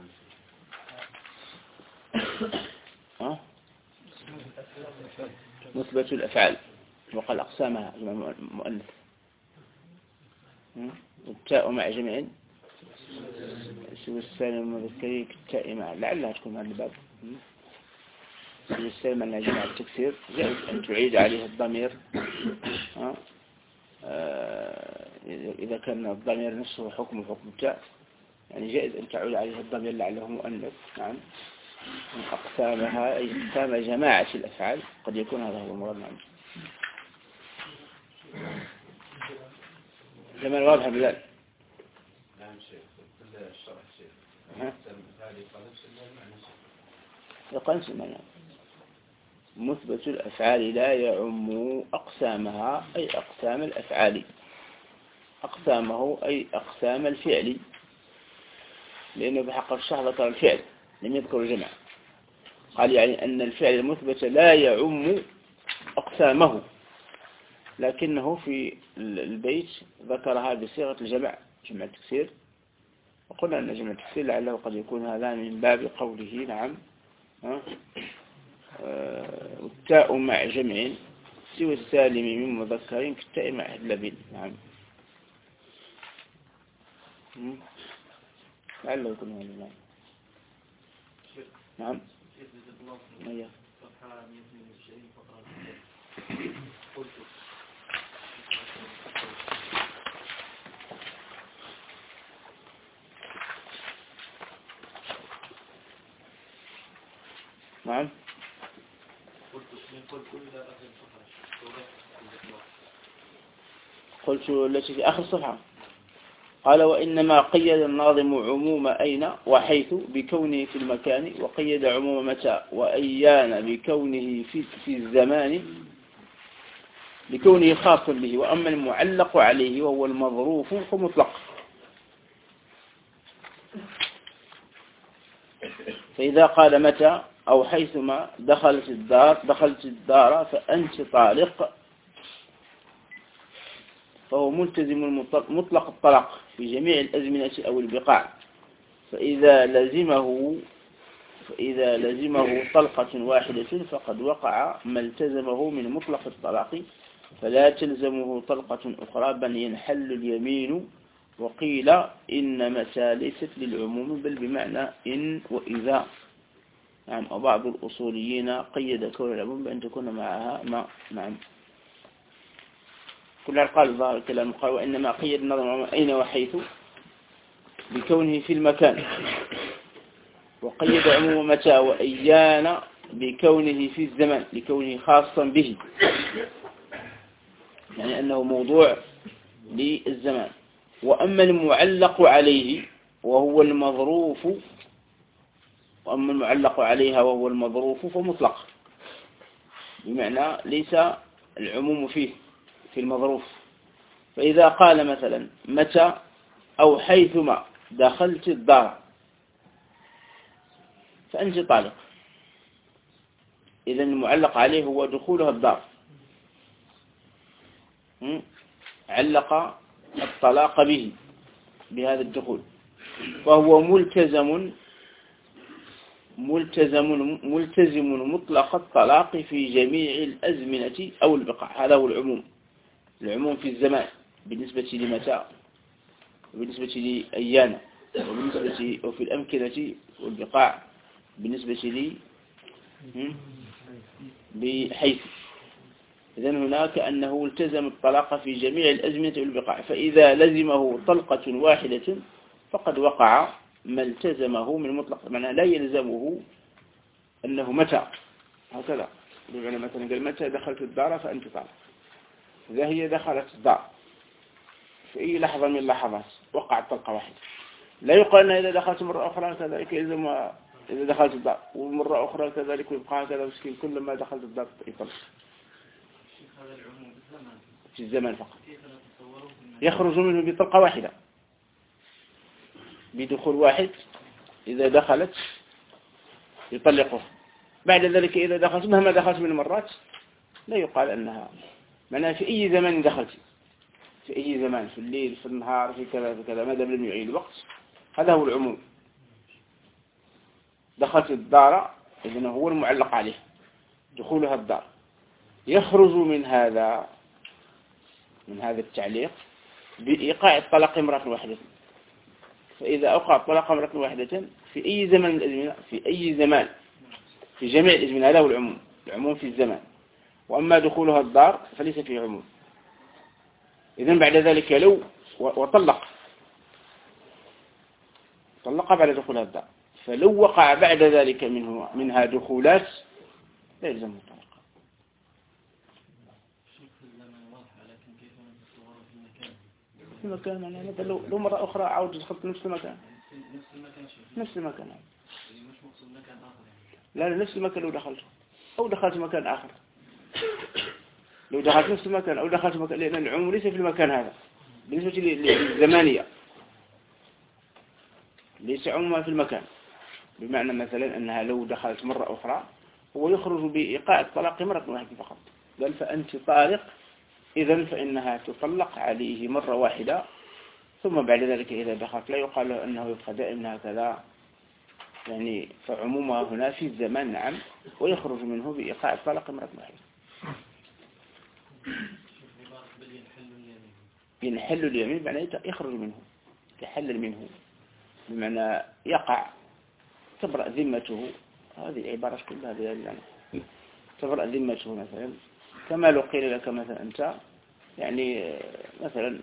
مثبت الأفعال، وقال أقسامها جمع مؤنث، والتاء مع جمع سوى السالم والمذكري كالتاء مع، لعلها تكون هذا الباب. سوى السالم مع جمع التكسير جائز أن تعيد عليه الضمير إذا كان الضمير نفسه حكم التاء، يعني جائز أن تعود عليه الضمير لعله مؤنث. نعم، أقسامها أي أقسام جماعة الأفعال، قد يكون هذا هو المراد. نعم، جمال واضح بلال. نعم شيخ، كل الشرح شيخ يقنس المعنى. مثبت الأفعال لا يعم أقسامها أي أقسام الأفعال، أقسامه أي أقسام الفعل، لأنه بحق الشرح ذكر الفعل لم يذكر الجمع، قال يعني أن الفعل المثبت لا يعم أقسامه، لكنه في البيت ذكرها بصيغة الجمع، جمع التكسير، وقلنا أن جمع التكسير لعله قد يكون هذا من باب قوله. نعم، والتاء مع جمع سوى السالم من مذكر كالتاء مع اللبن. نعم، لعله يكون هذا. نعم. نعم. نعم. قلت التي في آخر الصفحة قال وإنما قيد الناظم عموم أين وحيث بكونه في المكان، وقيد عموم متى وأيان بكونه في الزمان، لكونه خاصا به. وأما المعلق عليه وهو المظروف فمطلق. فإذا قال متى أو حيثما دخلت الدار فأنت طالق، فهو ملتزم مطلق الطلاق في جميع الأزمنة أو البقاع. فإذا لزمه طلقة واحدة فقد وقع ما التزمه من مطلق الطلاق، فلا تلزمه طلقة أخرى بل ينحل اليمين. وقيل إن متى ليست للعموم بل بمعنى إن وإذا. نعم. وبعض الأصوليين قيد كون العموم بأن تكون معها ما. نعم. كلها قال ظاهر الكلام قال وإنما قيد النظر أين وحيث بكونه في المكان، وقيد عموم متى وأيان بكونه في الزمان لكونه خاصا به، يعني أنه موضوع للزمان. وأما المعلق عليه وهو المظروف وهو المظروف فمطلق، بمعنى ليس العموم فيه في المظروف. فإذا قال مثلا متى أو حيثما دخلت الدار فأنت طالق، إذن المعلق عليه هو دخولها الدار، علق الطلاق به بهذا الدخول، فهو ملتزم مطلق الطلاق في جميع الأزمنة أو البقاع. هذا هو العموم في الزمان بالنسبة لمتى وبالنسبة لأيانا وفي الأمكنة والبقاع بالنسبة بحيث. إذن هناك أنه التزم الطلاق في جميع الأزمنة والبقاع، فإذا لزمه طلقة واحدة فقد وقع ما التزمه من مطلق، معناه لا يلزمه أنه متى هكذا. بمعنى مثلا قال متى دخلت الدار فأنت طالق، إذا هي دخلت الدار في أي لحظة من اللحظات وقعت طلقة واحدة، لا يقال أنها إذا دخلت مرة أخرى كذلك يلزم إذا دخلت الدار، ومرة أخرى كذلك ويبقى كذا مسكين كل ما دخلت الدار يطلق. في الزمان فقط يخرج منه بطلقة واحدة بدخول واحد، إذا دخلت يطلقه. بعد ذلك إذا دخلت مهما دخلت من المرات لا يقال أنها معناها في أي زمان دخلت، في أي زمان، في الليل في النهار في كذا في كذا، ما دام لم يعين الوقت. هذا هو العموم. دخلت الدار إذن هو المعلق عليه دخولها الدار، يخرج من هذا التعليق بإيقاع الطلاق امرأة واحدة. فإذا أوقع الطلاق امرأة واحدة في أي زمن من الأزمنة، في أي زمان في جميع الأزمنة، هذا هو العموم في الزمان. وأما دخولها الدار فليس فيه عموم. إذن بعد ذلك لو وطلق بعد دخولها الدار، فلو وقع بعد ذلك منها دخولات لا يلزمه الطلاق. في المكان يعني مثلا لو مرة أخرى عاود دخلت نفس المكان لا نفس المكان لو دخلت أو دخلت مكان آخر، لو دخلت نفس المكان أو دخلت مكان، لأن العموم ليس في المكان هذا بالنسبة للزمانية، ليس عموما في المكان. بمعنى مثلا أنها لو دخلت مرة أخرى هو يخرج بإيقاع الطلاق مرة واحدة فقط. قال فأنت طالق، إذن فإنها تطلق عليه مرة واحدة، ثم بعد ذلك إذا دخلت لا يقال له أنه يبقى دائما هكذا، يعني فعمومها هنا في الزمان نعم، ويخرج منه بإيقاع الطلاق مرة واحدة. ينحل اليمين بمعنى يخرج منه، يحلل منه، بمعنى يقع، تبرأ ذمته. هذه العبارة كلها هذه يعني تبرأ ذمته مثلا، كما لو قيل لك مثلا أنت يعني مثلا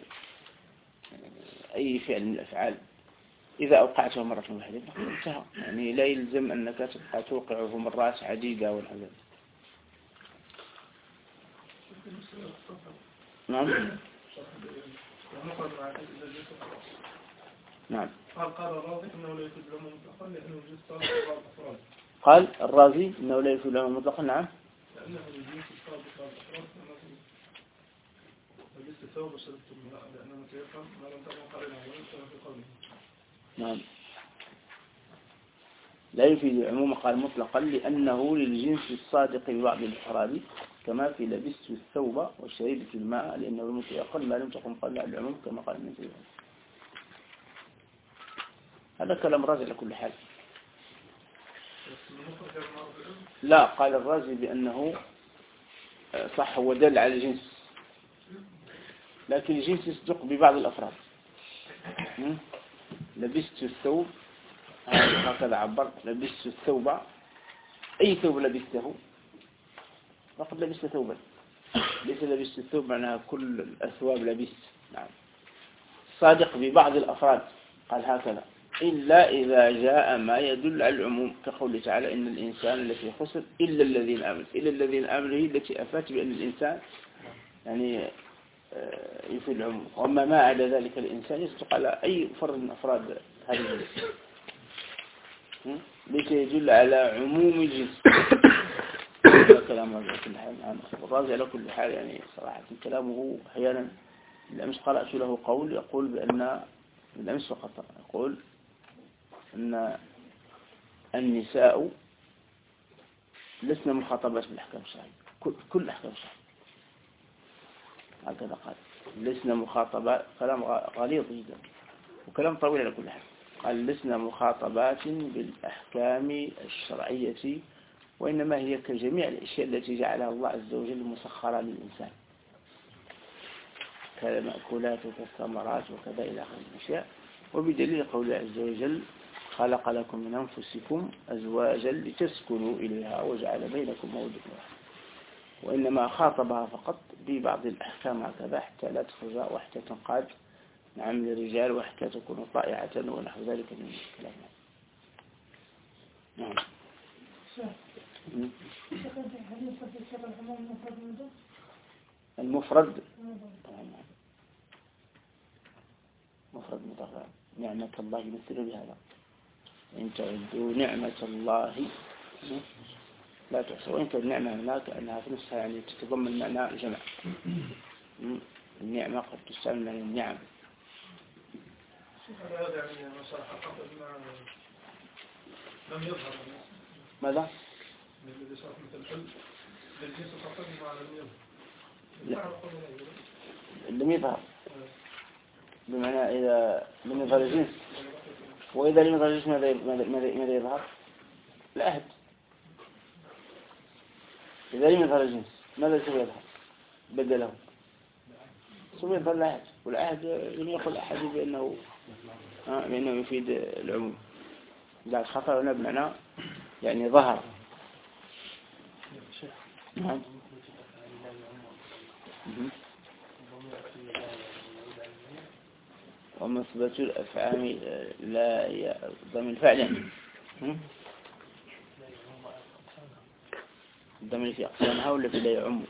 أي فعل من الأفعال إذا أوقعته مرة واحدة انتهى، يعني لا يلزم أنك تبقى توقعه مرات عديدة والحاجات. نعم نعم. قال الرازي إنه لا يفيد له مطلقا. نعم الاستثواب وشرط الماء لأننا سيفهم ما لم تكن قرينة ولم في قوله. نعم. لا يفيد العموم قال مطلقا لأنه للجنس الصادق ببعض الأفراد كما في لبست الثوب وشربت الماء لأنه المتيقن ما لم تكن قال العموم كما قال النبي. هذا كلام رازي على كل حال. لا قال الرازي بأنه صح هو دل على الجنس لكن الجنس يصدق ببعض الأفراد. لبست الثوب هكذا عبرت لبست الثوب أي ثوب لبسته فقد لبست ثوبا ليس لبست الثوب معناها كل الأثواب لبست. نعم. صادق ببعض الأفراد قال هكذا إلا إذا جاء ما يدل على العموم كقوله تعالى إن الإنسان الذي خسر إلا الذين آمنوا. إلا الذين آمنوا هي التي أفات بأن الإنسان يعني يفيد العموم وأما ما عدا ذلك الإنسان يصدق على أي فرد من أفراد هذا الجنس ليس يدل على عموم الجنس. هذا كلام رازي على كل حال. الرازي على كل حال يعني صراحة كلامه أحيانا الأمس قرأت له قول يقول بأن الأمس فقط يقول أن النساء لسنا مخاطبات بالأحكام الشرعية كل أحكام الشرعية هكذا قال لسنا مخاطبات كلام غليظ جدا وكلام طويل على كل حال. قال لسنا مخاطبات بالأحكام الشرعية وإنما هي كجميع الأشياء التي جعلها الله عز وجل مسخرة للإنسان كالمأكولات وكالثمرات وكذا إلى آخر الأشياء وبدليل قوله عز وجل خلق لكم من أنفسكم أزواجا لتسكنوا إليها وجعل بينكم مودة ورحمة وإنما خاطبها فقط ببعض الأحكام هكذا حتى لا تخرج وحتى تنقاد نعم للرجال وحتى تكون طائعة ونحو ذلك من الكلام. نعم. المفرد مفرد مطلق نعمة الله يمثل بهذا إن تعدوا نعمة الله لا تحصى وإن كانت النعمة هناك أنها في نفسها يعني تتضمن معنى الجمع. النعمة قد تستعمل من النعم. ماذا؟ لم يظهر بمعنى إذا لم يظهر الجنس وإذا لم يظهر الجنس ماذا يظهر؟ العهد. إذا لم يظهر الجنس ماذا سوف يظهر؟ بدله سوف يظهر العهد والعهد لم يقل أحد بأنه يفيد العموم لا خطر هنا بمعنى يعني ظهر. نعم. ومثبت الأفعال لا ضمن فعلا ضمن في أقسامها ولا في لا يعم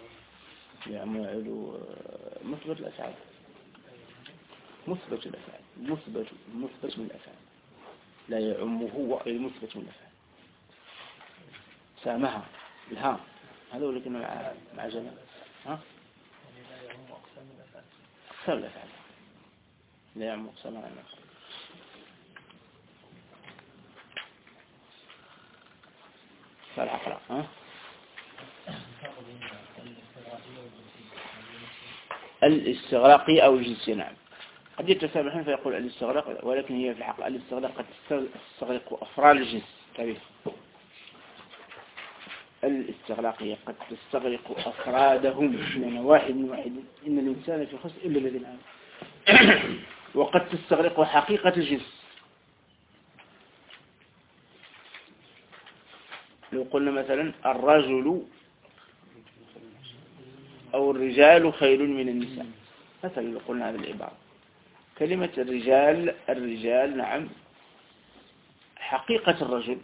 يعلو مثبت الأفعال مثبت الأفعال مثبت من الأفعال لا يعم هو المثبت من الأفعال سامها الهام هذا ولكن مع جمع ها أقسام الأفعال لا يعم أقسام الأفعال. صالح أقرأ ها الاستغراقي أو الجنسي. نعم قد يتسامحون فيقول الاستغراق ولكن هي في الحق الاستغراق قد تستغرق أفراد الجنس كبير. الاستغراقية قد تستغرق أفرادهم يعني واحد من واحد إن الإنسان في خسر إلا الذين آمنوا وقد تستغرق حقيقة الجنس. لو قلنا مثلا الرجل أو الرجال خير من النساء مثلا لو قلنا هذه العبارة كلمة الرجال نعم حقيقة الرجل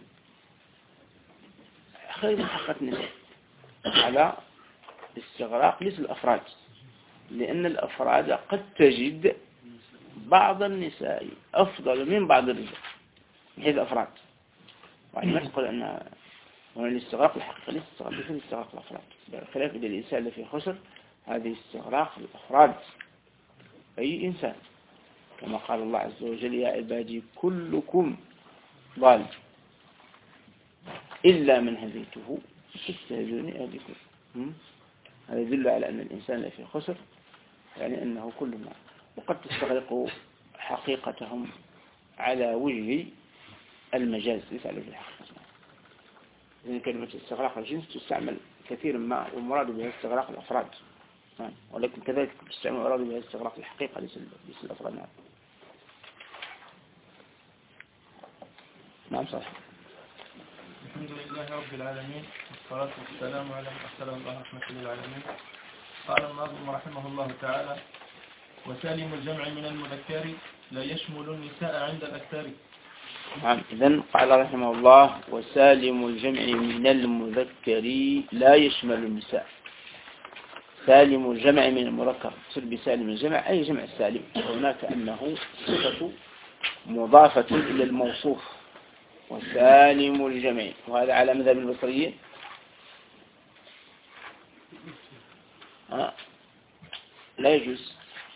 خير من حقيقة النساء على استغراق ليس الأفراد لأن الأفراد قد تجد بعض النساء أفضل من بعض الرجال من حيث الأفراد يعني ما تقول أن الاستغراق الحقيقة ليس استغراق الأفراد خلاف إذا الإنسان اللي فيه خسر هذه استغراق الأفراد أي إنسان، كما قال الله عز وجل يا عبادي كلكم ضال إلا من هديته فاستهدوني أهدكم. هذا يدل على أن الإنسان في خسر، يعني أنه كل ما، وقد تستغرق حقيقتهم على وجه المجاز ليس على وجه الحقيقة. لأن كلمة استغراق الجنس تستعمل كثيرا ما، والمراد بها استغراق الأفراد، ولكن كذلك تستعمل المراد بها استغراق الحقيقة ليس الأفراد. نعم صحيح. الحمد لله رب العالمين، والصلاة والسلام على من أرسله الله رحمة للعالمين. قال الناظم رحمه الله تعالى: وسالم الجمع من المذكر لا يشمل النساء عند الأكثر. نعم، إذن قال رحمه الله وسالم الجمع من المذكر لا يشمل النساء. سالم الجمع من المذكر، صل بسالم الجمع أي جمع السالم، هناك أنه صفة مضافة إلى الموصوف، وسالم الجمع، وهذا على مذهب البصريين. لا يجوز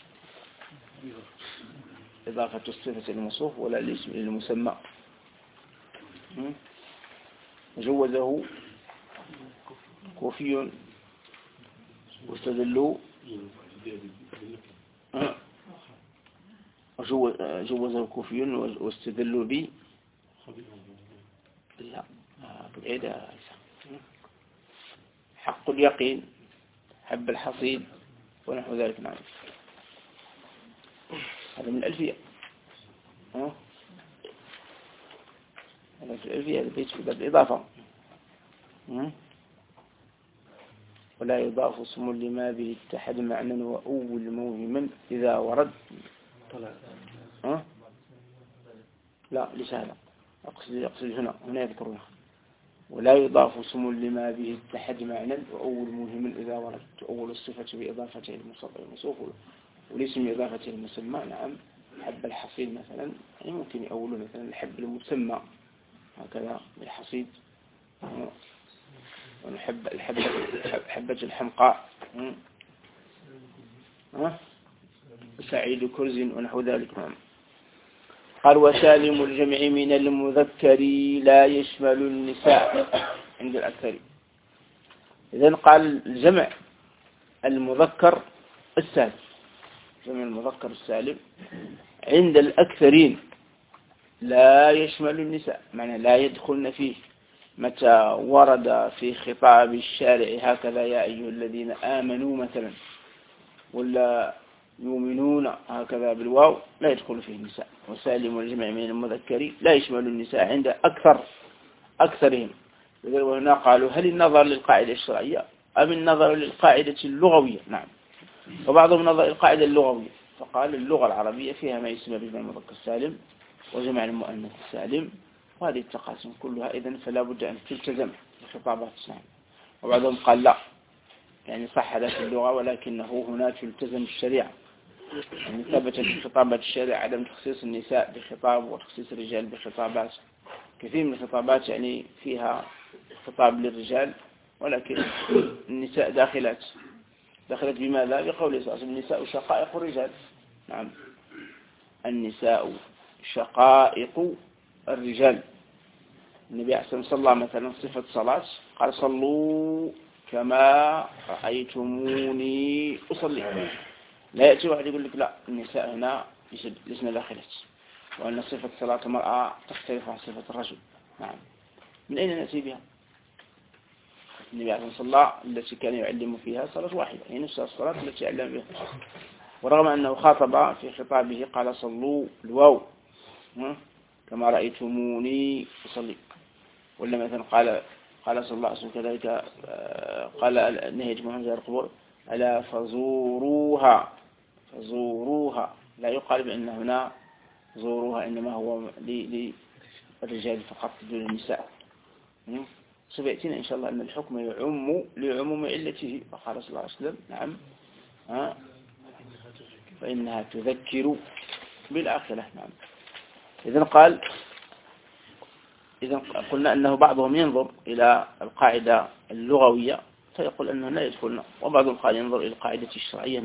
إضافة الصفة إلى الموصوف ولا الاسم إلى المسمى. جوزه كوفي واستدلوا، جوزه كوفي واستدلوا به لا بالعيدة حق اليقين، حب الحصيد ونحو ذلك. نعم هذا من الألفية. هذا في الألفية، هذا بيت في باب الإضافة. ولا يضاف اسم لما به اتحد معنى وأول موهما إذا ورد. لا ليس هذا، أقصد هنا يذكرونه. ولا يضاف اسم لما به اتحد معنى وأول موهما إذا ورد. تؤول الصفة بإضافته الموصوف والاسم بإضافته المسمى. نعم حب الحصيد مثلا، يعني ممكن يؤولوا مثلا الحب المسمى هكذا بالحصيد، ونحب حبة الحمقاء، سعيد كرز ونحو ذلك. قال وسالم الجمع من المذكر لا يشمل النساء عند الأكثر. إذن قال الجمع المذكر السالم، جمع المذكر السالم عند الأكثرين لا يشمل النساء، معنى لا يدخلن فيه. متى ورد في خطاب الشارع هكذا يا أيها الذين آمنوا مثلا، ولا يؤمنون هكذا بالواو، لا يدخل فيه النساء. وسالم الجمع من المذكر لا يشمل النساء عند أكثرهم. وهنا قالوا هل النظر للقاعدة الشرعية أم النظر للقاعدة اللغوية؟ نعم، وبعضهم نظر القاعدة اللغوية، فقال اللغة العربية فيها ما يسمى بجمع المذكر السالم وجمع المؤنث السالم، وهذه التقاسم كلها إذن فلا بد أن تلتزم بخطابات. نعم. وبعضهم قال لا، يعني صح هذا في اللغة ولكنه هنا تلتزم الشريعة، يعني ثبت في خطابات الشريعة عدم تخصيص النساء بخطاب وتخصيص الرجال بخطابات. كثير من الخطابات يعني فيها خطاب للرجال ولكن النساء داخلت بماذا؟ بقول صلى الله عليه وسلم النساء شقائق الرجال. نعم النساء شقائق الرجال. النبي عليه الصلاة والسلام مثلا صفة صلاة قال صلوا كما رأيتموني أصلي. لا يأتي واحد يقول لك لا النساء هنا لسنا داخلت، وأن صفة صلاة المرأة تختلف عن صفة الرجل. نعم من أين نأتي بها؟ النبي عليه الصلاة والسلام التي كان يعلم فيها صلاة واحدة، هي نفس الصلاة التي علم بها، ورغم أنه خاطب في خطابه قال صلوا الواو كما رأيتموني أصلي. ولا مثلا قال صلى الله عليه وسلم كذلك قال نهج محمد القبور ألا فزوروها، لا يقال بأن هنا زوروها إنما هو للرجال فقط دون النساء. سيأتينا إن شاء الله أن الحكم يعم لعموم علته، وقال صلى الله عليه وسلم نعم فإنها تذكر بالآخرة. نعم إذن قلنا أنه بعضهم ينظر إلى القاعدة اللغوية فيقول أنه لا يدخلنا. وبعضهم قال ينظر إلى القاعدة الشرعية.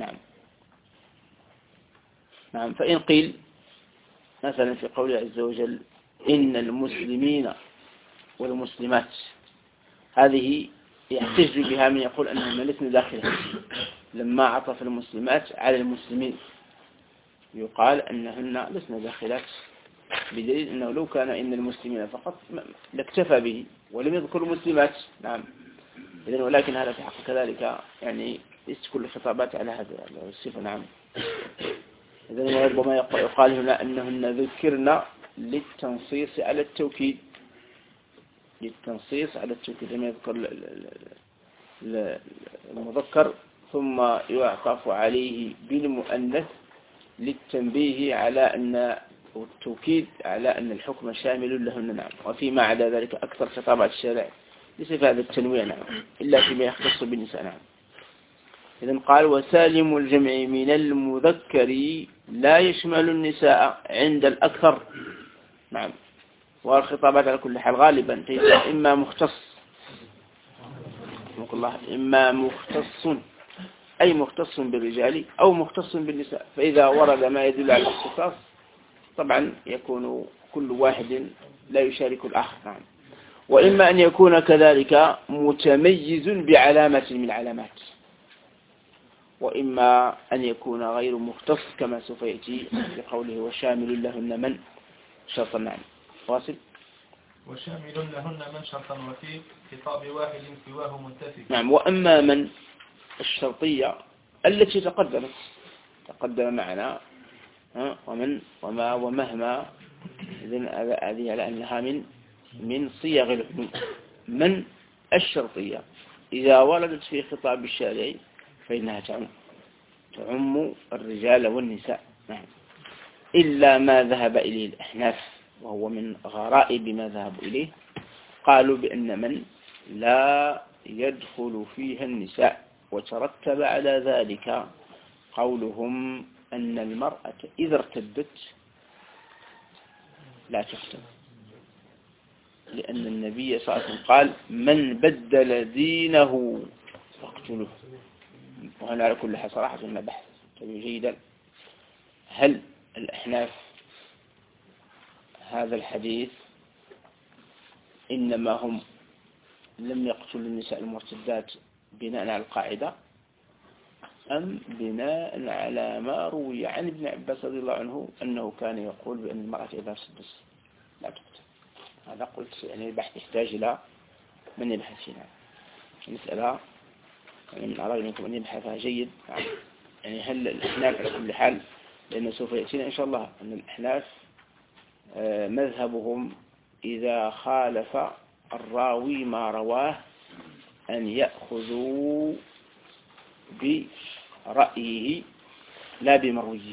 نعم. فإن قيل مثلا في قوله عز وجل إن المسلمين والمسلمات، هذه يحتج بها من يقول أنهم لسنا داخلها، لما عطف المسلمات على المسلمين يقال أنهن لسنا داخلات، بدليل أنه لو كان إن المسلمين فقط لاكتفى به ولم يذكر المسلمات. نعم. إذن ولكن هذا في حق كذلك، يعني ليست كل الخطابات على هذا الصفة. نعم. إذن ربما يقال هنا أنهن ذكرنا للتنصيص على التوكيد، لما يذكر المذكر ثم يعطف عليه بالمؤنث للتنبيه على أن والتوكيد على أن الحكم شامل لهن. نعم. وفيما عدا ذلك أكثر خطابات الشارع ليس في هذا التنويع. نعم. إلا فيما يختص بالنساء. نعم. إذن قال وسالم الجمع من المذكر لا يشمل النساء عند الأكثر. نعم. والخطابات على كل حال غالبا إما مختص أي مختص بالرجال أو مختص بالنساء، فإذا ورد ما يدل على الاختصاص طبعا يكون كل واحد لا يشارك الآخر. نعم. وإما أن يكون كذلك متميز بعلامة من العلامات، وإما أن يكون غير مختص كما سوف يأتي بقوله وشامل لهن من شرطا. نعم. واصل. وشامل لهن من شرطا وفي خطاب واحد سواه منتفي. نعم. وأما من الشرطية التي تقدم معنا ومن وما ومهما، إذن هذه على أنها من صيغ العموم. من الشرطية إذا وردت في خطاب الشارع فإنها تعم الرجال والنساء. نعم. إلا ما ذهب إليه الأحناف وهو من غرائب ما ذهبوا إليه، قالوا بأن من لا يدخل فيها النساء، وترتب على ذلك قولهم أن المرأة إذا ارتدت لا تختم، لأن النبي صلى الله عليه وسلم قال من بدل دينه فاقتلوه. وهنا على كل حال صراحة ما بحث جيدا، هل الأحناف هذا الحديث إنما هم لم يقتلوا النساء المرتدات بناء على القاعدة، أم بناء على ما روي عن ابن عباس رضي الله عنه أنه كان يقول بأن المرأة إذا ارتدت لا تقتل؟ هذا قلت يعني البحث يحتاج إلى من يبحث فيها المسألة، يعني من أراد منكم أن يبحثها جيد. يعني هل الأحناف على كل حال، لأنه سوف يأتينا إن شاء الله أن الأحناف مذهبهم إذا خالف الراوي ما رواه أن يأخذوا برأيه لا بمرويه.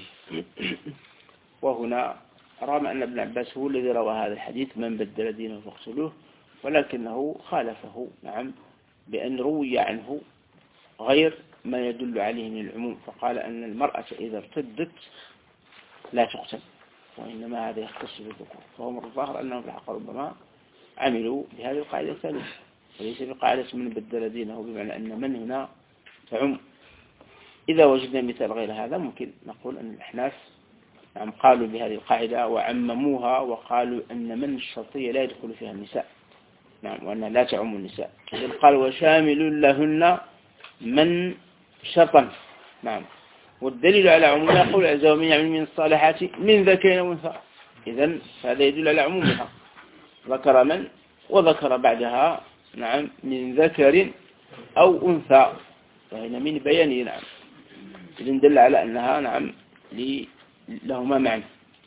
وهنا رغم أن ابن عباس هو الذي روى هذا الحديث من بدل دينه فاقتلوه، ولكنه خالفه. نعم. بأن روي عنه غير ما يدل عليه من العموم، فقال أن المرأة إذا ارتدت لا تقتل، وإنما هذا يختص بالذكور. فهم الظاهر أنهم في الحق ربما عملوا بهذه القاعدة الثالثة وليس بقاعدة من بدل دينه، بمعنى أن من هنا تعم. إذا وجدنا مثال غير هذا ممكن نقول أن الأحناف نعم قالوا بهذه القاعدة وعمموها وقالوا أن من الشرطية لا يدخل فيها النساء. نعم. وأنها لا تعم النساء. إذن قال وشامل لهن من شرطا. نعم. والدليل على عمومها قول عز ومن يعمل من الصالحات من ذكر وانثى. إذن هذا يدل على عمومها، ذكر من وذكر بعدها نعم من ذكر أو أنثى، وهنا من بيانه. نعم. إذن دل على أنها نعم لهما معنى،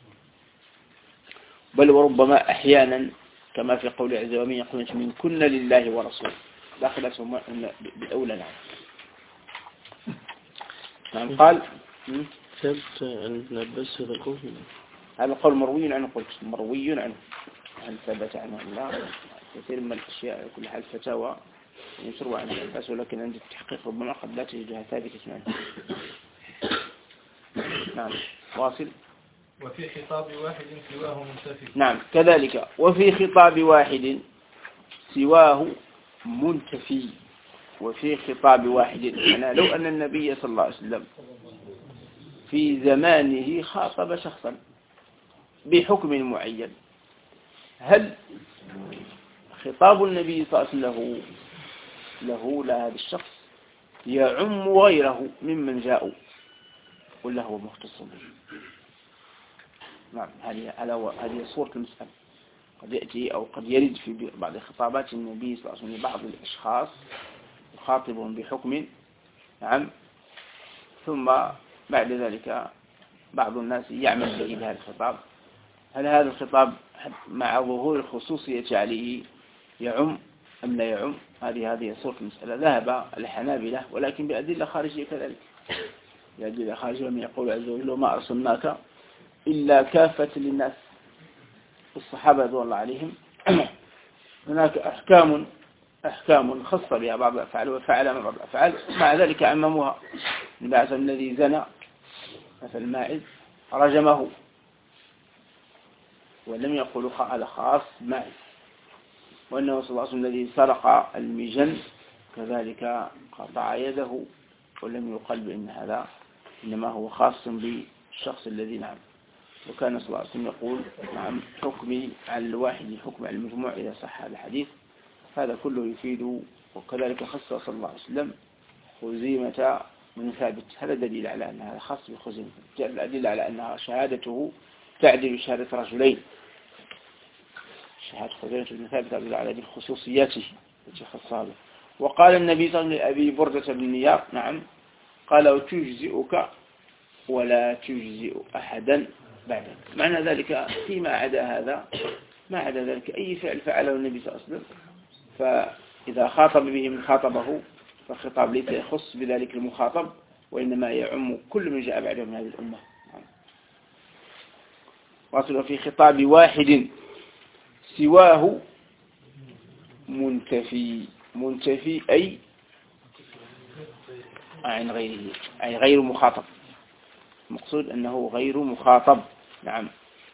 بل وربما أحيانا كما في قول عز ومن يقول من كن لله ورسوله داخلتهم بالأولى. نعم. نعم. قال ثبت عن ابن عباس هذا القول، هذا القول مروي عنه، قلت مروي عنه، هل ثبت عنه لا؟ كثير من الأشياء كل حال فتاوى يسروا عن ابن عباس، ولكن عند التحقيق ربما قد لا تجدها ثابتة عنه. نعم. واصل. وفي خطاب واحد سواه منتفي. نعم. كذلك وفي خطاب واحد سواه منتفي. وفي خطاب واحد. يعني لو أن النبي صلى الله عليه وسلم في زمانه خاطب شخصا بحكم معين، هل خطاب النبي صلى الله عليه وسلم لهذا الشخص يعم غيره ممن جاءوا ولا هو مختص به؟ نعم، هذه صورة المسألة. قد يأتي أو قد يرد في بعض خطابات النبي صلى الله عليه وسلم بعض الأشخاص يخاطبهم بحكم، نعم، ثم بعد ذلك بعض الناس يعمل به بهذا الخطاب. هل هذا الخطاب مع ظهور الخصوصية عليه يعم أم لا يعم؟ هذه صورة المسألة. ذهب الحنابلة ولكن بأدلة خارجية كذلك، بأدلة خارجية من يقول عز وجل وما أرسلناك إلا كافة للناس. الصحابة رضي الله عليهم هناك أحكام خاصة بها بعض الأفعال وفعل من بعض الأفعال، مع ذلك عمموها. النبي الذي زنى مثل الماعز رجمه، ولم يقولوا على خاص ماعز. وأنه صلى الله عليه وسلم الذي سرق المجن كذلك قطع يده، ولم يقل بأن هذا إنما هو خاص بالشخص الذي، نعم. وكان صلى الله عليه وسلم يقول نعم حكمي على الواحد حكم على المجموع إذا صح هذا الحديث. هذا كله يفيد. وكذلك خص صلى الله عليه وسلم خزيمة من ثابت، هذا دليل على أن هذا خاص بخزيمة، دليل على أنها شهادته تعدل شهادة رجلين. شهادة خزيمة بن ثابت تعدل على خصوصياته التي خصها به. وقال النبي صلى الله عليه وسلم لأبي بردة بن نيار، نعم، قال وتجزئك ولا تجزئ أحدا بعدك. معنى ذلك فيما عدا هذا، ما عدا ذلك أي فعل فعله النبي صلى الله عليه وسلم فإذا خاطب به من خاطبه فالخطاب ليس يخص بذلك المخاطب، وإنما يعم كل من جاء بعده من هذه الأمة. واصل في خطاب واحد سواه منتفي أي عن غيره، أي غير مخاطب. المقصود أنه غير مخاطب. نعم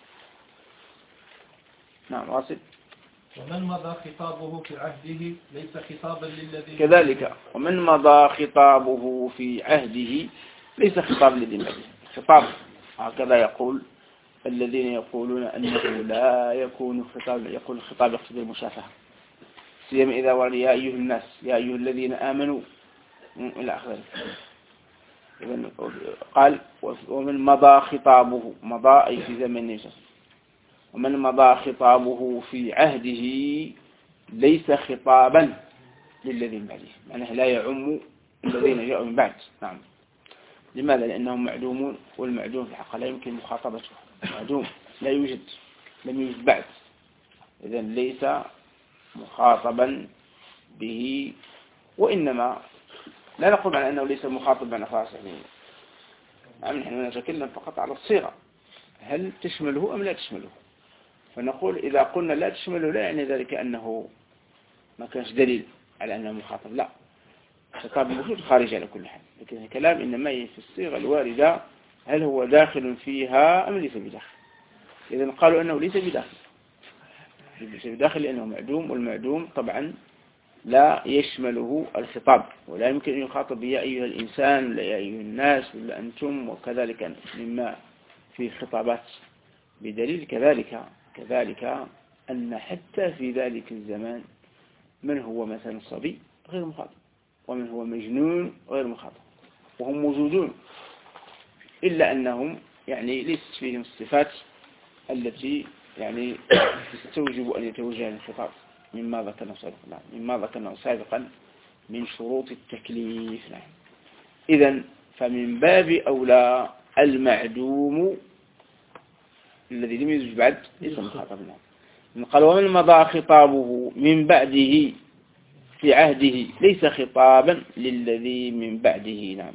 واصل. ومن مضى خطابه في عهده ليس خطابا للذي كذلك. ومن مضى خطابه في عهده ليس خطابا للذي بعده. خطاب هكذا يقول الذين يقولون أنه لا يكون خطاب، يقول الخطاب يقصد المشافهة، سيما إذا ورد يا أيها الناس يا أيها الذين آمنوا إلى آخره. قال ومن مضى خطابه، مضى أي في زمن نجس، ومن مضى خطابه في عهده ليس خطابا للذين بعده، معناه لا يعم الذين جاءوا من بعد. نعم. لماذا؟ لأنهم معدومون، والمعدوم في الحقيقة لا يمكن مخاطبته، معدوم لا يوجد، لم يوجد بعد، إذن ليس مخاطبا به. وإنما لا نقول على أنه ليس مخاطب معنى خاص، يعني نحن نتكلم فقط على الصيغة، هل تشمله أم لا تشمله؟ فنقول إذا قلنا لا تشمله لا يعني ذلك أنه ما كانش دليل على أنه مخاطب، لا، خطاب الموجود خارج على كل حال، لكن الكلام إنما في الصيغة الواردة هل هو داخل فيها أم ليس بداخل. إذا قالوا أنه ليس بداخل لأنه معدوم، والمعدوم طبعا لا يشمله الخطاب، ولا يمكن أن يخاطب يا أيها الإنسان ولا يا أيها الناس ولا أنتم وكذلك مما في خطابات. بدليل كذلك أن حتى في ذلك الزمان من هو مثلا صبي غير مخاطب، ومن هو مجنون غير مخاطب، وهم موجودون، إلا أنهم يعني ليست فيهم الصفات التي يعني تستوجب أن يتوجه الخطاب مما ذكرنا سابقا من شروط التكليف. إذن فمن باب أولى المعدوم الذي لم يزج بعد ليس مخاطبنا. قال ومن مضى خطابه من بعده في عهده ليس خطابا للذي من بعده. نعم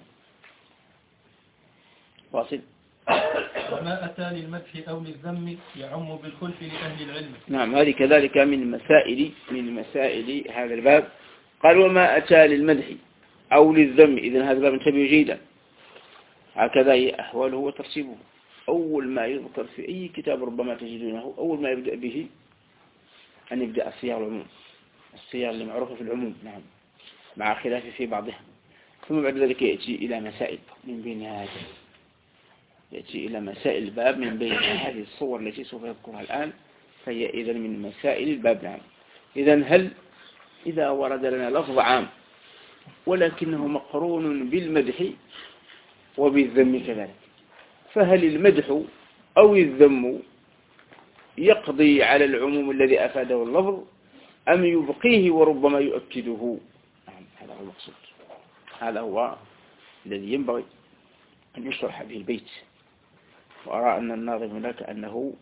واصل. وما أتى للمدح أو للذم يعم بالخلف لأهل العلم. نعم هذه كذلك من مسائل هذا الباب. قال وما أتى للمدح أو للذم، إذن هذا الباب انتبه جيدا، هكذا هي أحواله وترتيبه. أول ما يذكر في أي كتاب ربما تجدونه أول ما يبدأ به أن يبدأ الصيغ العموم، الصيغ اللي معروفة في العموم. نعم مع خلاف في بعضها. ثم بعد ذلك يأتي إلى مسائل من بينها هذه، يأتي إلى مسائل الباب من بين هذه الصور التي سوف يذكرها الآن، فهي إذن من مسائل الباب. نعم. إذن هل إذا ورد لنا لفظ عام ولكنه مقرون بالمدح وبالذم كذلك، فهل المدح أو الذم يقضي على العموم الذي أفاده اللفظ أم يبقيه وربما يؤكده؟ نعم، هذا هو المقصود، هذا هو الذي ينبغي أن يشرح به البيت. وأرى أن الناظم هناك أنه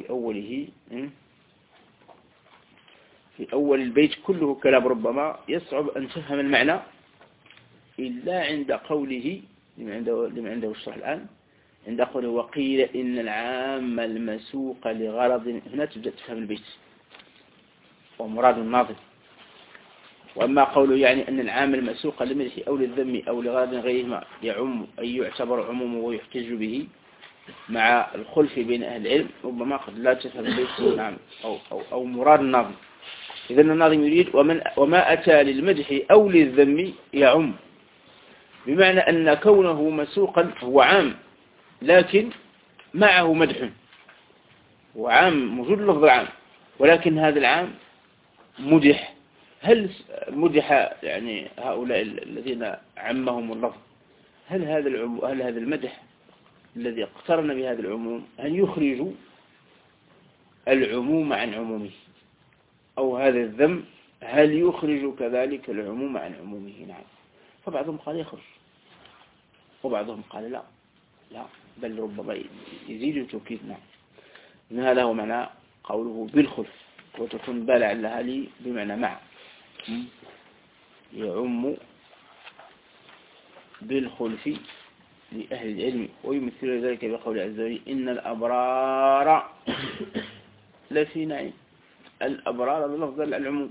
في أول البيت كله كلام ربما يصعب أن تفهم المعنى إلا عند قوله لمن عنده الشرح الآن، عند قوله وقيل إن العام المسوق لغرض، هنا تبدأ تفهم البيت ومراد الناظم. وأما قوله يعني أن العام المسوق للمدح أو للذم أو لغرض غيرهما يعم أي يعتبر عمومه ويحتج به مع الخلف بين أهل العلم، ربما قد لا تفهم البيت. نعم، أو مراد الناظم. إذن الناظم يريد وما أتى للمدح أو للذم يعم، بمعنى أن كونه مسوقا هو عام لكن معه مدح، وعام موجود لفظ العام، ولكن هذا العام مدح. هل مدح يعني هؤلاء الذين عمهم اللفظ، هل هذا المدح الذي اقترن بهذا العموم أن يخرج العموم عن عمومه، أو هذا الذم هل يخرج كذلك العموم عن عمومه؟ نعم. فبعضهم قال يخرج وبعضهم قال لا بل ربما يزيد التوكيد. نعم. إن هذا هو معنى قوله بالخلف، وتكون بالع لها لي بمعنى مع، يعم بالخلف لأهل العلم. ويمثل ذلك بقول عز وجل إن الأبرار لفي نعيم. الأبرار هذا لفظ العموم،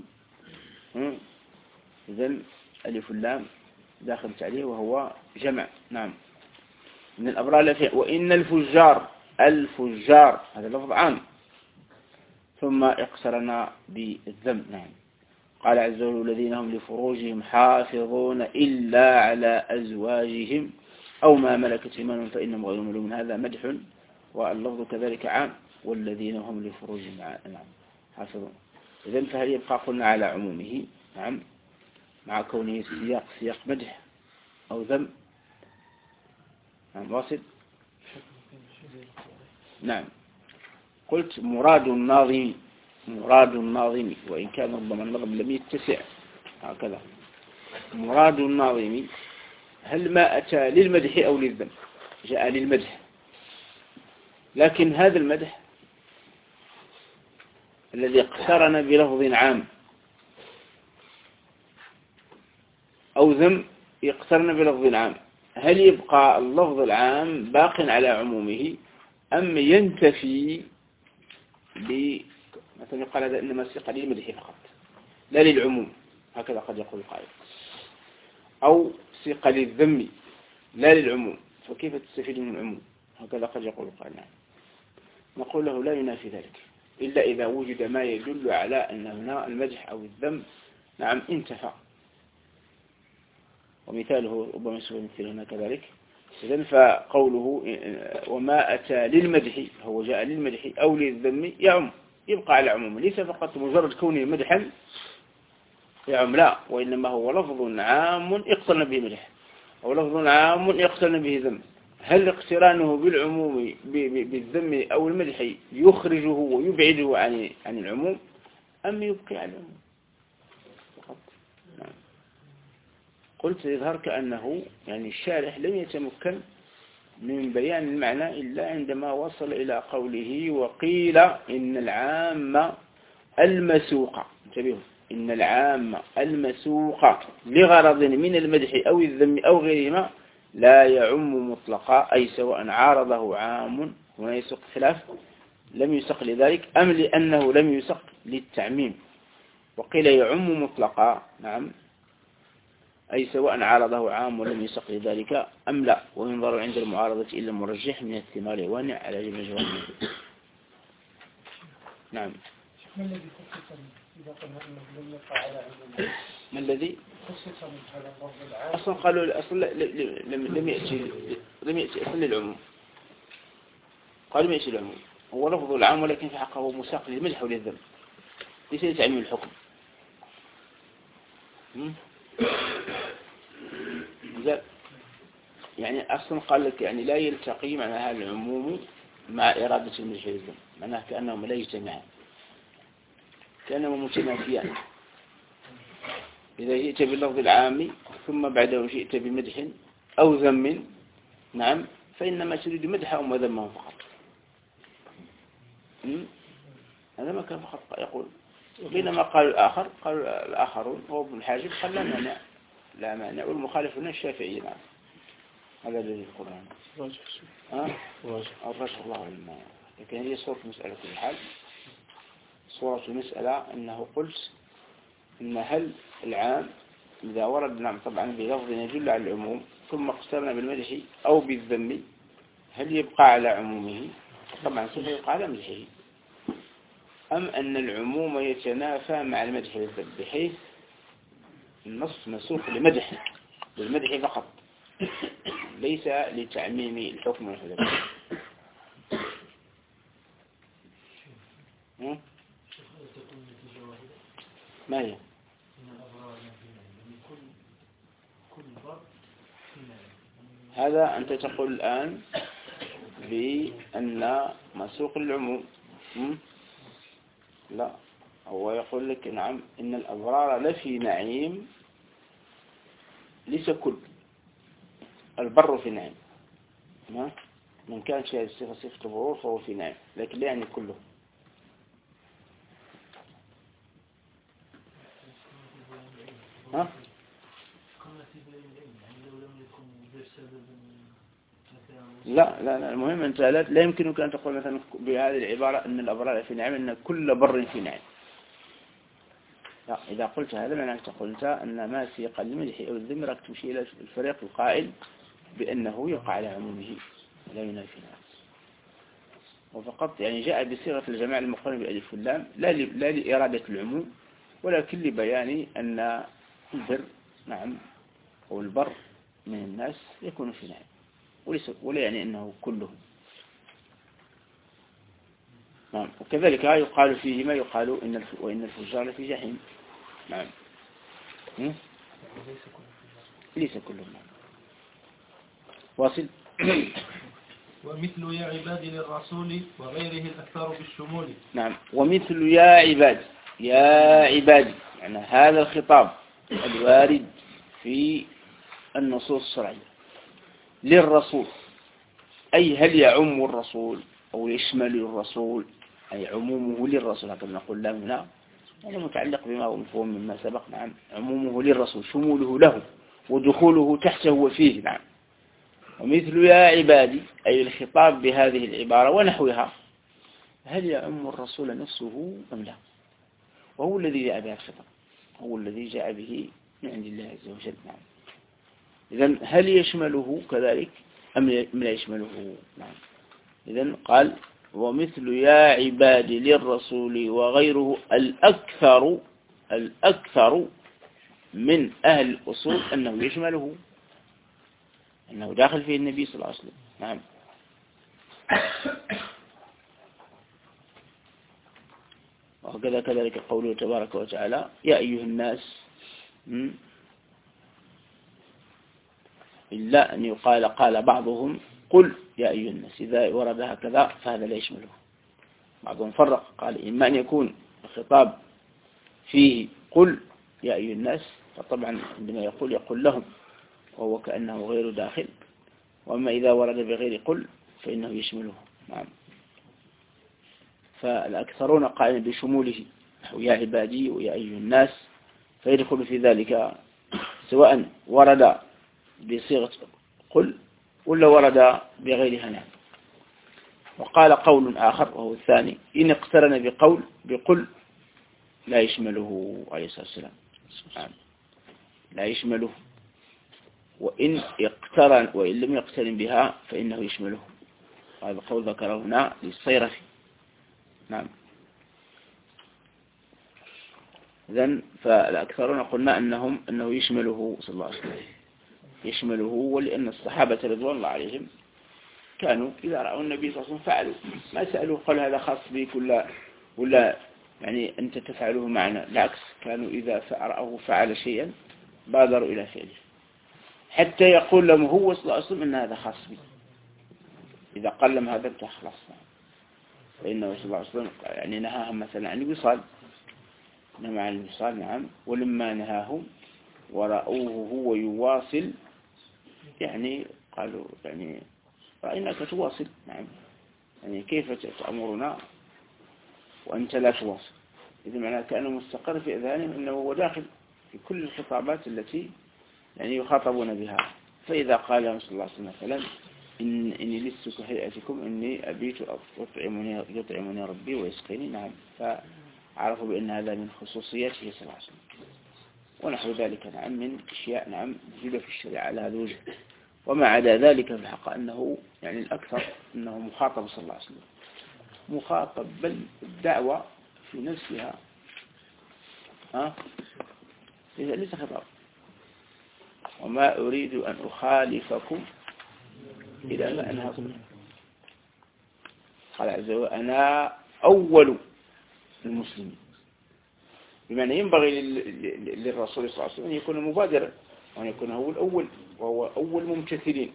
إذن ألف اللام داخلت عليه وهو جمع. نعم. إن الأبرار لفي، وإن الفجار هذا لفظ عام، ثم اقترنا بالذم. نعم. قال عز وجل الذين هم لفروجهم حافظون إلا على أزواجهم أو ما ملكت ايمانهم فإنهم غير ملومين. هذا مدح، واللفظ كذلك عام، والذين هم لفروجهم حافظون. إذن فهل يبقى قلنا على عمومه؟ نعم، مع كونه سياق مدح أو ذم. نعم. واصل. نعم. قلت مراد الناظم وإن كان ربما النظم لم يتسع هكذا. مراد الناظم هل ما أتى للمدح أو للذم؟ جاء للمدح، لكن هذا المدح الذي اقترن بلفظ عام أو ذم يقترن بلفظ عام، هل يبقى اللفظ العام باق على عمومه أم ينتفي مثلا يقال هذا إنما سيق للمدح فقط لا للعموم، هكذا قد يقول القائل، أو سيق للذم لا للعموم، فكيف تستفيد من العموم؟ هكذا قد يقول القائل. نقول له لا ينافي ذلك إلا إذا وجد ما يدل على أن هنا المدح أو الذم نعم انتفى، ومثاله ربما سوى مثل هنا كذلك. إذن فقوله وما أتى للمدح هو جاء للمدح أو للذم يعم، يبقى على عمومه، ليس فقط مجرد كونه مدحا يعم، لا، وإنما هو لفظ عام اقترن به مدح أو لفظ عام يقترن به ذم. هل اقترانه بالعموم بالذم أو المدح يخرجه ويبعده عن العموم أم يبقي على العموم فقط؟ نعم. قلت يظهر كأنه يعني الشارح لم يتمكن من بيان المعنى إلا عندما وصل إلى قوله وقيل إن العام المسوق، انتبهوا، إن العام المسوق لغرض من المدح أو الذم أو غيرهما لا يعم مطلقا، أي سواء عارضه عام، هنا يسق خلاف، لم يسق لذلك أم لأنه لم يسق للتعميم. وقيل يعم مطلقا، نعم، أي سواء عارضه عام ولم يسق لذلك أم لا، وينظر عند المعارضة إلا المرجح من الثمار وانع على جميع جوانبه. نعم. ما الذي خصص إذا قلنا أنه لم يقع على عموم؟ ما الذي خصص من هذا اللفظ العام؟ أصلا قالوا أصلا لم يأتي أصلا للعموم، قالوا ما يأتي العموم، هو لفظ العام ولكن في حقه مساق للمدح وللذم ليس لتعميم الحكم. يعني أصلا قال لك يعني لا يلتقي معنى هذا العموم مع إرادة المدح والذم، معناه كأنهم لا يجتمعان، كأنهم متنافيان. إذا جئت باللفظ العام ثم بعده جئت بمدح أو ذم، نعم، فإنما تريد مدحهم وذمهم فقط. هذا ما كان فقط يقول. بينما قال الآخرون هو ابن الحاجب قال لا مانع والمخالف هنا الشافعي. نعم، هذا الذي في القرآن الرجح الله علم. لكن هي صورة المسألة في الحال. صورة المسألة أنه قلت إن هل العام إذا ورد نعم طبعا بلفظ يدل على العموم ثم اقترن بالمدح أو بالذم هل يبقى على عمومه؟ طبعا سوف يبقى على مدحه. أم أن العموم يتنافى مع المدح والذم بحيث النص مسوق للمدح فقط ليس لتعميم الحكم والحكم. ما هي؟ هذا أنت تقول الآن بأن مسوق للعموم. لا، هو يقول لك نعم إن الأبرار لفي نعيم، ليس كل البر في نعيم. من كانت هذه الصفة صفة البرور فهو في نعيم، لكن لا يعني كله. لا المهم أنت لا يمكنك أن تقول مثلا بهذه العبارة أن الأبرار في نعيم أن كل بر في نعيم. لا، إذا قلت هذا معناه قلت أن ما سيق المدح أو الذم راك تمشي إلى الفريق القائل بأنه يقع على عمومه لا ينافي نعم. وفقط يعني جاء بصيغة الجماعة المقرنة بالألف واللام لا لإرادة العموم ولكن لبيان أن البر نعم أو البر من الناس يكون في نعيم ولا يعني أنه كلهم. نعم. وكذلك يقال فيه ما يقال وإن الفجار في جحيم. نعم. ليس كلهم. واصل. ومثل يا عبادي للرسول وغيره الأكثر بالشمول. نعم. ومثل يا عبادي يعني هذا الخطاب الوارد في النصوص الشرعية للرسول، أي هل يعم الرسول أو يشمل الرسول، أي عمومه للرسول. هكذا نقول لا هنا يعني متعلق بما هو مفهوم مما سبق. نعم، عمومه للرسول شموله له ودخوله تحته وفيه. نعم. ومثل يا عبادي أي الخطاب بهذه العبارة ونحوها هل يعم الرسول نفسه أم لا، وهو الذي جاء بها الخطاب، هو الذي جاء به من عند الله عز وجل. نعم. إذن هل يشمله كذلك أم لا يشمله؟ نعم. إذن قال ومثل يا عبادي للرسول وغيره الأكثر من أهل الأصول أنه يشمله، أنه داخل فيه النبي صلى الله عليه وسلم. نعم. وهكذا كذلك قوله تبارك وتعالى يا أيها الناس، إلا أن يقال قال بعضهم قل يا أيها الناس، إذا ورد هكذا فهذا لا يشمله. بعضهم فرق قال إما أن يكون الخطاب فيه قل يا أيها الناس، فطبعا عندما يقول لهم وهو كأنه غير داخل، وأما إذا ورد بغير قل فإنه يشمله. نعم. فالأكثرون قائلين بشموله يا عبادي ويا أيها الناس، فيدخل في ذلك سواء ورد بصيغة قل ولا ورد بغيرها. نعم. وقال قول آخر وهو الثاني إن اقترن بقل لا يشمله عليه الصلاة والسلام. نعم. لا يشمله، وإن لم يقترن بها فإنه يشمله. هذا قول ذكره هنا للصيرفي. نعم. إذن فالأكثرون قلنا أنه يشمله صلى الله عليه وسلم، يشمله، ولأن الصحابة رضوان الله عليهم كانوا إذا رأوا النبي صلى الله عليه وسلم فعلوا، ما سألوه قال هذا خاص بك ولا يعني أنت تفعله معنا، بالعكس كانوا إذا رأوه فعل شيئا بادروا إلى فعله، حتى يقول لهم هو صلى الله عليه وسلم أن هذا خاص بي، إذا قال لهم هذا انت خلاص. فإنه صلى الله عليه وسلم يعني نهاهم مثلا عن الوصال، نهى عن الوصال نعم، ولما نهاهم ورأوه هو يواصل يعني قالوا يعني رأيناك تواصل، نعم يعني كيف تأمرنا وأنت لا تواصل؟ إذا معناه كأنه مستقر في أذهانهم أنه هو داخل في كل الخطابات التي يعني يخاطبون بها. فإذا قال لهم صلى الله عليه وسلم مثلا إني لست كهيئتكم إني أبيت يطعمني ربي ويسقيني، نعم، فعرفوا بأن هذا من خصوصياته صلى الله عليه وسلم، ونحو ذلك نعم من أشياء نعم موجودة في الشريعة على هذا الوجه. وما عدا ذلك في الحق أنه يعني الأكثر أنه مخاطب صلى الله عليه وسلم، مخاطب، بل الدعوة في نفسها ليس خطاب. وما أريد أن أخالفكم إلى ما أنهاكم، قال عز وجل أنا أول المسلمين، بمعنى ينبغي للرسول صلى الله عليه وسلم أن يكون مبادرا وأن يكون هو الأول وهو أول ممتثلين.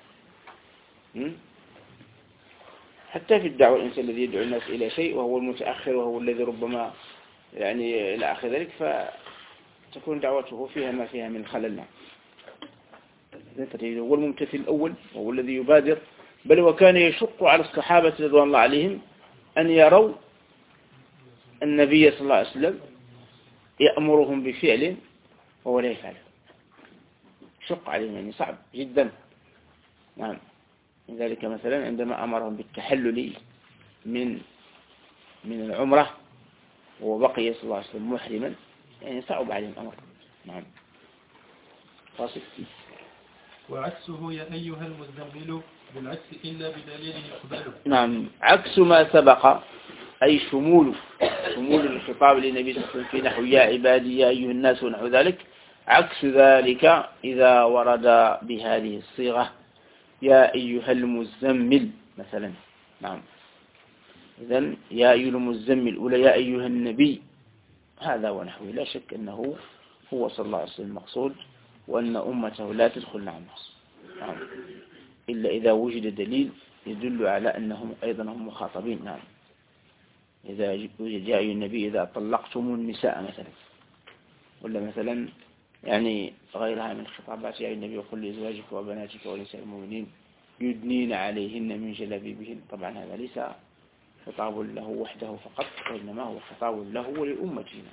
حتى في الدعوة الإنسان الذي يدعو الناس إلى شيء وهو المتأخر وهو الذي ربما يعني إلى آخر ذلك، فتكون دعوته فيها ما فيها من خلل. هو الممتثل الأول وهو الذي يبادر، بل وكان يشق على الصحابة رضوان الله عليهم أن يروا النبي صلى الله عليه وسلم يأمرهم بفعل وهو لا يفعله، شق عليهم يعني صعب جدا. نعم، لذلك مثلا عندما أمرهم بالتحلل من العمرة وبقي صلى الله عليه وسلم محرما، يعني صعب عليهم الأمر. نعم، فاصل. وعكسه يا أيها المزمل بالعكس إلا بدليل يقبله. نعم، عكس ما سبق أي شمول الخطاب للنبي صلى الله عليه وسلم في نحو يا عبادي يا أيها الناس ونحو ذلك، عكس ذلك إذا ورد بهذه الصيغة يا أيها المزمل مثلا. نعم، إذن يا أيها المزمل ولا يا أيها النبي، هذا ونحوه لا شك أنه هو صلى الله عليه وسلم المقصود، وأن أمته لا تدخل نعم إلا إذا وجد دليل يدل على أنهم أيضا هم مخاطبين. نعم، إذا جاء النبي إذا طلقتم النساء مثلا، ولا مثلا يعني غيرها من الخطابات يا النبي وقل لأزواجك وبناتك ونساء المؤمنين يدنين عليهن من جلابيبهن، طبعا هذا ليس خطاب له وحده فقط، وإنما هو خطاب له ولأمتنا.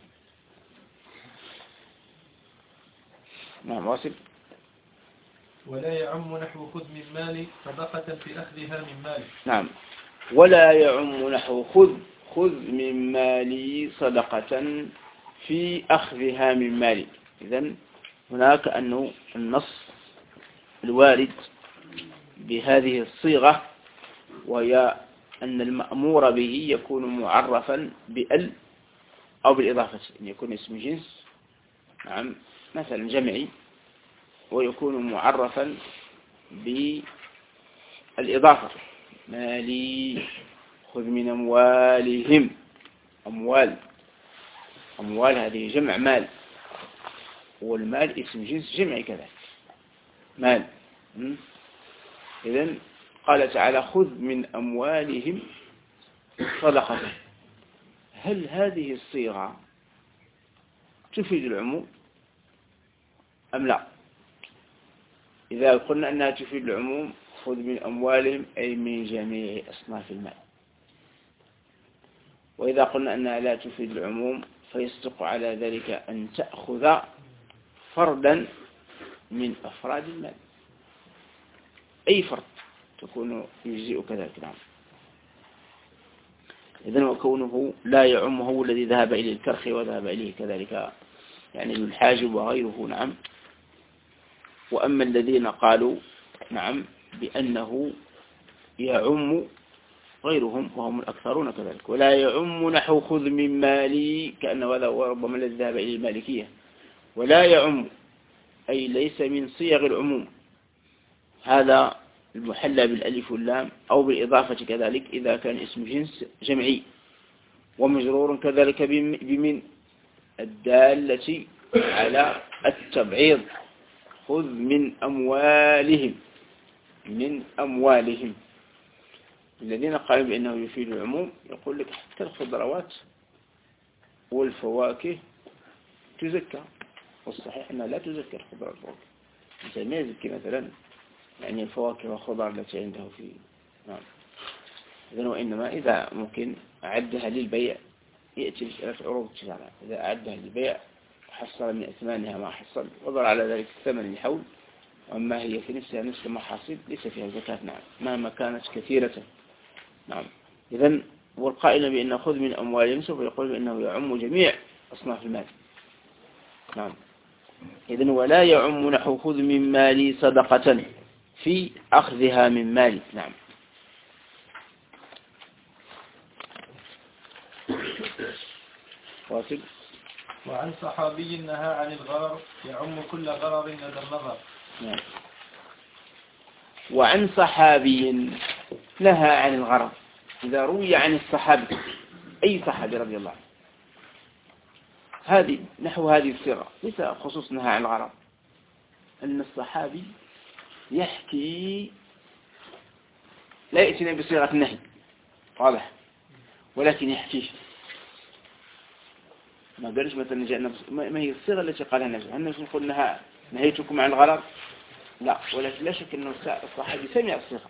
نعم، واصل. ولا يعم نحو خذ من مالي صدقة في أخذها من مالي. نعم، ولا يعم نحو خذ من مالي صدقة في أخذها من مالي. إذن هناك أنه النص الوارد بهذه الصيغة وهي أن المأمور به يكون معرفا بأل أو بالإضافة، أن يكون اسم جنس نعم مثلا جمعي، ويكون معرفا بالإضافة مالي خذ من أموالهم، أموال هذه جمع مال، والمال اسم جنس جمعي كذلك مال. إذن قال تعالى خذ من أموالهم صدقة. هل هذه الصيغة تفيد العموم أم لا؟ إذا قلنا أنها تفيد العموم خذ من أموالهم أي من جميع أصناف المال، وإذا قلنا أنها لا تفيد العموم فيصدق على ذلك أن تأخذ فردا من أفراد المال، أي فرد تكون يجزئ كذلك. نعم، إذن وكونه لا يعم هو الذي ذهب إليه الكرخي وذهب إليه كذلك يعني الحاجب وغيره. نعم، وأما الذين قالوا نعم بأنه يعم غيرهم وهم الأكثرون كذلك. ولا يعم نحو خذ من مالي، كأنه هذا ربما الذي ذهب إلى المالكية. ولا يعم أي ليس من صيغ العموم، هذا المحلى بالألف واللام أو بالإضافة كذلك إذا كان اسم جنس جمعي، ومجرور كذلك بمن الدالة على التبعيض. خذ من أموالهم، من أموالهم. الذين قالوا بأنه يفيد العموم يقول لك حتى الخضروات والفواكه تزكى، والصحيح أنها لا تزكى الخضروات والفواكه. مثل ما يزكي مثلا يعني الفواكه والخضار التي عنده في نعم. إذن وإنما إذا ممكن أعدها للبيع يأتي مسألة عروض التجارة، إذا أعدها للبيع حصل من أثمانها ما حصل وضع على ذلك الثمن الحول، وأما هي في نفسها نفس المحاصيل ليس فيها زكاة نعم مهما كانت كثيرة نعم. إذن والقائل بأن خذ من أموالهم سوف يقول بأنه يعم جميع أصناف المال نعم. إذن ولا يعم نحو خذ من مالي صدقة في أخذها من مالي نعم. واصل. وعن صحابي نهى عن الغرر يعم كل غرر لدى النظر نعم. وعن صحابي نهى عن الغرر، إذا روي عن الصحابي أي صحابي رضي الله عنه، هذه نحو هذه الصيغة ليس خصوص نهى عن الغرر، أن الصحابي يحكي لا يأتينا بصيغة النهي واضح، ولكن يحكيه. ما قالش مثلا جاء ما هي الصيغة التي قالها النبي؟ هل النبي يقول نهيتكم عن الغرر؟ لا، ولكن لا شك أن الصحابي سمع الصيغة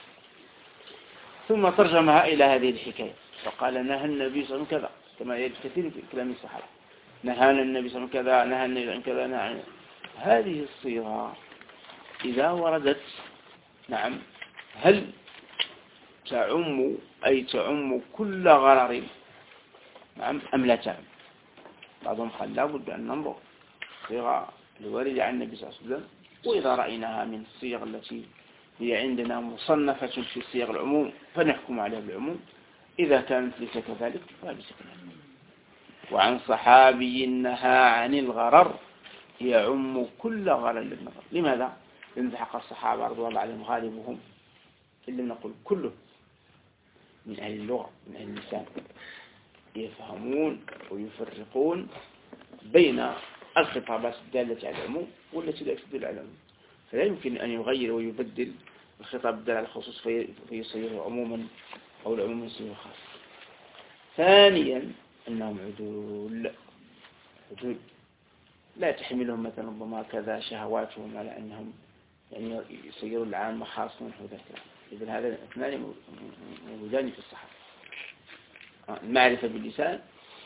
ثم ترجمها إلى هذه الحكاية فقال نهى النبي صلى الله عليه وسلم كذا، كما يجد كثير في كلام الصحابة نهانا النبي صلى الله عليه وسلم كذا، نهى النبي عن كذا، نهى عن هذه الصيغة إذا وردت نعم هل تعم أي تعم كل غرر نعم أم لا تعم؟ بعضهم قال لا بد أن ننظر صيغة الوارد عن النبي صلى الله عليه وسلم، وإذا رأيناها من الصيغ التي هي عندنا مصنفة في صيغ العموم فنحكم عليها بالعموم، إذا كانت ليس كذلك فبسكنا. وعن صحابي نهى عن الغرر يعم كل غرر للنظر. لماذا؟ لأن حق الصحابة رضي الله عنهم غالبهم إلا نقول كله من أهل اللغة من أهل اللسان يفهمون ويفرقون بين الخطابات الدالة على العموم والتي لا تدل على العموم، فلا يمكن أن يغير ويبدل الخطاب الدال على الخصوص فيصيره عموما أو العموم يصيره خاص. ثانيا أنهم عدول لا تحملهم مثلا ربما كذا شهواتهم على أنهم يعني يصيروا العام خاص من ذلك. إذن هذا اثنان موجودان في الصحابة، المعرفة باللسان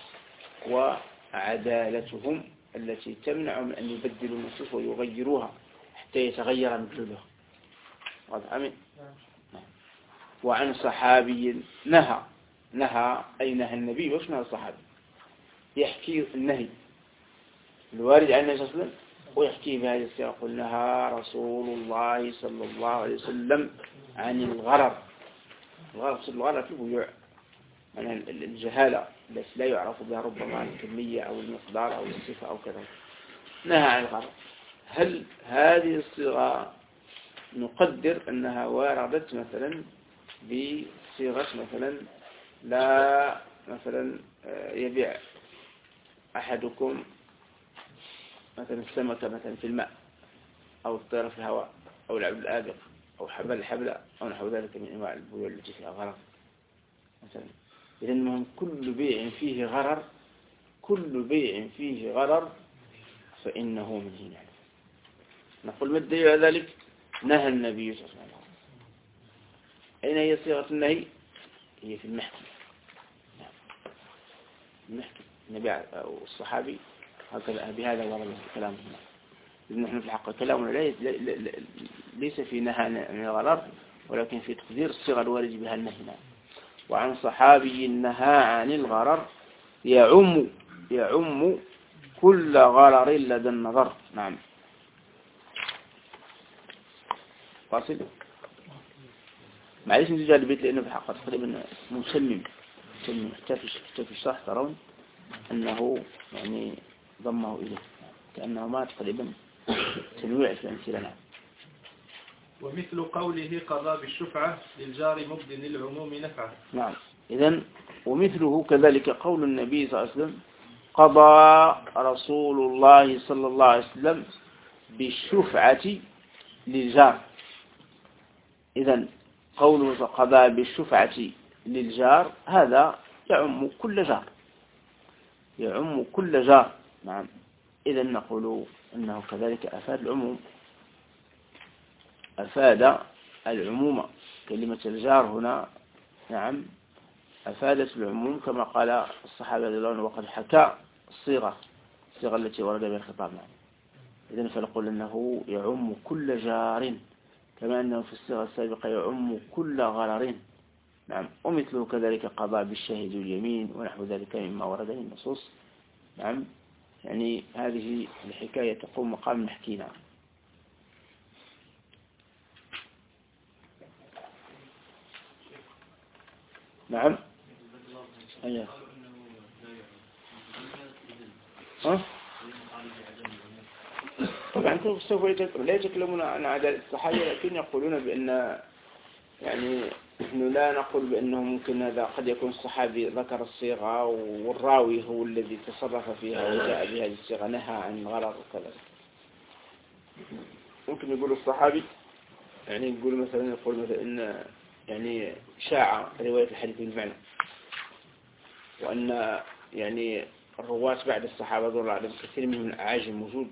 وعدالتهم التي تمنع من أن يبدلوا النصوص ويغيروها حتى يتغير مدلولها. واضح أمين؟ وعن صحابي نهى أي نهى النبي وش نهى الصحابي؟ يحكي النهي الوارد عن النبي صلى الله عليه وسلم ويحكي بهذه الصيغة قل نهى رسول الله صلى الله عليه وسلم عن الغرر. الغرر في البيوع يعني الجهالة التي لا يعرف بها ربما الكمية أو المقدار أو الصفة أو كذا. نهى عن الغرر. هل هذه الصيغة نقدر أنها واردت مثلا بصيغة مثلا لا مثلا يبيع أحدكم مثلا السمكة مثلا في الماء أو الطير في الهواء أو العبد الآبق أو حبل الحبلة أو نحو ذلك من أنواع البيوع التي فيها غرر مثلا. إذن كل بيع فيه غرر فإنه من هنا. نقول ما الدليل على ذلك؟ نهى النبي صلى الله عليه وسلم. أين هي صيغة النهي؟ هي في المحكم. المحكم النبي أو الصحابي هكذا بهذا ورد الكلام هنا. إذن نحن في الحق كلامنا ليس في نهى عن الغرر ولكن في تقدير الصيغة الوارد بها النهي. وعن صحابي نهى عن الغرر يعم كل غرر لدى النظر. نعم. فاصل. معليش نرجع البيت لأنه في الحقيقة تقريبا مسمم حتى في الشرح ترون أنه يعني ضمه إليه كأنه ما تقريبا تنويع في الأمثلة. نعم. ومثل قوله قضى بالشفعة للجار مبد للعموم نفعه. نعم. إذن ومثله كذلك قول النبي صلى الله عليه وسلم قضى رسول الله صلى الله عليه وسلم بالشفعة للجار. إذن قوله قضى بالشفعة للجار هذا يعم كل جار. نعم. إذن نقول أنه كذلك أفاد العموم. كلمة الجار هنا نعم أفادت العموم كما قال الصحابة رضي الله عنهم وقد حكى الصيغة التي ورد بها الخطاب. نعم. إذن فنقول أنه يعم كل جار كما أنه في الصيغة السابقة يعم كل غرر. نعم. ومثله كذلك قضاء بالشاهد واليمين ونحو ذلك مما ورد من النصوص. نعم. يعني هذه الحكاية تقوم مقام نحكي. نعم. نعم. أيه. طبعا سوف لا يتكلمون عن عدد الصحابة لكن يقولون بأن يعني نحن لا نقول بأنه ممكن هذا قد يكون الصحابي ذكر الصيغة والراوي هو الذي تصرف فيها وجاء بهذه الصيغة نهى عن غلط وكذا. ممكن يقول الصحابي يعني يقول مثلا إن يعني شاع رواية الحديث بالمعنى وأن يعني الرواة بعد الصحابة رضي الله عنهم كثير منهم الأعاجم موجود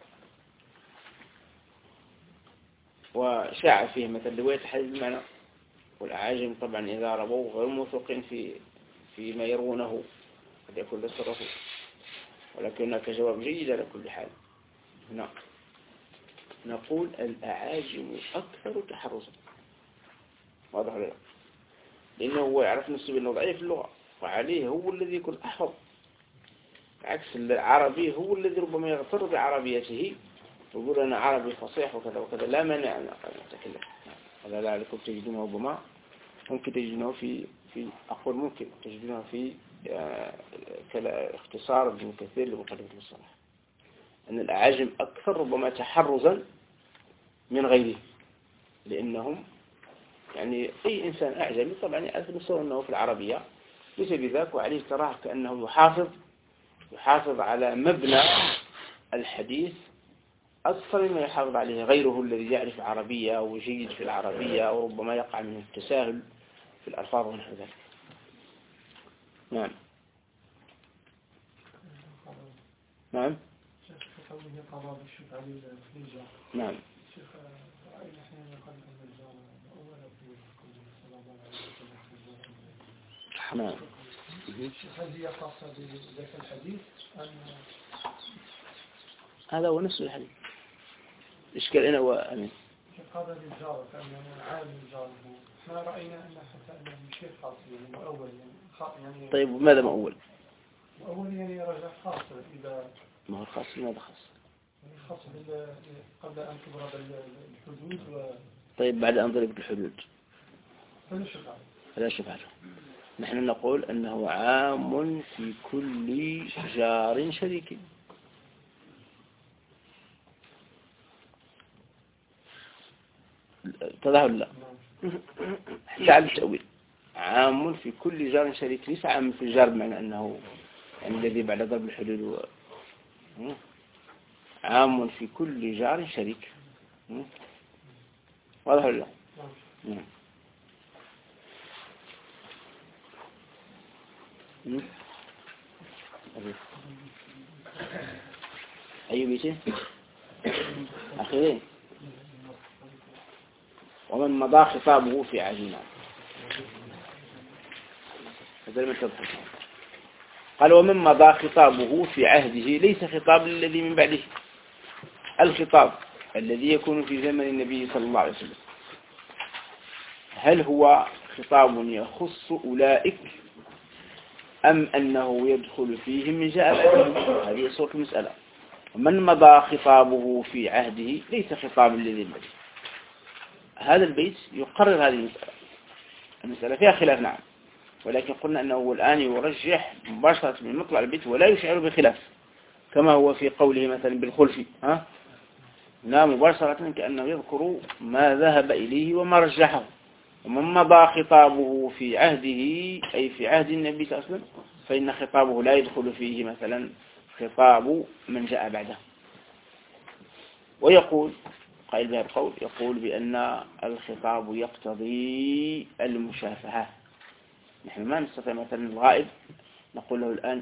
وشاع فيه مثلا رواية الحديث بالمعنى والأعاجم طبعا إذا رووا غير موثوقين فيما يروونه قد يكون تصرفوا ولكن هناك جواب جيد على كل حال. هنا نقول الأعاجم أكثر تحرزا. واضح ولا لا؟ لأنه هو يعرف نفسه بأنه ضعيف في اللغة وعليه هو الذي يكون أحفظ عكس العربي هو الذي ربما يغتر بعربيته ويقول أنا عربي فصيح وكذا وكذا لا مانع أن أتكلم. هذا لا لكم تجدونه ربما ممكن تجدونه في أقول ممكن تجدونه في اختصار ابن كثير لمقدمة المصطلح أن الأعاجم أكثر ربما تحرزا من غيره لأنهم يعني أي إنسان أعجمي طبعا يعرف نفسه أنه في العربية ليس بذاك وعليه تراه كأنه يحافظ على مبنى الحديث أكثر مما يحافظ عليه غيره الذي يعرف العربية وجيد في العربية وربما يقع منه التساهل في الألفاظ ونحو ذلك. نعم. نعم. نعم. نعم. هذه خاصة بذاك الحديث هذا هو نفس الحديث. إشكال هنا هو أمين. قضى للجار كان عالم الجار ما رأينا أن حتى أنه شيء خاص يعني مؤول يعني. طيب ماذا مؤول؟ مؤول يعني رجع خاص إذا ما هو خاص ماذا خاص؟ خاص قبل أن تضرب الحدود طيب بعد أن ضربت الحدود فلا شفعة. نحن نقول أنه عام في كل جار شريك. تظهر لا حتى على التأويل عام في كل جار شريك ليس عام في الجار بمعنى أنه يعني الذي بعد ضرب الحدود عام في كل جار شريك. واضح ولا لا؟ أي بيته أخيرين ومن مضى خطابه في عهدنا هذا لم تبحث. قال ومن مضى خطابه في عهده ليس خطاب الذي من بعده الخطاب الذي يكون في زمن النبي صلى الله عليه وسلم هل هو خطاب يخص أولئك أم أنه يدخل فيهم من جاء بعدهم؟ هذه صورة المسألة. من مضى خطابه في عهده ليس خطاب الذي من بعده. هذا البيت يقرر هذه المسألة المسألة فيها خلاف نعم، ولكن قلنا أنه الآن يرجح مباشرة من مطلع البيت ولا يشعر بخلاف، كما هو في قوله مثلا بالخلف نعم مباشرة كأنه يذكر ما ذهب إليه وما رجحه، ومن مضى خطابه في عهده أي في عهد النبي صلى الله عليه وسلم فإن خطابه لا يدخل فيه مثلا خطاب من جاء بعده. ويقول قائل بهذا القول يقول بأن الخطاب يقتضي المشافهة. نحن ما نستطيع مثلا الغائب نقول له الآن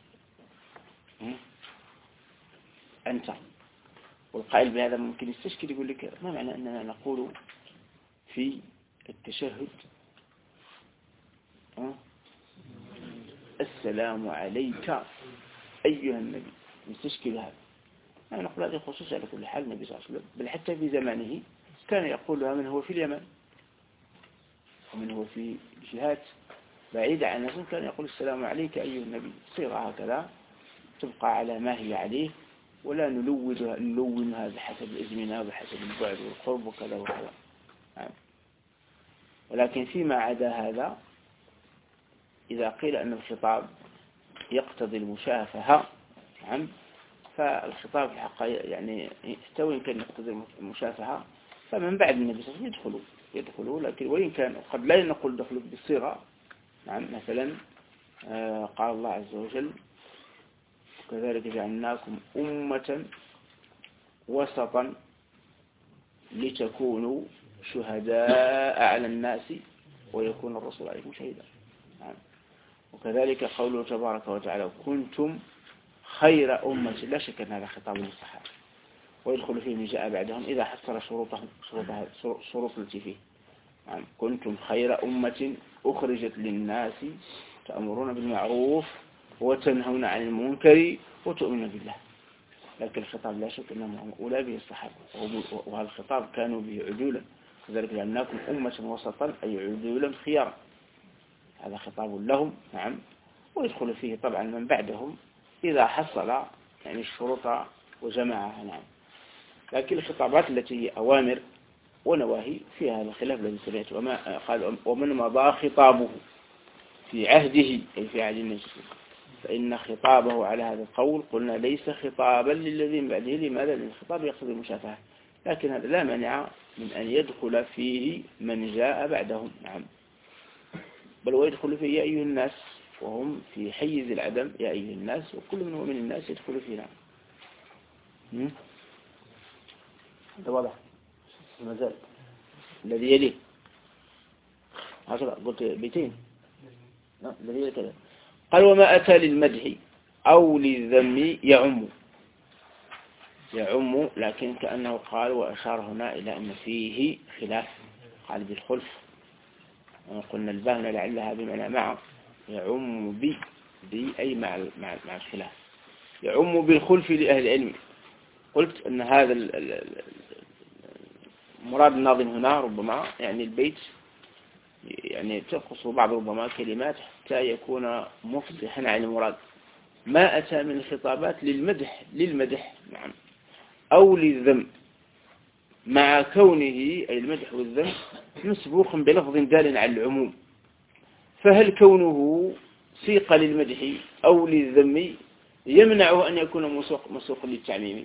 أنت، والقائل بهذا ممكن يستشكل يقول لك ما معنى أننا نقول في التشهد السلام عليك أيها النبي، يستشكل هذا. يعني نقول هذه خصوص على كل حال النبي صلى الله عليه وسلم، بل حتى في زمانه كان يقولها من هو في اليمن ومن هو في جهات بعيدة عن الناس، كان يقول السلام عليك أيها النبي، صيغة هكذا تبقى على ما هي عليه، ولا نلونها بحسب الإزمنة وبحسب البعد والقرب وكذا وكذا. ولكن فيما عدا هذا إذا قيل أن الخطاب يقتضي المشافهة فالخطاب في الحقيقة يعني يستوي إن كان يقتضي المشافهة فمن بعد النبي صلى الله عليه وسلم يدخلوا، لكن وإن كان قد لا نقول دخلوا بالصيغة. مثلا قال الله عز وجل كذلك جعلناكم أمة وسطا لتكونوا شهداء على الناس ويكون الرسول عليكم شهيدا. وكذلك قوله تبارك وتعالى كنتم خير أمة، لا شك أن هذا خطاب للصحابة ويدخل فيه من جاء بعدهم إذا حصل شروط التي فيه. كنتم خير أمة أخرجت للناس تأمرون بالمعروف وتنهون عن المنكر وتؤمنون بالله. لكن الخطاب لا شك أنهم أولى به الصحابة، وهذا الخطاب كانوا به عدولا، كذلك جعلناكم أمة وسطا أي عدولا خيارا، هذا خطاب لهم. ويدخل فيه طبعا من بعدهم إذا حصل يعني الشروط وجمعها. لكن الخطابات التي هي أوامر ونواهي فيها الخلاف الذي سمعت، وما قال ومن مضى خطابه في عهده أي في عهد النبي فإن خطابه على هذا القول قلنا ليس خطابا للذين بعده. لماذا؟ لأن الخطاب يقصد المشافهة، لكن هذا لا مانع من أن يدخل فيه من جاء بعدهم. بل ويدخل فيه يا أيها الناس وهم في حيز العدم، يا أيها الناس وكل من هو من الناس يدخل فيه. هذا واضح. المزال الذي يليه هكذا قلت بيتين الذي يليه كذا. قال وما أتى للمدح أو للذم يعم، لكن كأنه قال وأشار هنا إلى أن فيه خلاف. قال بالخلف وقلنا الباهنة لعلها بمعنى مع، يعم أي مع الخلاف، يعم بالخلف لأهل العلم. قلت أن هذا مراد الناظم هنا ربما يعني البيت يعني تنقص بعض ربما كلمات حتى يكون مفصحا عن المراد. ما أتى من الخطابات للمدح أو للذم مع كونه أي المدح والذم مسبوق بلفظ دال على العموم، فهل كونه سيق للمدح أو للذم يمنعه أن يكون مسوق للتعميم؟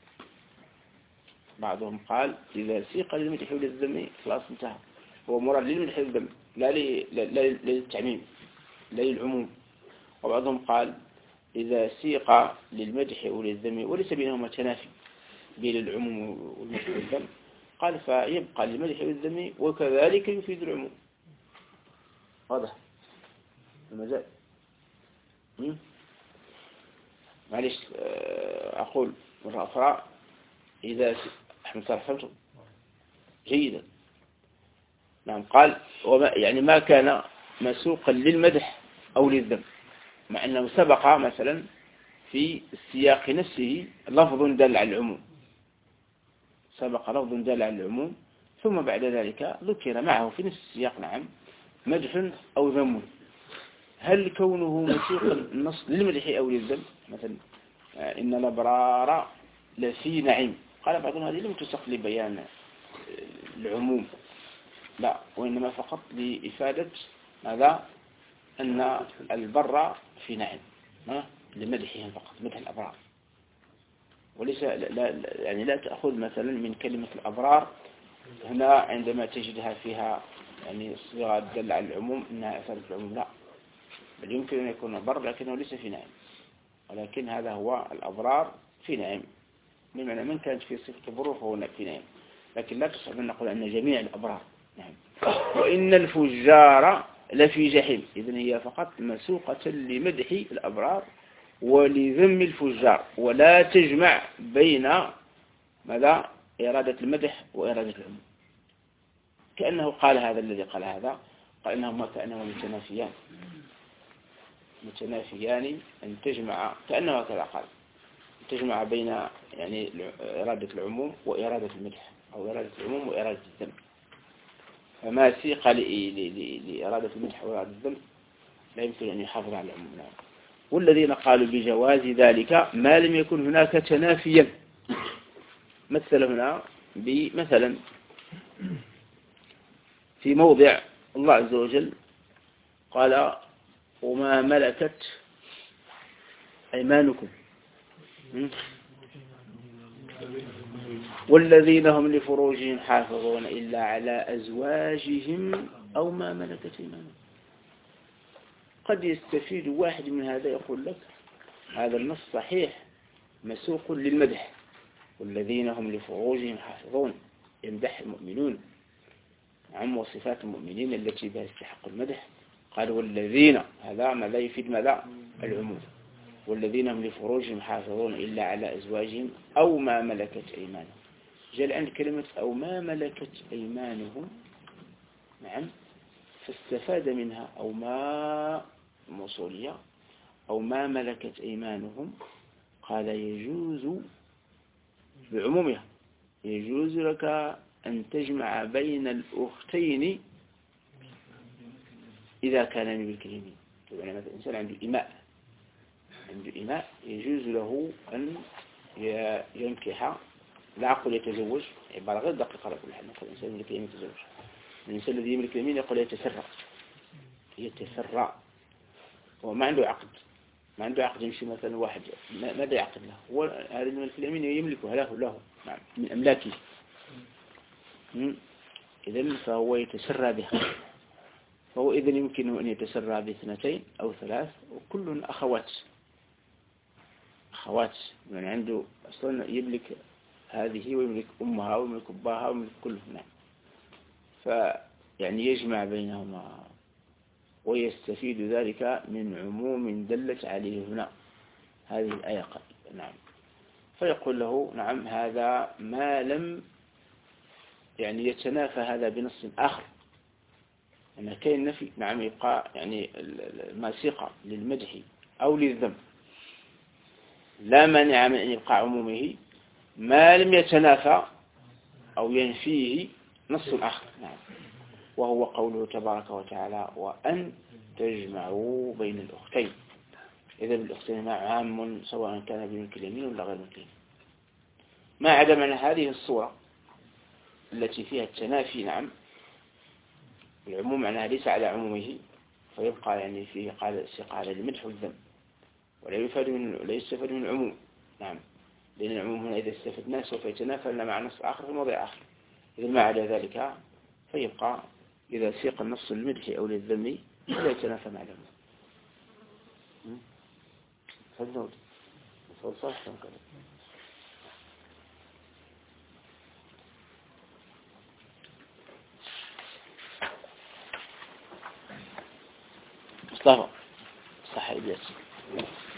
بعضهم قال إذا سيق للمدح وللذم خلاص انتهى، هو مراد للمدح والذم لا للتعميم لا للعموم. وبعضهم قال إذا سيق للمدح وللذم وليس بينهما تنافي بين العموم والمدح والذم قال فيبقى للمدح والذم وكذلك يفيد العموم. واضح المجال؟ معلش أقول مرة أخرى إذا أحمد صالح فهمتم جيدا. نعم قال يعني ما كان مسوقا للمدح أو للذم، مع أنه سبق مثلا في السياق نفسه لفظ دل على العموم، سبق لفظ دل على العموم ثم بعد ذلك ذكر معه في نفس السياق مدح أو ذم. هل كونه مسوق النص للمدح أو للذم؟ مثلا إن الأبرار لفي نعيم، قال بعضهم هذه لم تسق لبيان العموم لا، وإنما فقط لإفادة ماذا؟ أن البر في نعم، لمدحهم فقط، مدح الأبرار، وليس يعني لا تأخذ مثلا من كلمة الأبرار هنا عندما تجدها فيها يعني صيغة تدل على العموم أنها أفادت العموم، لا، بل يمكن أن يكون بر لكنه ليس في نعم، ولكن هذا هو الأبرار في نعم، بمعنى من كانت في صفة البر فهو في نعم، لكن لا تصح أن نقول أن جميع الأبرار نعم. وإن الفجار لفي جحيم، إذن هي فقط مسوقة لمدح الأبرار ولذم الفجار، ولا تجمع بين ماذا؟ إرادة المدح وإرادة العموم. كأنه قال هذا الذي قال هذا، قال إنهما كأنهما متنافيان أن تجمع، كأنه كذا قال تجمع بين يعني إرادة العموم وإرادة المدح، أو إرادة العموم وإرادة الذم، فما سيق لإرادة المدح وإرادة الذم لا يمكن أن يحافظ على العموم. والذين قالوا بجواز ذلك ما لم يكن هناك تنافيا، مثل هنا بمثلا في موضع الله عز وجل قال وما ملكت أيمانكم والذين هم لفروجهم حافظون إلا على أزواجهم أو ما ملكت أيمانهم. قد يستفيد واحد من هذا يقول لك هذا النص صحيح مسوق للمدح، والذين هم لفروجهم حافظون، يمدح المؤمنون عن وصفات المؤمنين التي بها استحق المدح، قال والذين، هذا ما لا يفيد ماذا؟ العموم، والذين هم لفروجهم حافظون إلا على أزواجهم أو ما ملكت أيمانهم. جاء الآن كلمة أو ما ملكت أيمانهم، نعم، فاستفاد منها أو ما موصولية أو ما ملكت أيمانهم، قال يجوز بعمومها، يجوز لك أن تجمع بين الأختين إذا كان ملك اليمين. يعني مثلا الإنسان عنده إماء يجوز له أن ينكح، لا أقول يتزوج، عبارة غير دقيقة على كل حال، نقول الإنسان يملك اليمين يتزوج، الإنسان الذي يملك اليمين يقول يتسرع، هو ما عنده عقد يمشي مثلا واحد ماذا يعقد له، هو هذا الملك اليمين يملكه له نعم من أملاكه، إذن فهو يتسرى بها، فهو إذن يمكنه أن يتسرى باثنتين أو ثلاث، وكل أخوات يعني عنده أصلا يملك هذه ويملك أمها ويملك أباها ويملك كلهم، نعم، فيعني يجمع بينهما ويستفيد ذلك من عموم دلت عليه هنا هذه الآية، نعم، فيقول له نعم هذا ما لم يعني يتنافى هذا بنص آخر، أن كاين نفي، نعم، يبقى يعني ما سيق للمدح أو للذم لا مانع من أن يبقى عمومه ما لم يتنافى أو ينفيه نص آخر، نعم، وهو قوله تبارك وتعالى وأن تجمعوا بين الأختين، إذا بالأختين عام سواء كان بملك اليمين ولا غير ملك اليمين، ما عدا من هذه الصورة التي فيها التنافي، نعم، العموم معناها ليس على عمومه، فيبقى يعني فيه قال على المدح والذم، ولا يستفاد من العموم، نعم، لأن العموم هنا إذا استفدناه سوف يتنافى لنا مع نص آخر في موضع آخر، إذا ما عدا ذلك فيبقى إذا سيق النص للمدح أو للذم لا يتنافى مع العموم. فالنود صح كذا. مصطفى صح إلياس.